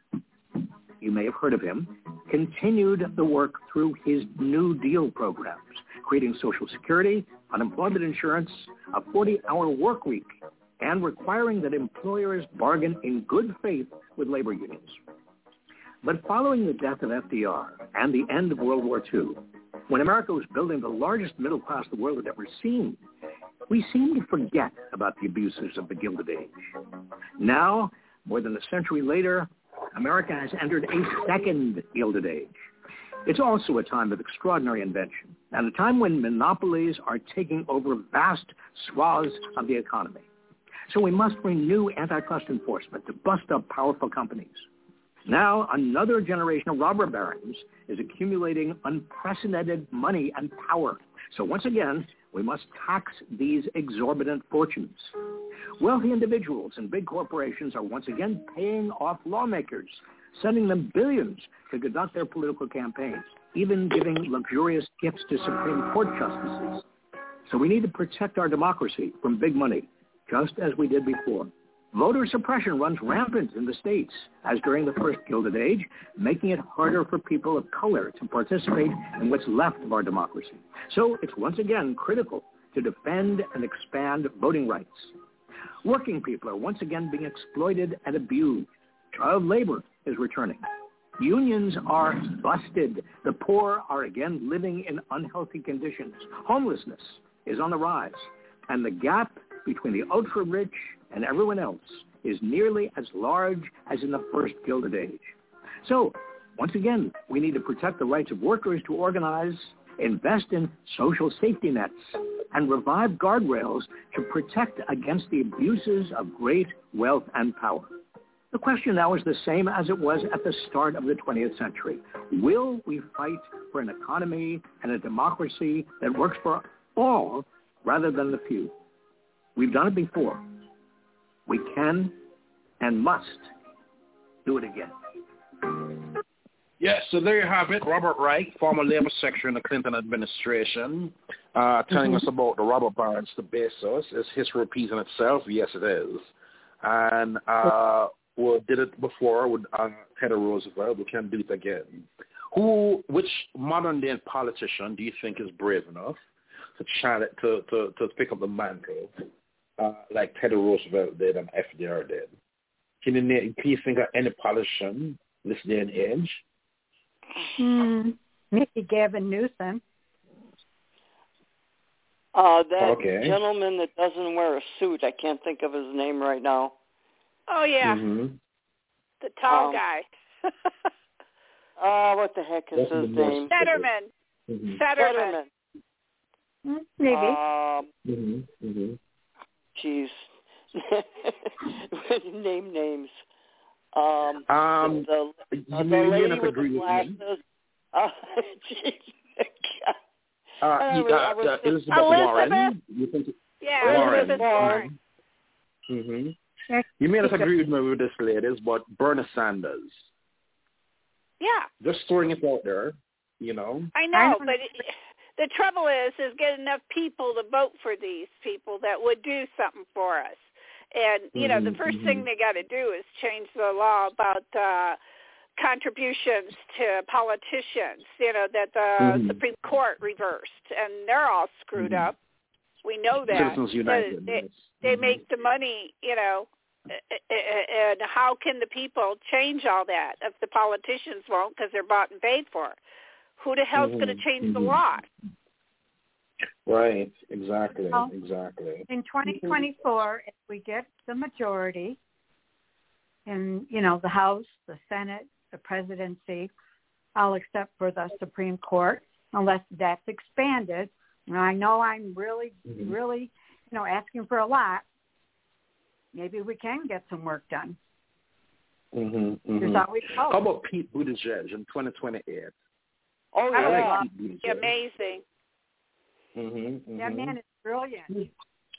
you may have heard of him, continued the work through his New Deal programs, creating Social Security, unemployment insurance, a forty-hour work week, and requiring that employers bargain in good faith with labor unions. But following the death of F D R and the end of World War Two, when America was building the largest middle class the world had ever seen, we seem to forget about the abuses of the Gilded Age. Now, more than a century later, America has entered a second Gilded Age. It's also a time of extraordinary invention, and a time when monopolies are taking over vast swaths of the economy. So we must renew antitrust enforcement to bust up powerful companies. Now, another generation of robber barons is accumulating unprecedented money and power. So once again, we must tax these exorbitant fortunes. Wealthy individuals and big corporations are once again paying off lawmakers, sending them billions to conduct their political campaigns, even giving luxurious gifts to Supreme Court justices. So we need to protect our democracy from big money, just as we did before. Voter suppression runs rampant in the states, as during the first Gilded Age, making it harder for people of color to participate in what's left of our democracy. So it's once again critical to defend and expand voting rights. Working people are once again being exploited and abused. Child labor is returning. Unions are busted. The poor are again living in unhealthy conditions. Homelessness is on the rise. And the gap between the ultra-rich and everyone else is nearly as large as in the first Gilded Age. So Once again, we need to protect the rights of workers to organize, invest in social safety nets, and revive guardrails to protect against the abuses of great wealth and power. The question now is the same as it was at the start of the twentieth century. Will we fight for an economy and a democracy that works for all rather than the few? We've done it before. We can and must do it again. Yes, so there you have it. Robert Reich, former labor secretary in the Clinton administration, uh, telling mm-hmm. us about the robber barons, the Bezos. Is history repeating itself? Yes, it is. And uh, we did it before with uh, Theodore Roosevelt. We can do it again. Who, which modern-day politician do you think is brave enough to challenge, to, to, to pick up the mantle uh, like Theodore Roosevelt did and F D R did? Can you, can you think of any politician this day and age? Hmm. Maybe Gavin Newsom. Uh, that okay. gentleman that doesn't wear a suit, I can't think of his name right now. Oh, yeah. Mm-hmm. The tall um, guy. uh, what the heck is That's his the name? Fetterman. Mm-hmm. Fetterman. Fetterman. Maybe. Um, mm-hmm. Mm-hmm. Jeez. Name names. Um, um, the, the, uh, you the may lady not with agree the with glasses. me. Uh, geez. Uh, I you, was, uh, I was uh, just, Elizabeth, Elizabeth Warren. You think Yeah, Warren. Elizabeth Warren. Mm-hmm. You may not agree with me with this, ladies, but Bernie Sanders. Yeah. Just throwing it out there, you know. I know, but it, the trouble is, is get enough people to vote for these people that would do something for us. And, you know, mm-hmm. the first mm-hmm. thing they got to do is change the law about uh, contributions to politicians, you know, that the mm-hmm. Supreme Court reversed. And they're all screwed mm-hmm. up. We know that. Citizens United. They, yes. they mm-hmm. make the money, you know, and how can the people change all that if the politicians won't because they're bought and paid for? Who the hell's mm-hmm. going to change mm-hmm. the law? Right, exactly, well, exactly. In twenty twenty-four, if we get the majority in, you know, the House, the Senate, the presidency, I'll accept for the Supreme Court unless that's expanded. And I know I'm really, mm-hmm. really, you know, asking for a lot. Maybe we can get some work done. Mm-hmm, mm-hmm. There's always hope. How about Pete Buttigieg in twenty twenty-eight? Oh, yeah. I like Pete Buttigieg. Amazing. Mm-hmm, mm-hmm. That man is brilliant.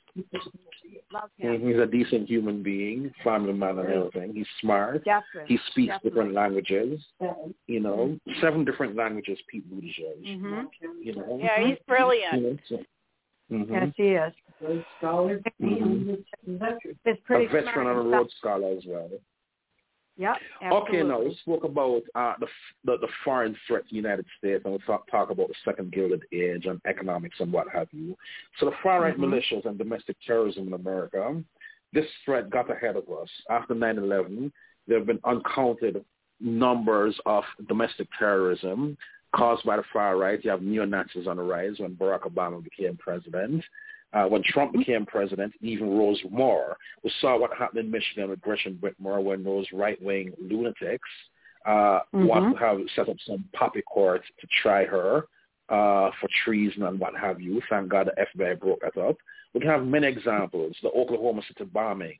Love him. Mm-hmm. He's a decent human being, family man and everything. He's smart. Definitely. He speaks Definitely. different languages. You know, seven different languages, Pete Buttigieg. Mm-hmm. You know? Yeah, he's brilliant. You know, so, mm-hmm. Yes, he is. Mm-hmm. It's pretty a veteran and a Rhodes Scholar as well. Yep. Okay, now we spoke about uh, the, the the foreign threat to the United States, and we'll talk, talk about the second Gilded Age and economics and what have you. So the far-right mm-hmm. militias and domestic terrorism in America, this threat got ahead of us. After nine eleven, there have been uncounted numbers of domestic terrorism caused by the far right. You have neo-Nazis on the rise when Barack Obama became president. Uh, when Trump became president, it even rose more. We saw what happened in Michigan with Gretchen Whitmer when those right-wing lunatics uh, mm-hmm. want to have set up some poppy court to try her uh, for treason and what have you. Thank God the F B I broke that up. We can have many examples. The Oklahoma City bombing,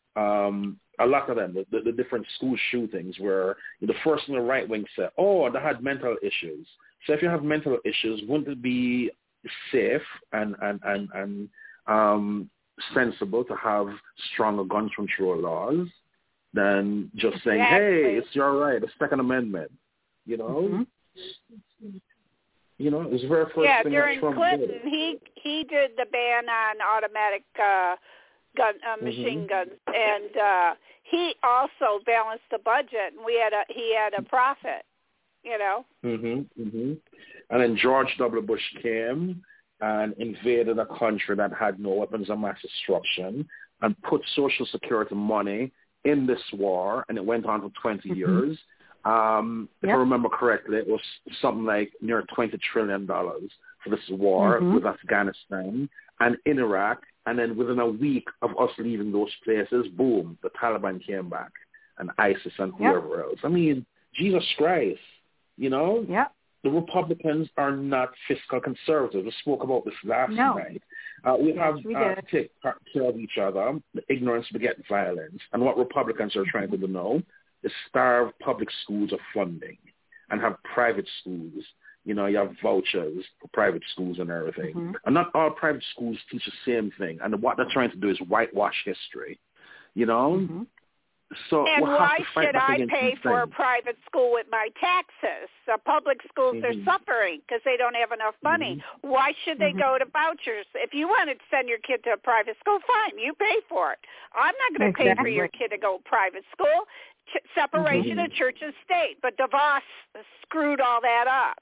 um, a lot of them, the, the, the different school shootings where the first thing the right wing said, oh, they had mental issues. So if you have mental issues, wouldn't it be safe and and and, and um, sensible to have stronger gun control laws than just saying, exactly. "Hey, it's your right, the Second Amendment." You know, mm-hmm. you know, it's the very first yeah, thing during that Trump Clinton, did. he he did the ban on automatic uh, gun uh, machine mm-hmm. guns, and uh, he also balanced the budget, and we had a he had a profit. You know. Mhm. Mhm. And then George W. Bush came and invaded a country that had no weapons of mass destruction and put Social Security money in this war, and it went on for twenty mm-hmm. years. Um, if yep. I remember correctly, it was something like near twenty trillion dollars for this war mm-hmm. with Afghanistan and in Iraq. And then within a week of us leaving those places, boom, the Taliban came back and ISIS and whoever yep. else. I mean, Jesus Christ, you know? Yeah. The Republicans are not fiscal conservatives. We spoke about this last no. night. Uh, we yes, have we uh, to take care of each other. Ignorance begets violence. And what Republicans are trying to do now is starve public schools of funding and have private schools. You know, you have vouchers for private schools and everything. Mm-hmm. And not all private schools teach the same thing. And what they're trying to do is whitewash history, you know? Mm-hmm. So and we'll why have to should I pay for a private school with my taxes? The public schools mm-hmm. are suffering because they don't have enough money. Mm-hmm. Why should they mm-hmm. go to vouchers? If you want to send your kid to a private school, fine, you pay for it. I'm not going to exactly. pay for your kid to go to private school. Ch- separation mm-hmm. of church and state. But DeVos screwed all that up.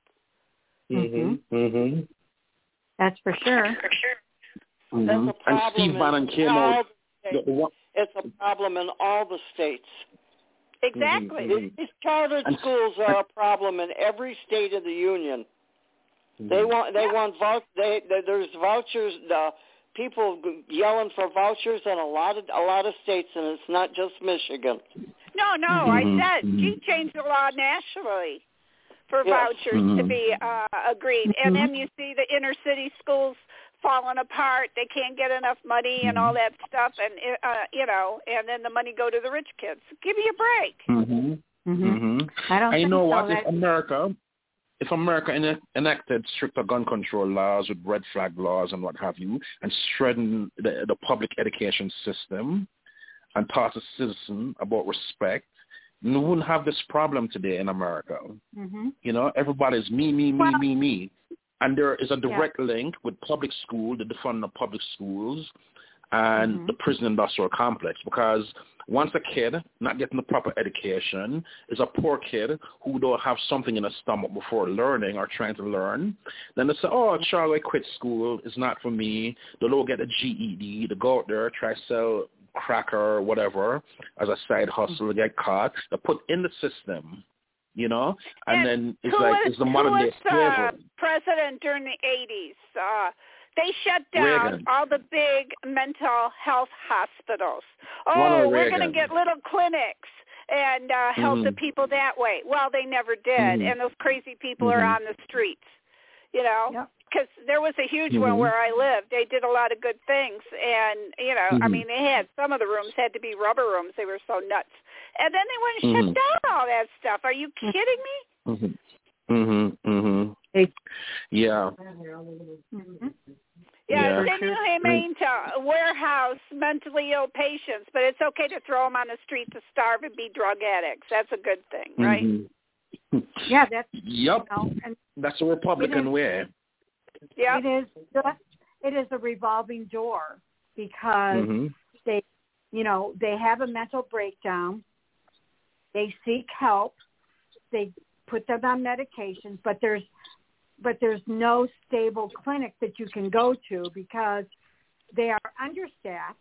Mm-hmm. Mm-hmm. That's for sure. For sure. Mm-hmm. That's a problem. And Steve Bannon came out. It's a problem in all the states. Exactly. Mm-hmm. These chartered schools are a problem in every state of the union. Mm-hmm. They want they want vouch they, they there's vouchers. The people yelling for vouchers in a lot of a lot of states, and it's not just Michigan. No, no, mm-hmm. I said she changed the law nationally for yes. vouchers mm-hmm. to be uh, agreed, mm-hmm. and then you see the inner city schools falling apart. They can't get enough money and all that stuff, and uh, you know, and then the money go to the rich kids. Give me a break. Mm-hmm. Mm-hmm. I don't. And you know so. what? That... If America, if America en- enacted stricter gun control laws with red flag laws and what have you, and strengthened the, the public education system, and taught a citizen about respect, we wouldn't have this problem today in America. Mm-hmm. You know, everybody's me, me, me, well, me, me. And there is a direct yeah. link with public school, the defunding of public schools, and mm-hmm. the prison industrial complex. Because once a kid not getting the proper education is a poor kid who don't have something in their stomach before learning or trying to learn, then they say, oh, Charlie, quit school. It's not for me. They'll go get a G E D. They go out there, try to sell cracker or whatever as a side hustle, mm-hmm. get caught. They're put in the system. You know, and, and then it's like was, it's the modern day slavery. Uh, president during the eighties, uh, they shut down Reagan. all the big mental health hospitals. Oh, we're going to get little clinics and uh, help mm-hmm. the people that way. Well, they never did, mm-hmm. and those crazy people mm-hmm. are on the streets. You know, because yep. there was a huge mm-hmm. one where I lived. They did a lot of good things, and you know, mm-hmm. I mean, they had some of the rooms had to be rubber rooms. They were so nuts. And then they went and mm-hmm. shut down all that stuff. Are you kidding me? Mm-hmm. Mm-hmm. Mm-hmm. Yeah. Mm-hmm. Yeah, yeah. inhumane to warehouse mentally ill patients, but it's okay to throw them on the street to starve and be drug addicts. That's a good thing, right? Mm-hmm. Yeah, that's yep. You know, and that's a Republican is, way. Yeah, it is. It is a revolving door because mm-hmm. they, you know, they have a mental breakdown. They seek help. They put them on medications, but there's but there's no stable clinic that you can go to because they are understaffed,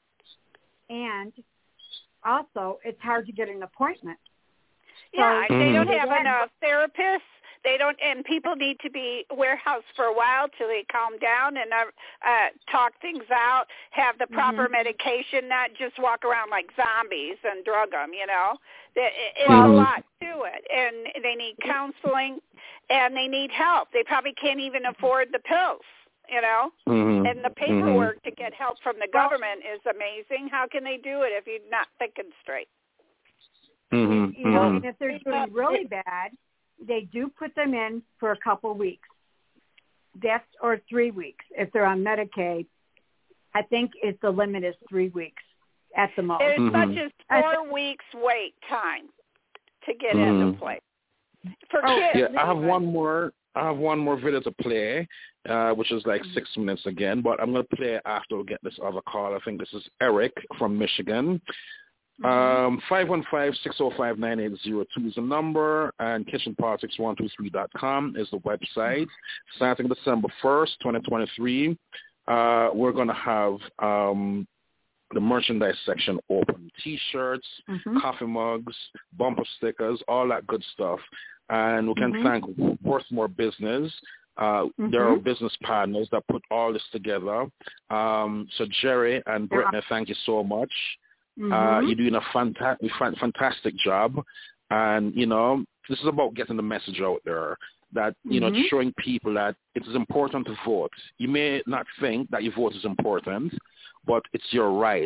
and also it's hard to get an appointment. Yeah, so, they don't mm-hmm. have enough therapists. They don't, and people need to be warehoused for a while till they calm down and uh, uh, talk things out, have the proper mm-hmm. medication, not just walk around like zombies and drug them, you know. It's mm-hmm. a lot to it, and they need counseling, and they need help. They probably can't even afford the pills, you know. Mm-hmm. And the paperwork mm-hmm. to get help from the government is amazing. How can they do it if you're not thinking straight? Mm-hmm. You know, and if they're doing really bad, they do put them in for a couple of weeks. That's or three weeks if they're on Medicaid. I think it's the limit is three weeks at the most. As mm-hmm. much as four weeks wait time to get mm-hmm. into play for oh, kids. Yeah, I have one more. I have one more video to play, uh, which is like six minutes again. But I'm going to play after we get this other call. I think this is Eric from Michigan. Um, five one five, six oh five, nine eight zero two is the number, and kitchen politics one two three dot com is the website. Starting December first, twenty twenty-three, uh, we're going to have um, the merchandise section open. T-shirts, mm-hmm. coffee mugs, bumper stickers, all that good stuff. And we can mm-hmm. thank Worthmore Business. Uh, mm-hmm. There are business partners that put all this together. Um, so Jerry and Brittany, thank you so much. Mm-hmm. Uh, you're doing a fanta- fantastic job. And, you know, this is about getting the message out there that, you mm-hmm. know, showing people that it is important to vote. You may not think that your vote is important, but it's your right.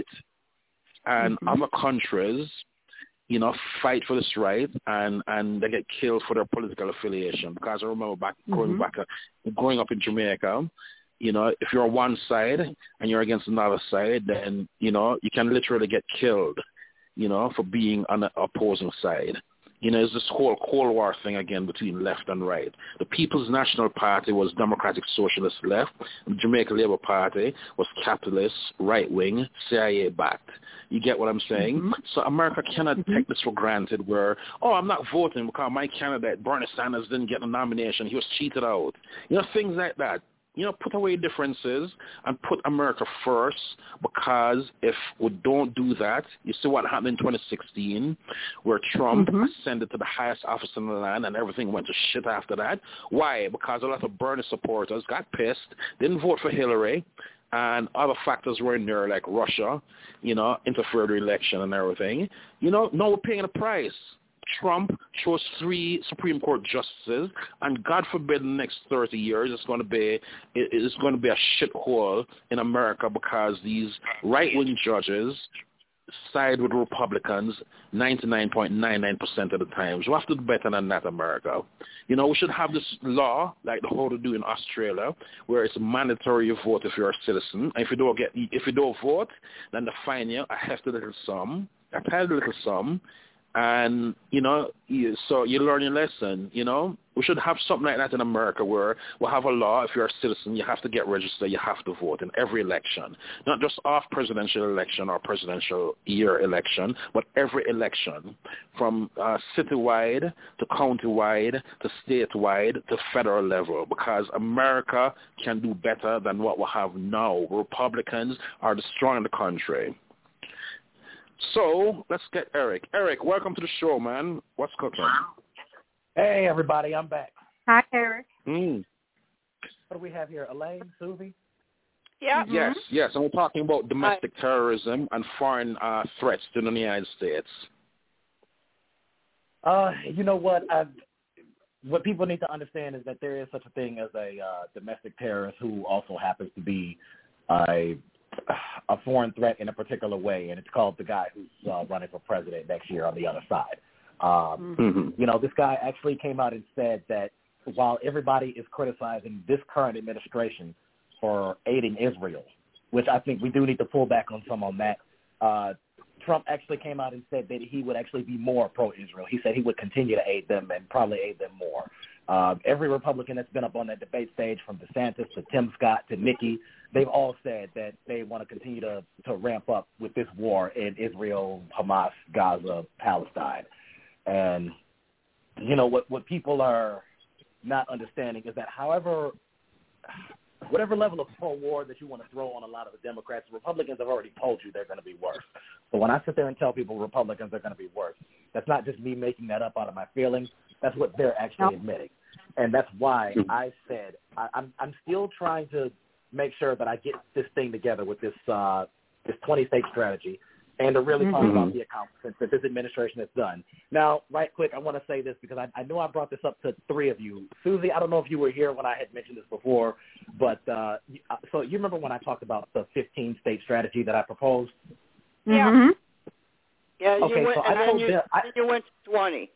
And mm-hmm. other countries, you know, fight for this right, and, and they get killed for their political affiliation. Because I remember back mm-hmm. growing back, uh, growing up in Jamaica, you know, if you're on one side and you're against another side, then, you know, you can literally get killed, you know, for being on the opposing side. You know, it's this whole Cold War thing again between left and right. The People's National Party was Democratic Socialist left, and the Jamaica Labour Party was capitalist, right-wing, C I A-backed. You get what I'm saying? Mm-hmm. So America cannot mm-hmm. take this for granted where, oh, I'm not voting because my candidate, Bernie Sanders, didn't get a nomination. He was cheated out. You know, things like that. You know, put away differences and put America first, because if we don't do that, you see what happened in twenty sixteen where Trump mm-hmm. ascended to the highest office in the land and everything went to shit after that. Why? Because a lot of Bernie supporters got pissed, didn't vote for Hillary, and other factors were in there like Russia, you know, interfered with the election and everything. You know, now we're paying the price. Trump chose three Supreme Court justices, and God forbid in the next thirty years it's going to be it's going to be a shithole in America, because these right-wing judges side with Republicans ninety-nine point nine nine percent of the time. So we have to do better than that, America. You know, we should have this law like the how to do in Australia, where it's mandatory you vote if you're a citizen. And if you don't get if you don't vote, then they fine you a hefty little sum, a tiny little sum. And, you know, you, so you learn your lesson, you know. We should have something like that in America where we'll have a law, if you're a citizen, you have to get registered, you have to vote in every election. Not just off presidential election or presidential year election, but every election, from uh, citywide to countywide to statewide to federal level, because America can do better than what we have now. Republicans are destroying the country. So let's get Eric. Eric, welcome to the show, man. What's cooking? Hey, everybody. I'm back. Hi, Eric. Mm. What do we have here? Elaine, Susie? Yeah. Mm-hmm. Yes, yes. And we're talking about domestic Hi. terrorism and foreign uh, threats to the United States. Uh, you know what? I've, what people need to understand is that there is such a thing as a uh, domestic terrorist who also happens to be a a foreign threat in a particular way, and it's called the guy who's uh, running for president next year on the other side. Um, mm-hmm. You know, this guy actually came out and said that while everybody is criticizing this current administration for aiding Israel, which I think we do need to pull back on some on that, uh, Trump actually came out and said that he would actually be more pro-Israel. He said he would continue to aid them and probably aid them more. Uh, every Republican that's been up on that debate stage, from DeSantis to Tim Scott to Nikki, they've all said that they want to continue to, to ramp up with this war in Israel, Hamas, Gaza, Palestine. And, you know, what, what people are not understanding is that however, whatever level of pro-war that you want to throw on a lot of the Democrats, Republicans have already told you they're going to be worse. So when I sit there and tell people Republicans are going to be worse, that's not just me making that up out of my feelings. That's what they're actually admitting. And that's why I said I, I'm, I'm still trying to make sure that I get this thing together with this uh, this twenty-state strategy and to really talk mm-hmm. about the accomplishments that this administration has done. Now, right quick, I want to say this because I, I know I brought this up to three of you. Susie, I don't know if you were here when I had mentioned this before, but uh, so you remember when I talked about the fifteen-state strategy that I proposed? Yeah. Mm-hmm. Yeah, you okay, went, so and I then told you, them, I, you went to twenty.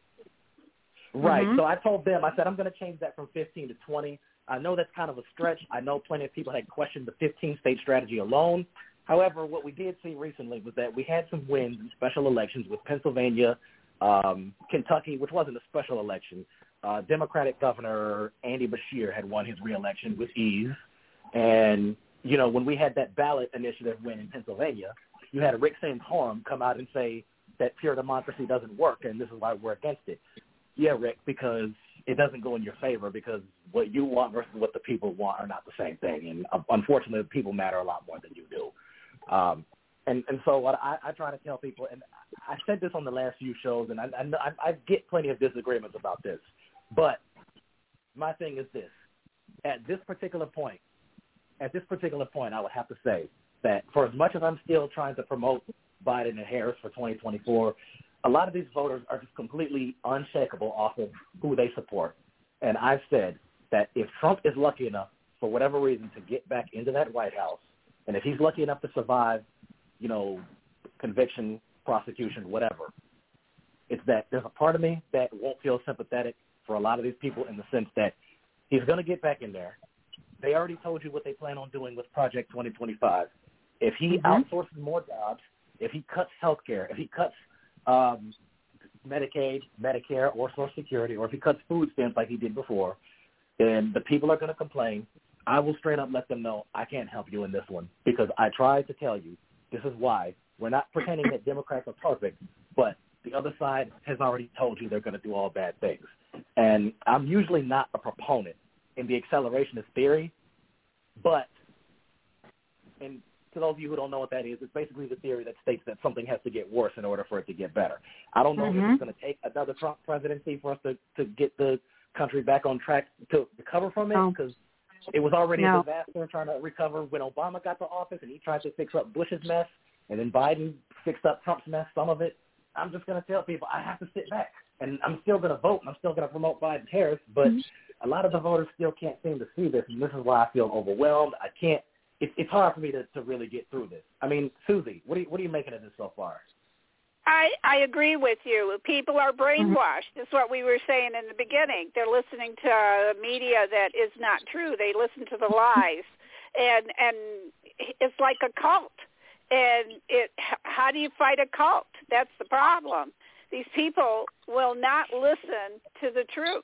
Right. Mm-hmm. So I told them, I said, I'm going to change that from fifteen to twenty. I know that's kind of a stretch. I know plenty of people had questioned the fifteen-state strategy alone. However, what we did see recently was that we had some wins in special elections with Pennsylvania, um, Kentucky, which wasn't a special election. Uh, Democratic Governor Andy Beshear had won his reelection with ease. And, you know, when we had that ballot initiative win in Pennsylvania, you had Rick Santorum come out and say that pure democracy doesn't work, and this is why we're against it. Yeah, Rick, because it doesn't go in your favor, because what you want versus what the people want are not the same thing. And uh, unfortunately, the people matter a lot more than you do. Um, and, and so what I, I try to tell people, and I said this on the last few shows, and I, I, I get plenty of disagreements about this, but my thing is this. At this particular point, at this particular point, I would have to say that for as much as I'm still trying to promote Biden and Harris for twenty twenty-four, a lot of these voters are just completely unshakable off of who they support. And I've said that if Trump is lucky enough, for whatever reason, to get back into that White House, and if he's lucky enough to survive, you know, conviction, prosecution, whatever, it's that there's a part of me that won't feel sympathetic for a lot of these people in the sense that he's going to get back in there. They already told you what they plan on doing with Project twenty twenty-five. If he mm-hmm. outsources more jobs, if he cuts health care, if he cuts um, Medicaid, Medicare, or Social Security, or if he cuts food stamps like he did before, then the people are going to complain. I will straight up let them know I can't help you in this one because I tried to tell you this is why. We're not pretending that Democrats are perfect, but the other side has already told you they're going to do all bad things. And I'm usually not a proponent in the accelerationist theory, but and to those of you who don't know what that is, it's basically the theory that states that something has to get worse in order for it to get better. I don't know mm-hmm. if it's going to take another Trump presidency for us to, to get the country back on track to recover from it because it was already no. a disaster trying to recover when Obama got to office and he tried to fix up Bush's mess and then Biden fixed up Trump's mess, some of it. I'm just going to tell people I have to sit back and I'm still going to vote and I'm still going to promote Biden-Harris, but mm-hmm. a lot of the voters still can't seem to see this, and this is why I feel overwhelmed. I can't. It's, it's hard for me to, to really get through this. I mean, Susie, what are you, what are you making of this so far? I, I agree with you. People are brainwashed. That's what we were saying in the beginning. They're listening to media that is not true. They listen to the lies, and and it's like a cult. And it, how do you fight a cult? That's the problem. These people will not listen to the truth.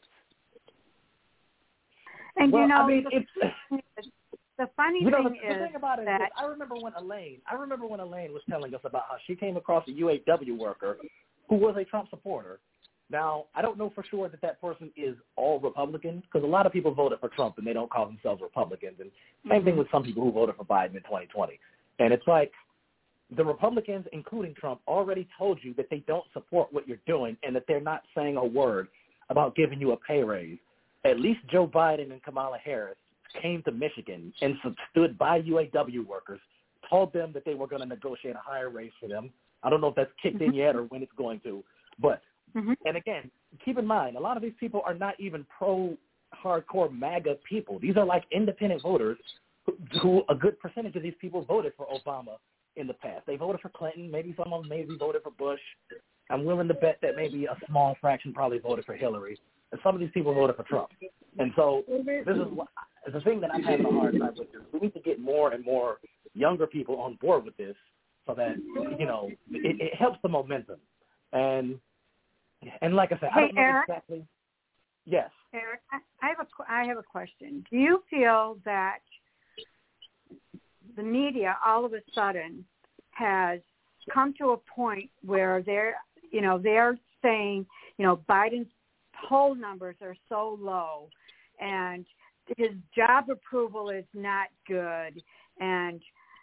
And well, you know, I mean, it's. The funny you know, thing the, is the thing about it that is, I remember when Elaine, I remember when Elaine was telling us about how she came across a U A W worker who was a Trump supporter. Now, I don't know for sure that that person is all Republican because a lot of people voted for Trump and they don't call themselves Republicans. And same thing with some people who voted for Biden in twenty twenty. And it's like the Republicans, including Trump, already told you that they don't support what you're doing and that they're not saying a word about giving you a pay raise. At least Joe Biden and Kamala Harris came to Michigan and stood by U A W workers, told them that they were going to negotiate a higher raise for them. I don't know if that's kicked in yet or when it's going to. But, mm-hmm. and again, keep in mind, a lot of these people are not even pro-hardcore MAGA people. These are like independent voters who, who a good percentage of these people voted for Obama in the past. They voted for Clinton. Maybe some of them maybe voted for Bush. I'm willing to bet that maybe a small fraction probably voted for Hillary. And some of these people voted for Trump. And so this is what, the thing that I'm having a hard time with. Is we need to get more and more younger people on board with this so that, you know, it, it helps the momentum. And and like I said, hey, I don't know Eric, exactly. Yes. Eric, I have a, I have a question. Do you feel that the media all of a sudden has come to a point where they're, you know, they're saying, you know, Biden's poll numbers are so low and his job approval is not good, and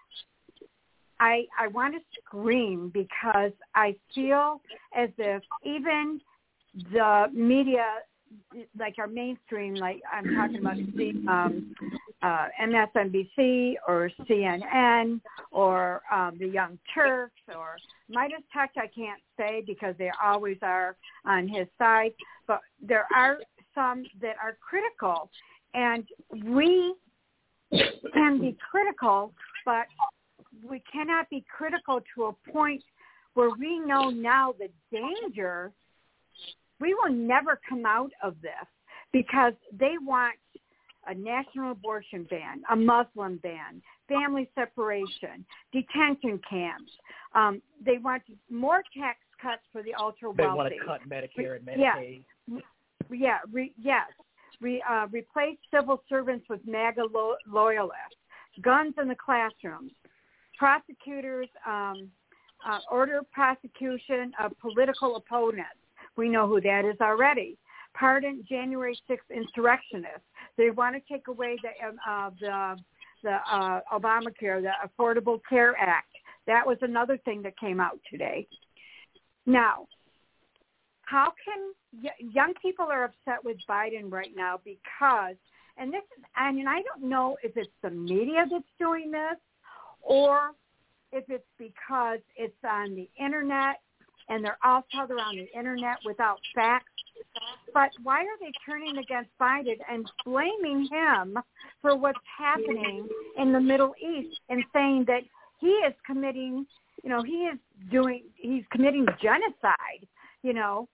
I I want to scream because I feel as if even the media, like our mainstream, like I'm talking about um, uh, M S N B C or C N N or um, the Young Turks or Midas Touch, I can't say because they always are on his side, but there are some that are critical. And we can be critical, but we cannot be critical to a point where we know now the danger. We will never come out of this because they want a national abortion ban, a Muslim ban, family separation, detention camps. Um, they want more tax cuts for the ultra-wealthy. They want to cut Medicare and Medicaid. Yeah, yeah re, yes. Re, uh, replace civil servants with MAGA lo- loyalists, guns in the classrooms, prosecutors um, uh, order prosecution of political opponents. We know who that is already. Pardon January sixth insurrectionists. They want to take away the uh, the, the uh, Obamacare, the Affordable Care Act. That was another thing that came out today. Now, how can young people are upset with Biden right now because, and this is, I mean, I don't know if it's the media that's doing this or if it's because it's on the internet and they're all told around the internet without facts. But why are they turning against Biden and blaming him for what's happening in the Middle East and saying that he is committing, you know, he is doing, he's committing genocide, you know?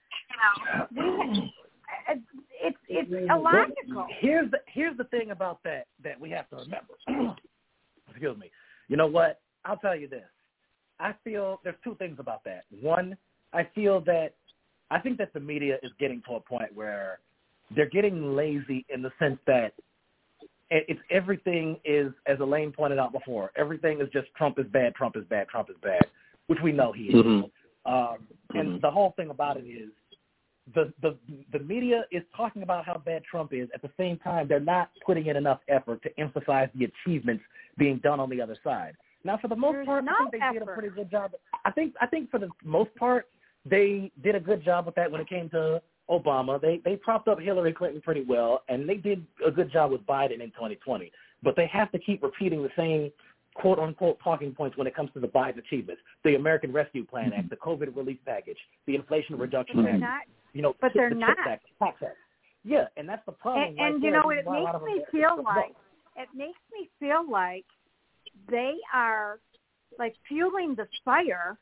We, it's it's illogical. Well, here's the here's the thing about that that we have to remember. Excuse me. You know what? I'll tell you this. I feel there's two things about that. One, I feel that I think that the media is getting to a point where they're getting lazy in the sense that it's everything is, as Elaine pointed out before, everything is just Trump is bad, Trump is bad, Trump is bad, which we know he is. Mm-hmm. Um, and mm-hmm. the whole thing about it is the, the the media is talking about how bad Trump is. At the same time, they're not putting in enough effort to emphasize the achievements being done on the other side. Now, for the most There's part, no I think they effort. did a pretty good job. I think I think for the most part, they did a good job with that when it came to Obama. They they propped up Hillary Clinton pretty well, and they did a good job with Biden in twenty twenty. But they have to keep repeating the same quote-unquote talking points when it comes to the Biden achievements, the American Rescue Plan Act, the COVID relief package, the Inflation Reduction Act, not, you know, but the, they're the not. Tax Act. Yeah, and that's the problem. And, right and you there. know, it makes me feel like it makes me feel like they are like fueling the fire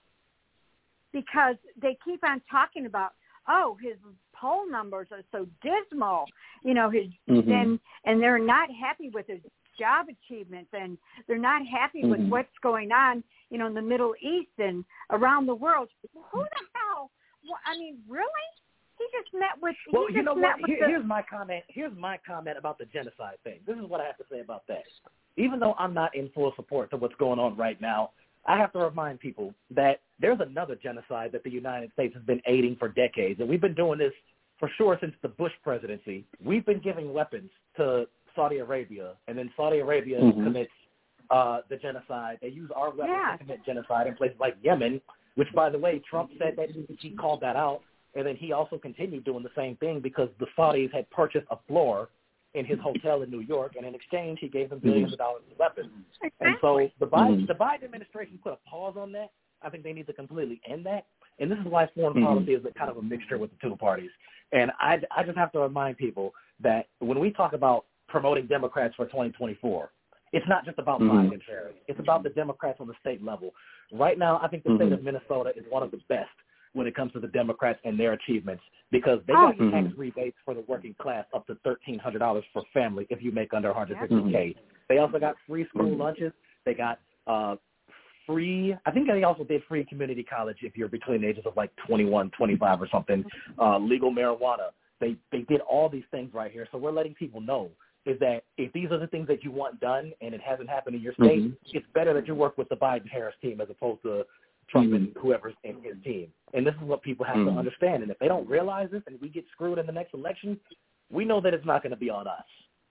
because they keep on talking about, oh, his poll numbers are so dismal, you know, his mm-hmm. and and they're not happy with his job achievements, and they're not happy mm-hmm. with what's going on, you know, in the Middle East and around the world. Who the hell? Well, I mean, really? He just met with. Well, he you just know met what? with Here, the, here's my comment. Here's my comment about the genocide thing. This is what I have to say about that. Even though I'm not in full support to what's going on right now, I have to remind people that there's another genocide that the United States has been aiding for decades, and we've been doing this for sure since the Bush presidency. We've been giving weapons to Saudi Arabia, and then Saudi Arabia mm-hmm. commits uh, the genocide. They use our weapons yeah. to commit genocide in places like Yemen, which, by the way, Trump said that he called that out, and then he also continued doing the same thing because the Saudis had purchased a floor in his hotel in New York, and in exchange, he gave them billions of dollars of weapons. And so the Biden, the Biden administration put a pause on that. I think they need to completely end that. And this is why foreign mm-hmm. policy is a kind of a mixture with the two parties. And I, I just have to remind people that when we talk about promoting Democrats for twenty twenty-four, it's not just about mm-hmm. Biden and Harris. It's about the Democrats on the state level. Right now, I think the mm-hmm. state of Minnesota is one of the best when it comes to the Democrats and their achievements because they got oh, tax mm-hmm. rebates for the working class up to thirteen hundred dollars per family if you make under one hundred fifty thousand dollars. They also got free school lunches. They got uh, free – I think they also did free community college if you're between the ages of like twenty-one, twenty-five or something, uh, legal marijuana. They, they did all these things right here. So we're letting people know is that if these are the things that you want done and it hasn't happened in your state, mm-hmm. it's better that you work with the Biden-Harris team as opposed to Trump mm-hmm. and whoever's in his team. And this is what people have mm-hmm. to understand. And if they don't realize this and we get screwed in the next election, we know that it's not going to be on us.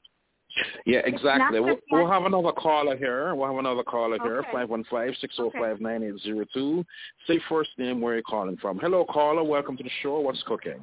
Yeah, exactly. We'll, we'll have another caller here. We'll have another caller okay. here, five one five, six oh five, nine eight zero two. Say first name, where you're calling from. Hello, caller. Welcome to the show. What's cooking?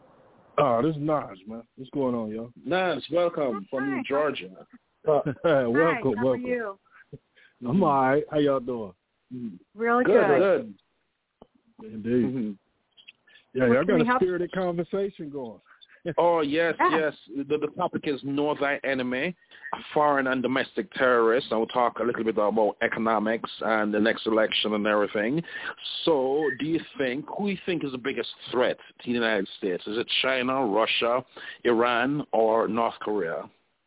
Oh, this is Naj, man. What's going on, y'all? Naj, welcome from Hi. Georgia. Uh, welcome, Hi, how welcome. are you? I'm all right. How y'all doing? Really good. Good. good. Indeed. Mm-hmm. Yeah, y'all got a spirited conversation going. Oh, yes, yeah. yes. The, the topic is Know Thy Enemy, foreign and domestic terrorists. And we'll talk a little bit about economics and the next election and everything. So do you think, who do you think is the biggest threat to the United States? Is it China, Russia, Iran, or North Korea?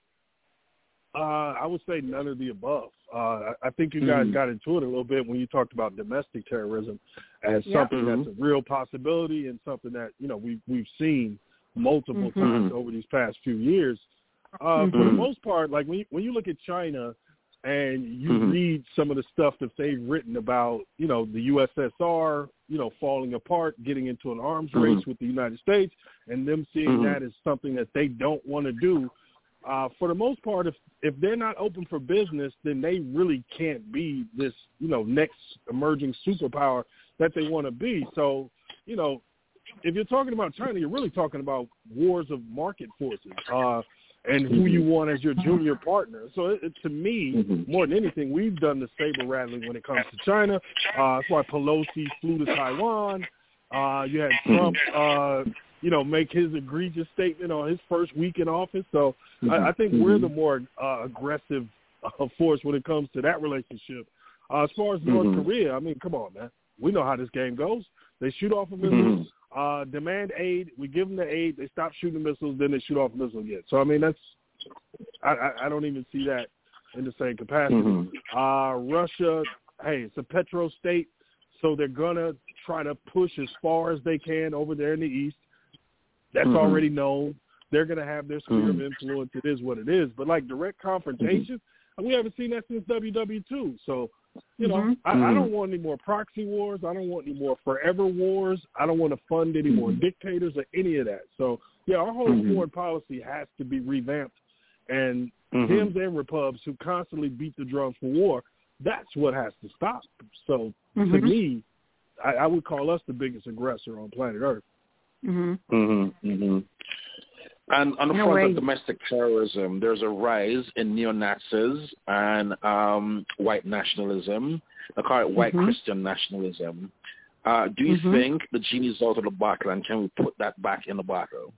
Uh, I would say none of the above. Uh, I think you guys mm-hmm. got into it a little bit when you talked about domestic terrorism as yep. something mm-hmm. that's a real possibility and something that, you know, we've, we've seen multiple mm-hmm. times over these past few years. Uh, mm-hmm. For the most part, like when you, when you look at China and you mm-hmm. read some of the stuff that they've written about, you know, the U S S R, you know, falling apart, getting into an arms mm-hmm. race with the United States, and them seeing mm-hmm. that as something that they don't want to do. Uh, for the most part, if if they're not open for business, then they really can't be this, you know, next emerging superpower that they want to be. So, you know, if you're talking about China, you're really talking about wars of market forces. Uh, and who you want as your junior partner. So it, it, to me, mm-hmm. more than anything, we've done the saber rattling when it comes to China. Uh, that's why Pelosi flew to Taiwan. Uh, you had Trump, uh, you know, make his egregious statement on his first week in office. So mm-hmm. I, I think mm-hmm. we're the more uh, aggressive uh, force when it comes to that relationship. Uh, as far as North mm-hmm. Korea, I mean, come on, man. We know how this game goes. They shoot off a missile, mm-hmm. uh, demand aid. We give them the aid. They stop shooting missiles. Then they shoot off a missile again. So, I mean, that's I, I, I don't even see that in the same capacity. Mm-hmm. Uh, Russia, hey, it's a petro state, so they're going to try to push as far as they can over there in the east. That's mm-hmm. already known. They're going to have their sphere mm-hmm. of influence. It is what it is. But, like, direct confrontation, mm-hmm. we haven't seen that since W W two. So, you know, mm-hmm. I, I don't want any more proxy wars. I don't want any more forever wars. I don't want to fund any more mm-hmm. dictators or any of that. So, yeah, our whole mm-hmm. foreign policy has to be revamped. And mm-hmm. Dems and Repubs who constantly beat the drums for war, that's what has to stop. So, mm-hmm. to me, I, I would call us the biggest aggressor on planet Earth. Mm-hmm. Mm-hmm. Mm-hmm. And on the no front way. of domestic terrorism, there's a rise in neo-Nazis and um, white nationalism. I call it white mm-hmm. Christian nationalism. Uh, do you mm-hmm. think the genie's out of the bottle, and can we put that back in the bottle?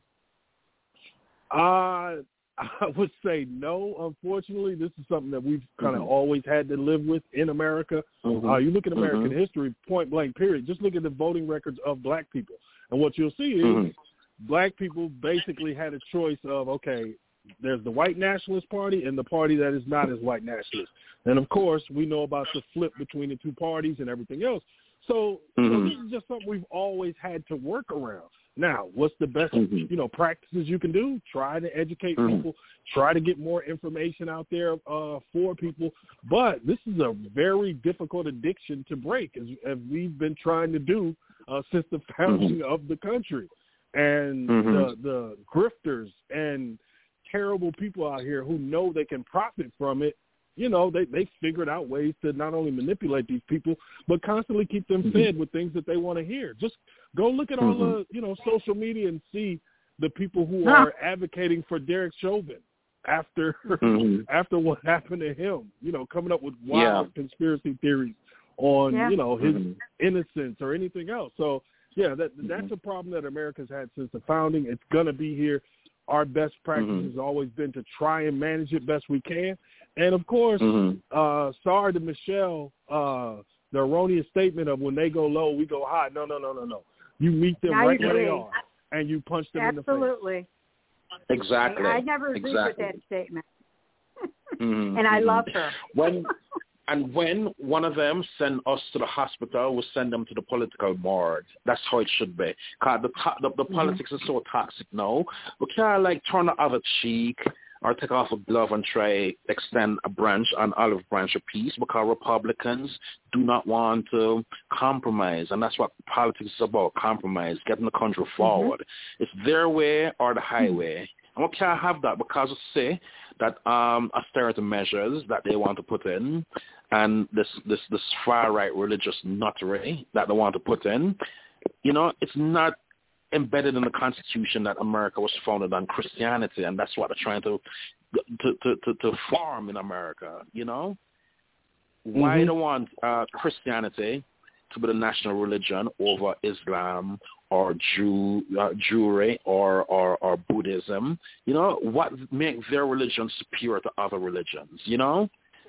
Uh, I would say no, unfortunately. This is something that we've kind of mm-hmm. always had to live with in America. Mm-hmm. Uh, you look at American mm-hmm. history, point blank, period. Just look at the voting records of black people. And what you'll see is mm-hmm. black people basically had a choice of, okay, there's the white nationalist party and the party that is not as white nationalist. And, of course, we know about the flip between the two parties and everything else. So, mm-hmm. so this is just something we've always had to work around. Now, what's the best, mm-hmm. you know, practices you can do? Try to educate mm-hmm. people. Try to get more information out there uh, for people. But this is a very difficult addiction to break, as, as we've been trying to do uh, since the founding mm-hmm. of the country. And mm-hmm. the, the grifters and terrible people out here who know they can profit from it, you know, they, they figured out ways to not only manipulate these people, but constantly keep them mm-hmm. fed with things that they want to hear. Just go look at all the, you know, social media and see the people who ah. are advocating for Derek Chauvin after mm-hmm. after what happened to him, you know, coming up with wild yeah. conspiracy theories on, yeah. you know, his mm-hmm. innocence or anything else. So, yeah, that that's mm-hmm. a problem that America's had since the founding. It's going to be here. Our best practice mm-hmm. has always been to try and manage it best we can. And, of course, mm-hmm. uh, sorry to Michelle, uh, the erroneous statement of when they go low, we go high. No, no, no, no, no. You meet them now right where they are, and you punch them Absolutely. in the face. Exactly. I, I never agreed exactly. with that statement. mm-hmm. And I love her. When And when one of them send us to the hospital, we send them to the political board. That's how it should be. Because the, the, the mm-hmm. politics is so toxic now. We can't, like, turn the other cheek or take off a glove and try extend a branch, an olive branch apiece, because Republicans do not want to compromise. And that's what politics is about, compromise, getting the country forward. Mm-hmm. It's their way or the highway. And we can't have that because we say that um, austerity measures that they want to put in and this, this, this far-right religious nuttery that they want to put in, you know, it's not embedded in the Constitution that America was founded on Christianity, and that's what they're trying to to to, to, to farm in America, you know? Mm-hmm. Why do they want uh, Christianity to be the national religion over Islam or Jew, uh, Jewry or, or, or Buddhism? You know, what makes their religion superior to other religions, you know?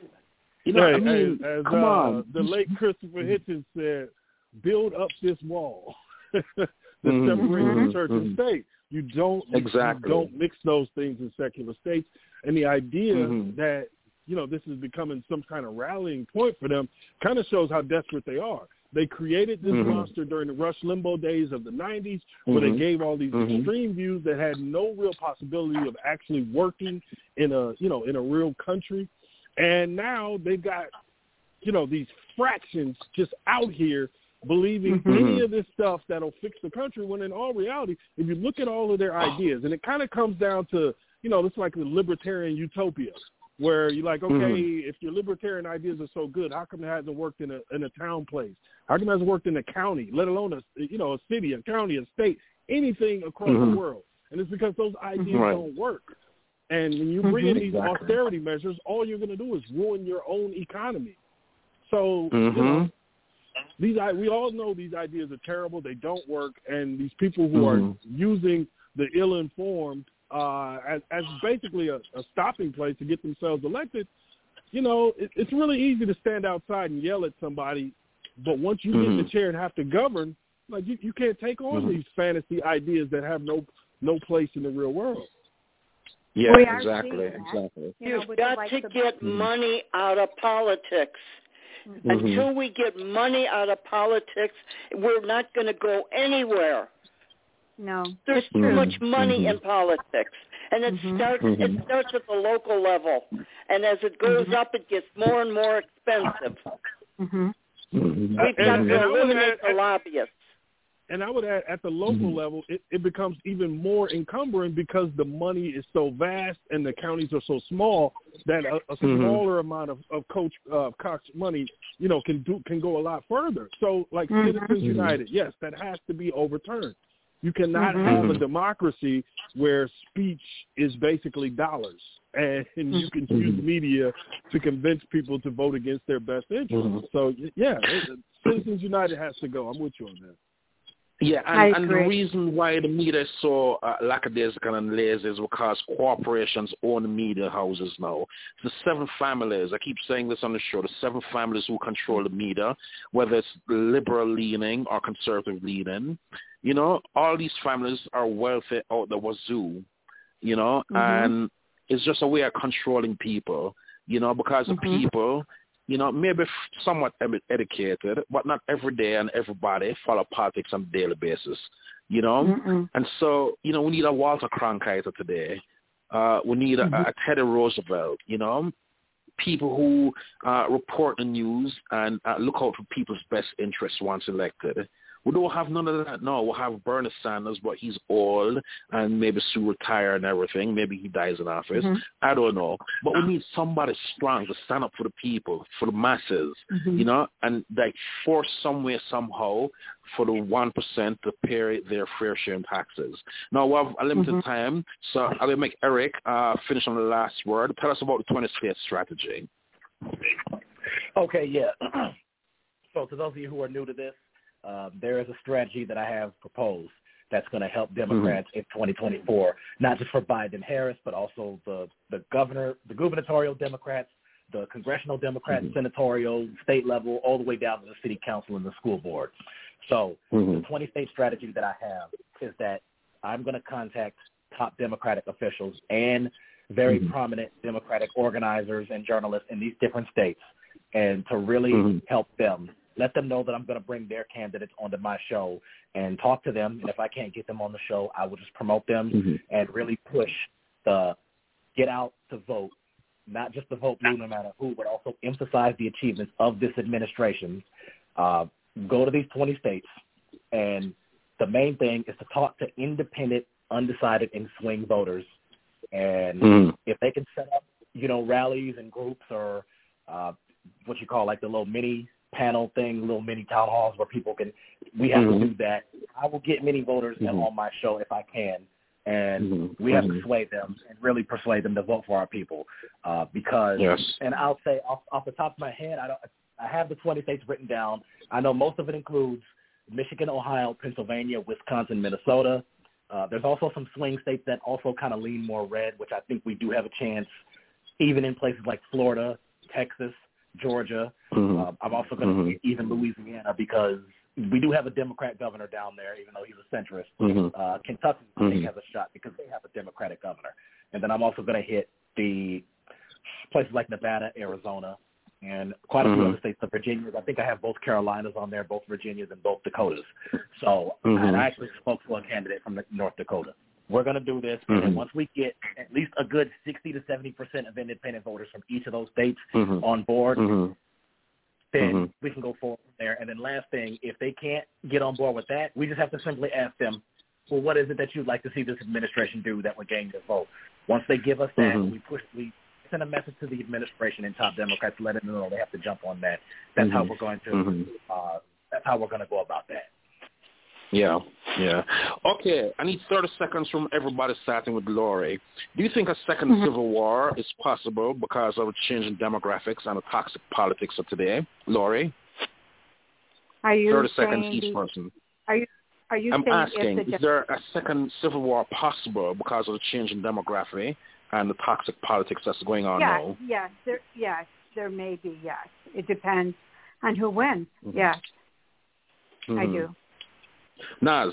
You know, hey, I mean, as, as, come uh, on. The late Christopher Hitchens said, build up this wall that mm-hmm. separates mm-hmm. church and mm-hmm. state. You don't, exactly. you don't mix those things in secular states. And the idea mm-hmm. that, you know, this is becoming some kind of rallying point for them kind of shows how desperate they are. They created this mm-hmm. monster during the Rush Limbaugh days of the nineties where mm-hmm. they gave all these mm-hmm. extreme views that had no real possibility of actually working in a, you know, in a real country. And now they've got, you know, these fractions just out here believing mm-hmm. any of this stuff that'll fix the country, when in all reality, if you look at all of their ideas, and it kind of comes down to, you know, it's like the libertarian utopia, where you're like, okay, mm-hmm. if your libertarian ideas are so good, how come it hasn't worked in a in a town place? How come it hasn't worked in a county, let alone a, you know, a city, a county, a state, anything across mm-hmm. the world? And it's because those ideas right. don't work. And when you bring in mm-hmm. these exactly. austerity measures, all you're going to do is ruin your own economy. So, mm-hmm. you know, these we all know these ideas are terrible. They don't work. And these people who mm-hmm. are using the ill-informed uh, as, as basically a, a stopping place to get themselves elected, you know, it, it's really easy to stand outside and yell at somebody. But once you mm-hmm. get in the chair and have to govern, like you, you can't take on mm-hmm. these fantasy ideas that have no no place in the real world. Yeah, we are exactly, seeing exactly. You know, You've with got the to likes of- get Mm-hmm. money out of politics. Mm-hmm. Until we get money out of politics, we're not going to go anywhere. No, There's it's too true. much money Mm-hmm. in politics, and it Mhm. starts Mm-hmm. it starts at the local level, and as it goes Mhm. up, it gets more and more expensive. Mm-hmm. Mm-hmm. We've got And- to and I would eliminate add- the lobbyists. And I would add, at the local Mm-hmm. level, it, it becomes even more encumbering because the money is so vast and the counties are so small that a, a Mm-hmm. smaller amount of, of Coach uh, Cox money, you know, can do can go a lot further. So, like Mhm. Citizens Mhm. United, yes, that has to be overturned. You cannot Mhm. have a Mhm. democracy where speech is basically dollars, and, and you can Mhm. use media to convince people to vote against their best interests. Mhm. So, yeah, it, Citizens United has to go. I'm with you on that. Yeah, I and, and the agree. reason why the media is so uh, lackadaisical and lazy is because corporations own the media houses now. The seven families, I keep saying this on the show, the seven families who control the media, whether it's liberal-leaning or conservative-leaning, you know, all these families are wealthy out the wazoo, you know, Mhm. and it's just a way of controlling people, you know, because the Mhm. people, you know, maybe somewhat educated, but not every day and everybody follow politics on a daily basis, you know? Mm-mm. And so, you know, we need a Walter Cronkite today. Uh, we need a, Mhm. a Teddy Roosevelt, you know? People who uh, report the news and uh, look out for people's best interests once elected. We don't have none of that now. We'll have Bernie Sanders, but he's old and maybe soon retire and everything. Maybe he dies in office. Mm-hmm. I don't know. But we need somebody strong to stand up for the people, for the masses, Mm-hmm. you know, and like force some way, somehow, for the one percent to pay their fair share in taxes. Now, we have a limited Mm-hmm. time, so I will make Eric uh, finish on the last word. Tell us about the twenty-state strategy. Okay, yeah. So to those of you who are new to this, uh, there is a strategy that I have proposed that's going to help Democrats mm-hmm. in twenty twenty-four, not just for Biden-Harris, but also the, the governor, the gubernatorial Democrats, the congressional Democrats, mm-hmm. senatorial, state level, all the way down to the city council and the school board. So mm-hmm. the twenty-state strategy that I have is that I'm going to contact top Democratic officials and very mm-hmm. prominent Democratic organizers and journalists in these different states, and to really mm-hmm. help them, let them know that I'm going to bring their candidates onto my show and talk to them. And if I can't get them on the show, I will just promote them mm-hmm. and really push the get out to vote, not just to vote blue no matter who, but also emphasize the achievements of this administration. Uh, go to these twenty states, and the main thing is to talk to independent, undecided, and swing voters. And mm-hmm. if they can set up, you know, rallies and groups or uh, what you call like the little mini panel thing, little mini town halls where people can, we have mm-hmm. to do that. I will get many voters mm-hmm. on my show if I can. And mm-hmm. we have to sway them and really persuade them to vote for our people. Uh, because, yes. and I'll say off, off the top of my head, I don't, I have the twenty states written down. I know most of it includes Michigan, Ohio, Pennsylvania, Wisconsin, Minnesota. Uh, there's also some swing states that also kind of lean more red, which I think we do have a chance, even in places like Florida, Texas, Georgia. Mm-hmm. Uh, I'm also going to mm-hmm. get even Louisiana because we do have a Democrat governor down there, even though he's a centrist. Mm-hmm. Uh, Kentucky, I think, mm-hmm. has a shot because they have a Democratic governor. And then I'm also going to hit the places like Nevada, Arizona, and quite a few mm-hmm. other states, the Virginias. I think I have both Carolinas on there, both Virginias and both Dakotas. So mm-hmm. and I actually spoke to a candidate from North Dakota. We're going to do this, mm-hmm. and once we get at least a good sixty to seventy percent of independent voters from each of those states mm-hmm. on board, mm-hmm. then mm-hmm. we can go forward from there. And then last thing, if they can't get on board with that, we just have to simply ask them, well, what is it that you'd like to see this administration do that would gain your vote? Once they give us that, mm-hmm. we push we send a message to the administration and top Democrats to let them know they have to jump on that. That's mm-hmm. how we're going to mm-hmm. uh, that's how we're going to go about that. Yeah, yeah. Okay, I need thirty seconds from everybody, starting with Lori. Do you think a second mm-hmm. civil war is possible because of a change in demographics and the toxic politics of today? Lori? Are you thirty saying, seconds each person. Are you, are you I'm saying asking, if the is there a second civil war possible because of the change in demography and the toxic politics that's going on yes, now? Yes, there, yes, there may be, yes. It depends on who wins, mm-hmm. yes. Mm-hmm. I do. Naz?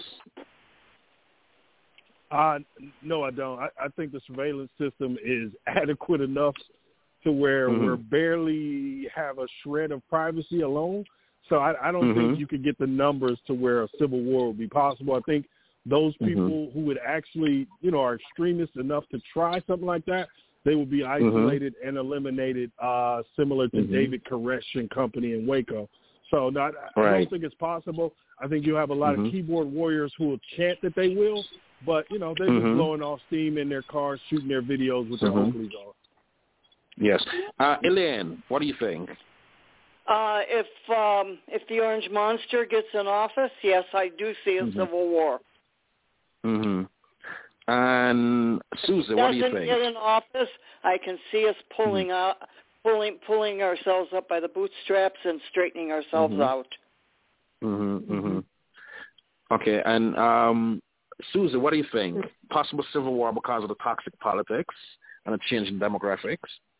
Uh, no, I don't. I, I think the surveillance system is adequate enough to where mm-hmm. we barely have a shred of privacy alone. So I, I don't mm-hmm. think you could get the numbers to where a civil war would be possible. I think those people mm-hmm. who would actually, you know, are extremists enough to try something like that, they would be isolated mm-hmm. and eliminated, uh, similar to mm-hmm. David Koresh and company in Waco. So not, I right. don't think it's possible. I think you have a lot mm-hmm. of keyboard warriors who will chant that they will, but, you know, they're mm-hmm. just blowing off steam in their cars, shooting their videos with their mm-hmm. Oakleys on. Yes. Uh, Elaine, what do you think? Uh, if um, if the Orange Monster gets in office, yes, I do see a mm-hmm. civil war. Mm-hmm. And Susan, what do you think? If he doesn't get in office, I can see us pulling mm-hmm. out, pulling pulling ourselves up by the bootstraps and straightening ourselves mm-hmm. out. Mm-hmm, mm-hmm. Okay, and um, Susan, what do you think? Possible civil war because of the toxic politics and a change in demographics?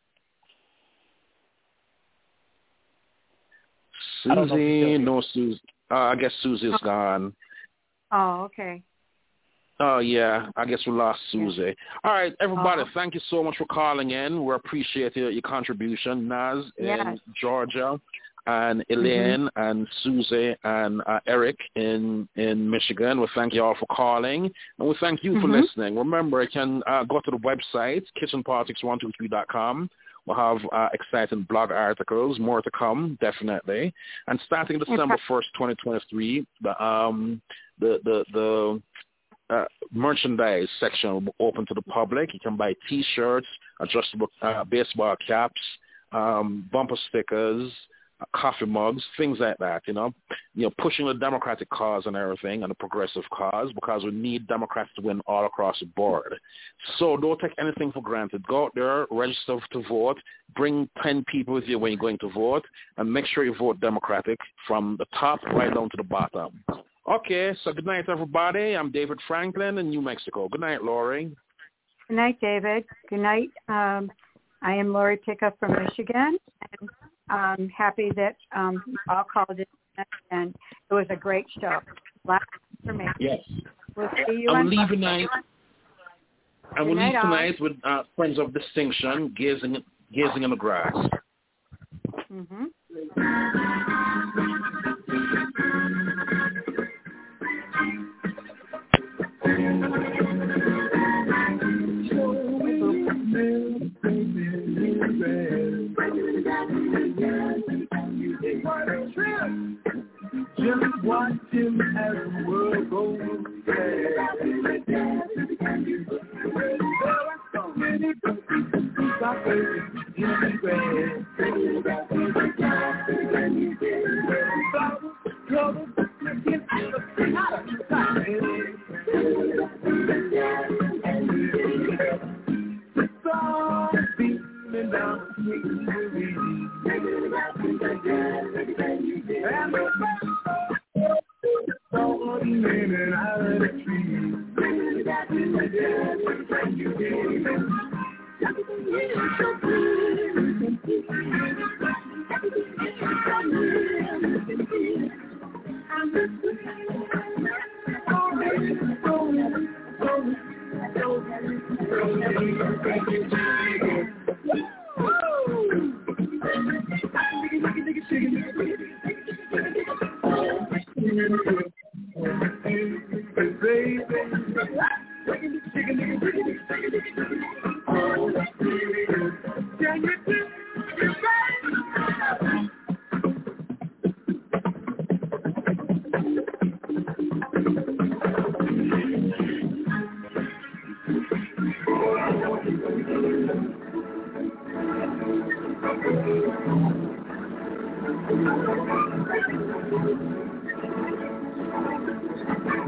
Susie, no, Susie. Uh, I guess Susie's oh. gone. Oh, okay. Oh, yeah. I guess we lost Susie. Yeah. All right, everybody, oh. thank you so much for calling in. We appreciate your, your contribution, Naz yes. in Georgia, and Elaine mm-hmm. and Susie and uh, Eric in, in Michigan. We thank you all for calling, and we thank you mm-hmm. for listening. Remember, you can uh, go to the website, kitchen politics one two three dot com. We'll have uh, exciting blog articles, more to come, definitely. And starting December first, twenty twenty-three, the um, the the, the uh, merchandise section will be open to the public. You can buy T-shirts, adjustable uh, baseball caps, um, bumper stickers, uh, coffee mugs, things like that. You know, you know, pushing the Democratic cause and everything, and the progressive cause, because we need Democrats to win all across the board. So don't take anything for granted. Go out there, register to vote, bring ten people with you when you're going to vote, and make sure you vote Democratic from the top right down to the bottom. Okay, so good night, everybody. I'm David Franklin in New Mexico. Good night, Lori. Good night, David. Good night. Um, I am Lori Pickup from Michigan, and I'm happy that um, you all called in, and it was a great show. Lots of information. Yes. We'll see you I'm on leaving tonight. I will leave tonight on. with uh, Friends of Distinction, gazing, gazing in the grass. Mm-hmm. Just watch him as the world goes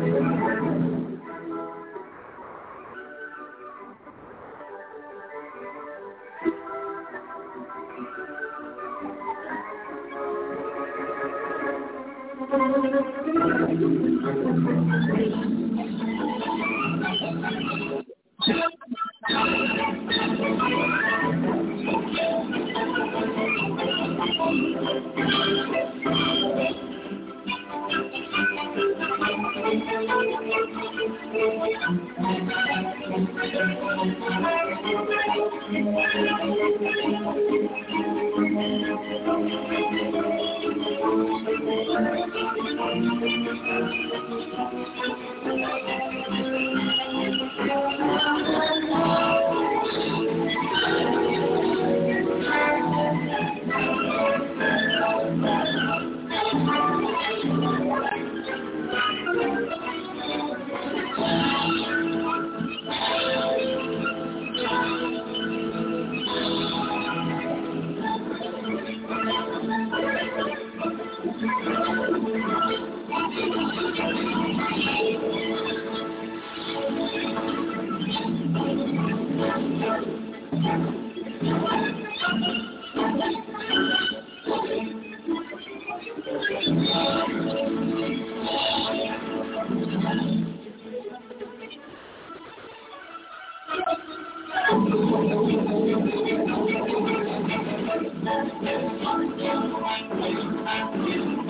Thank you.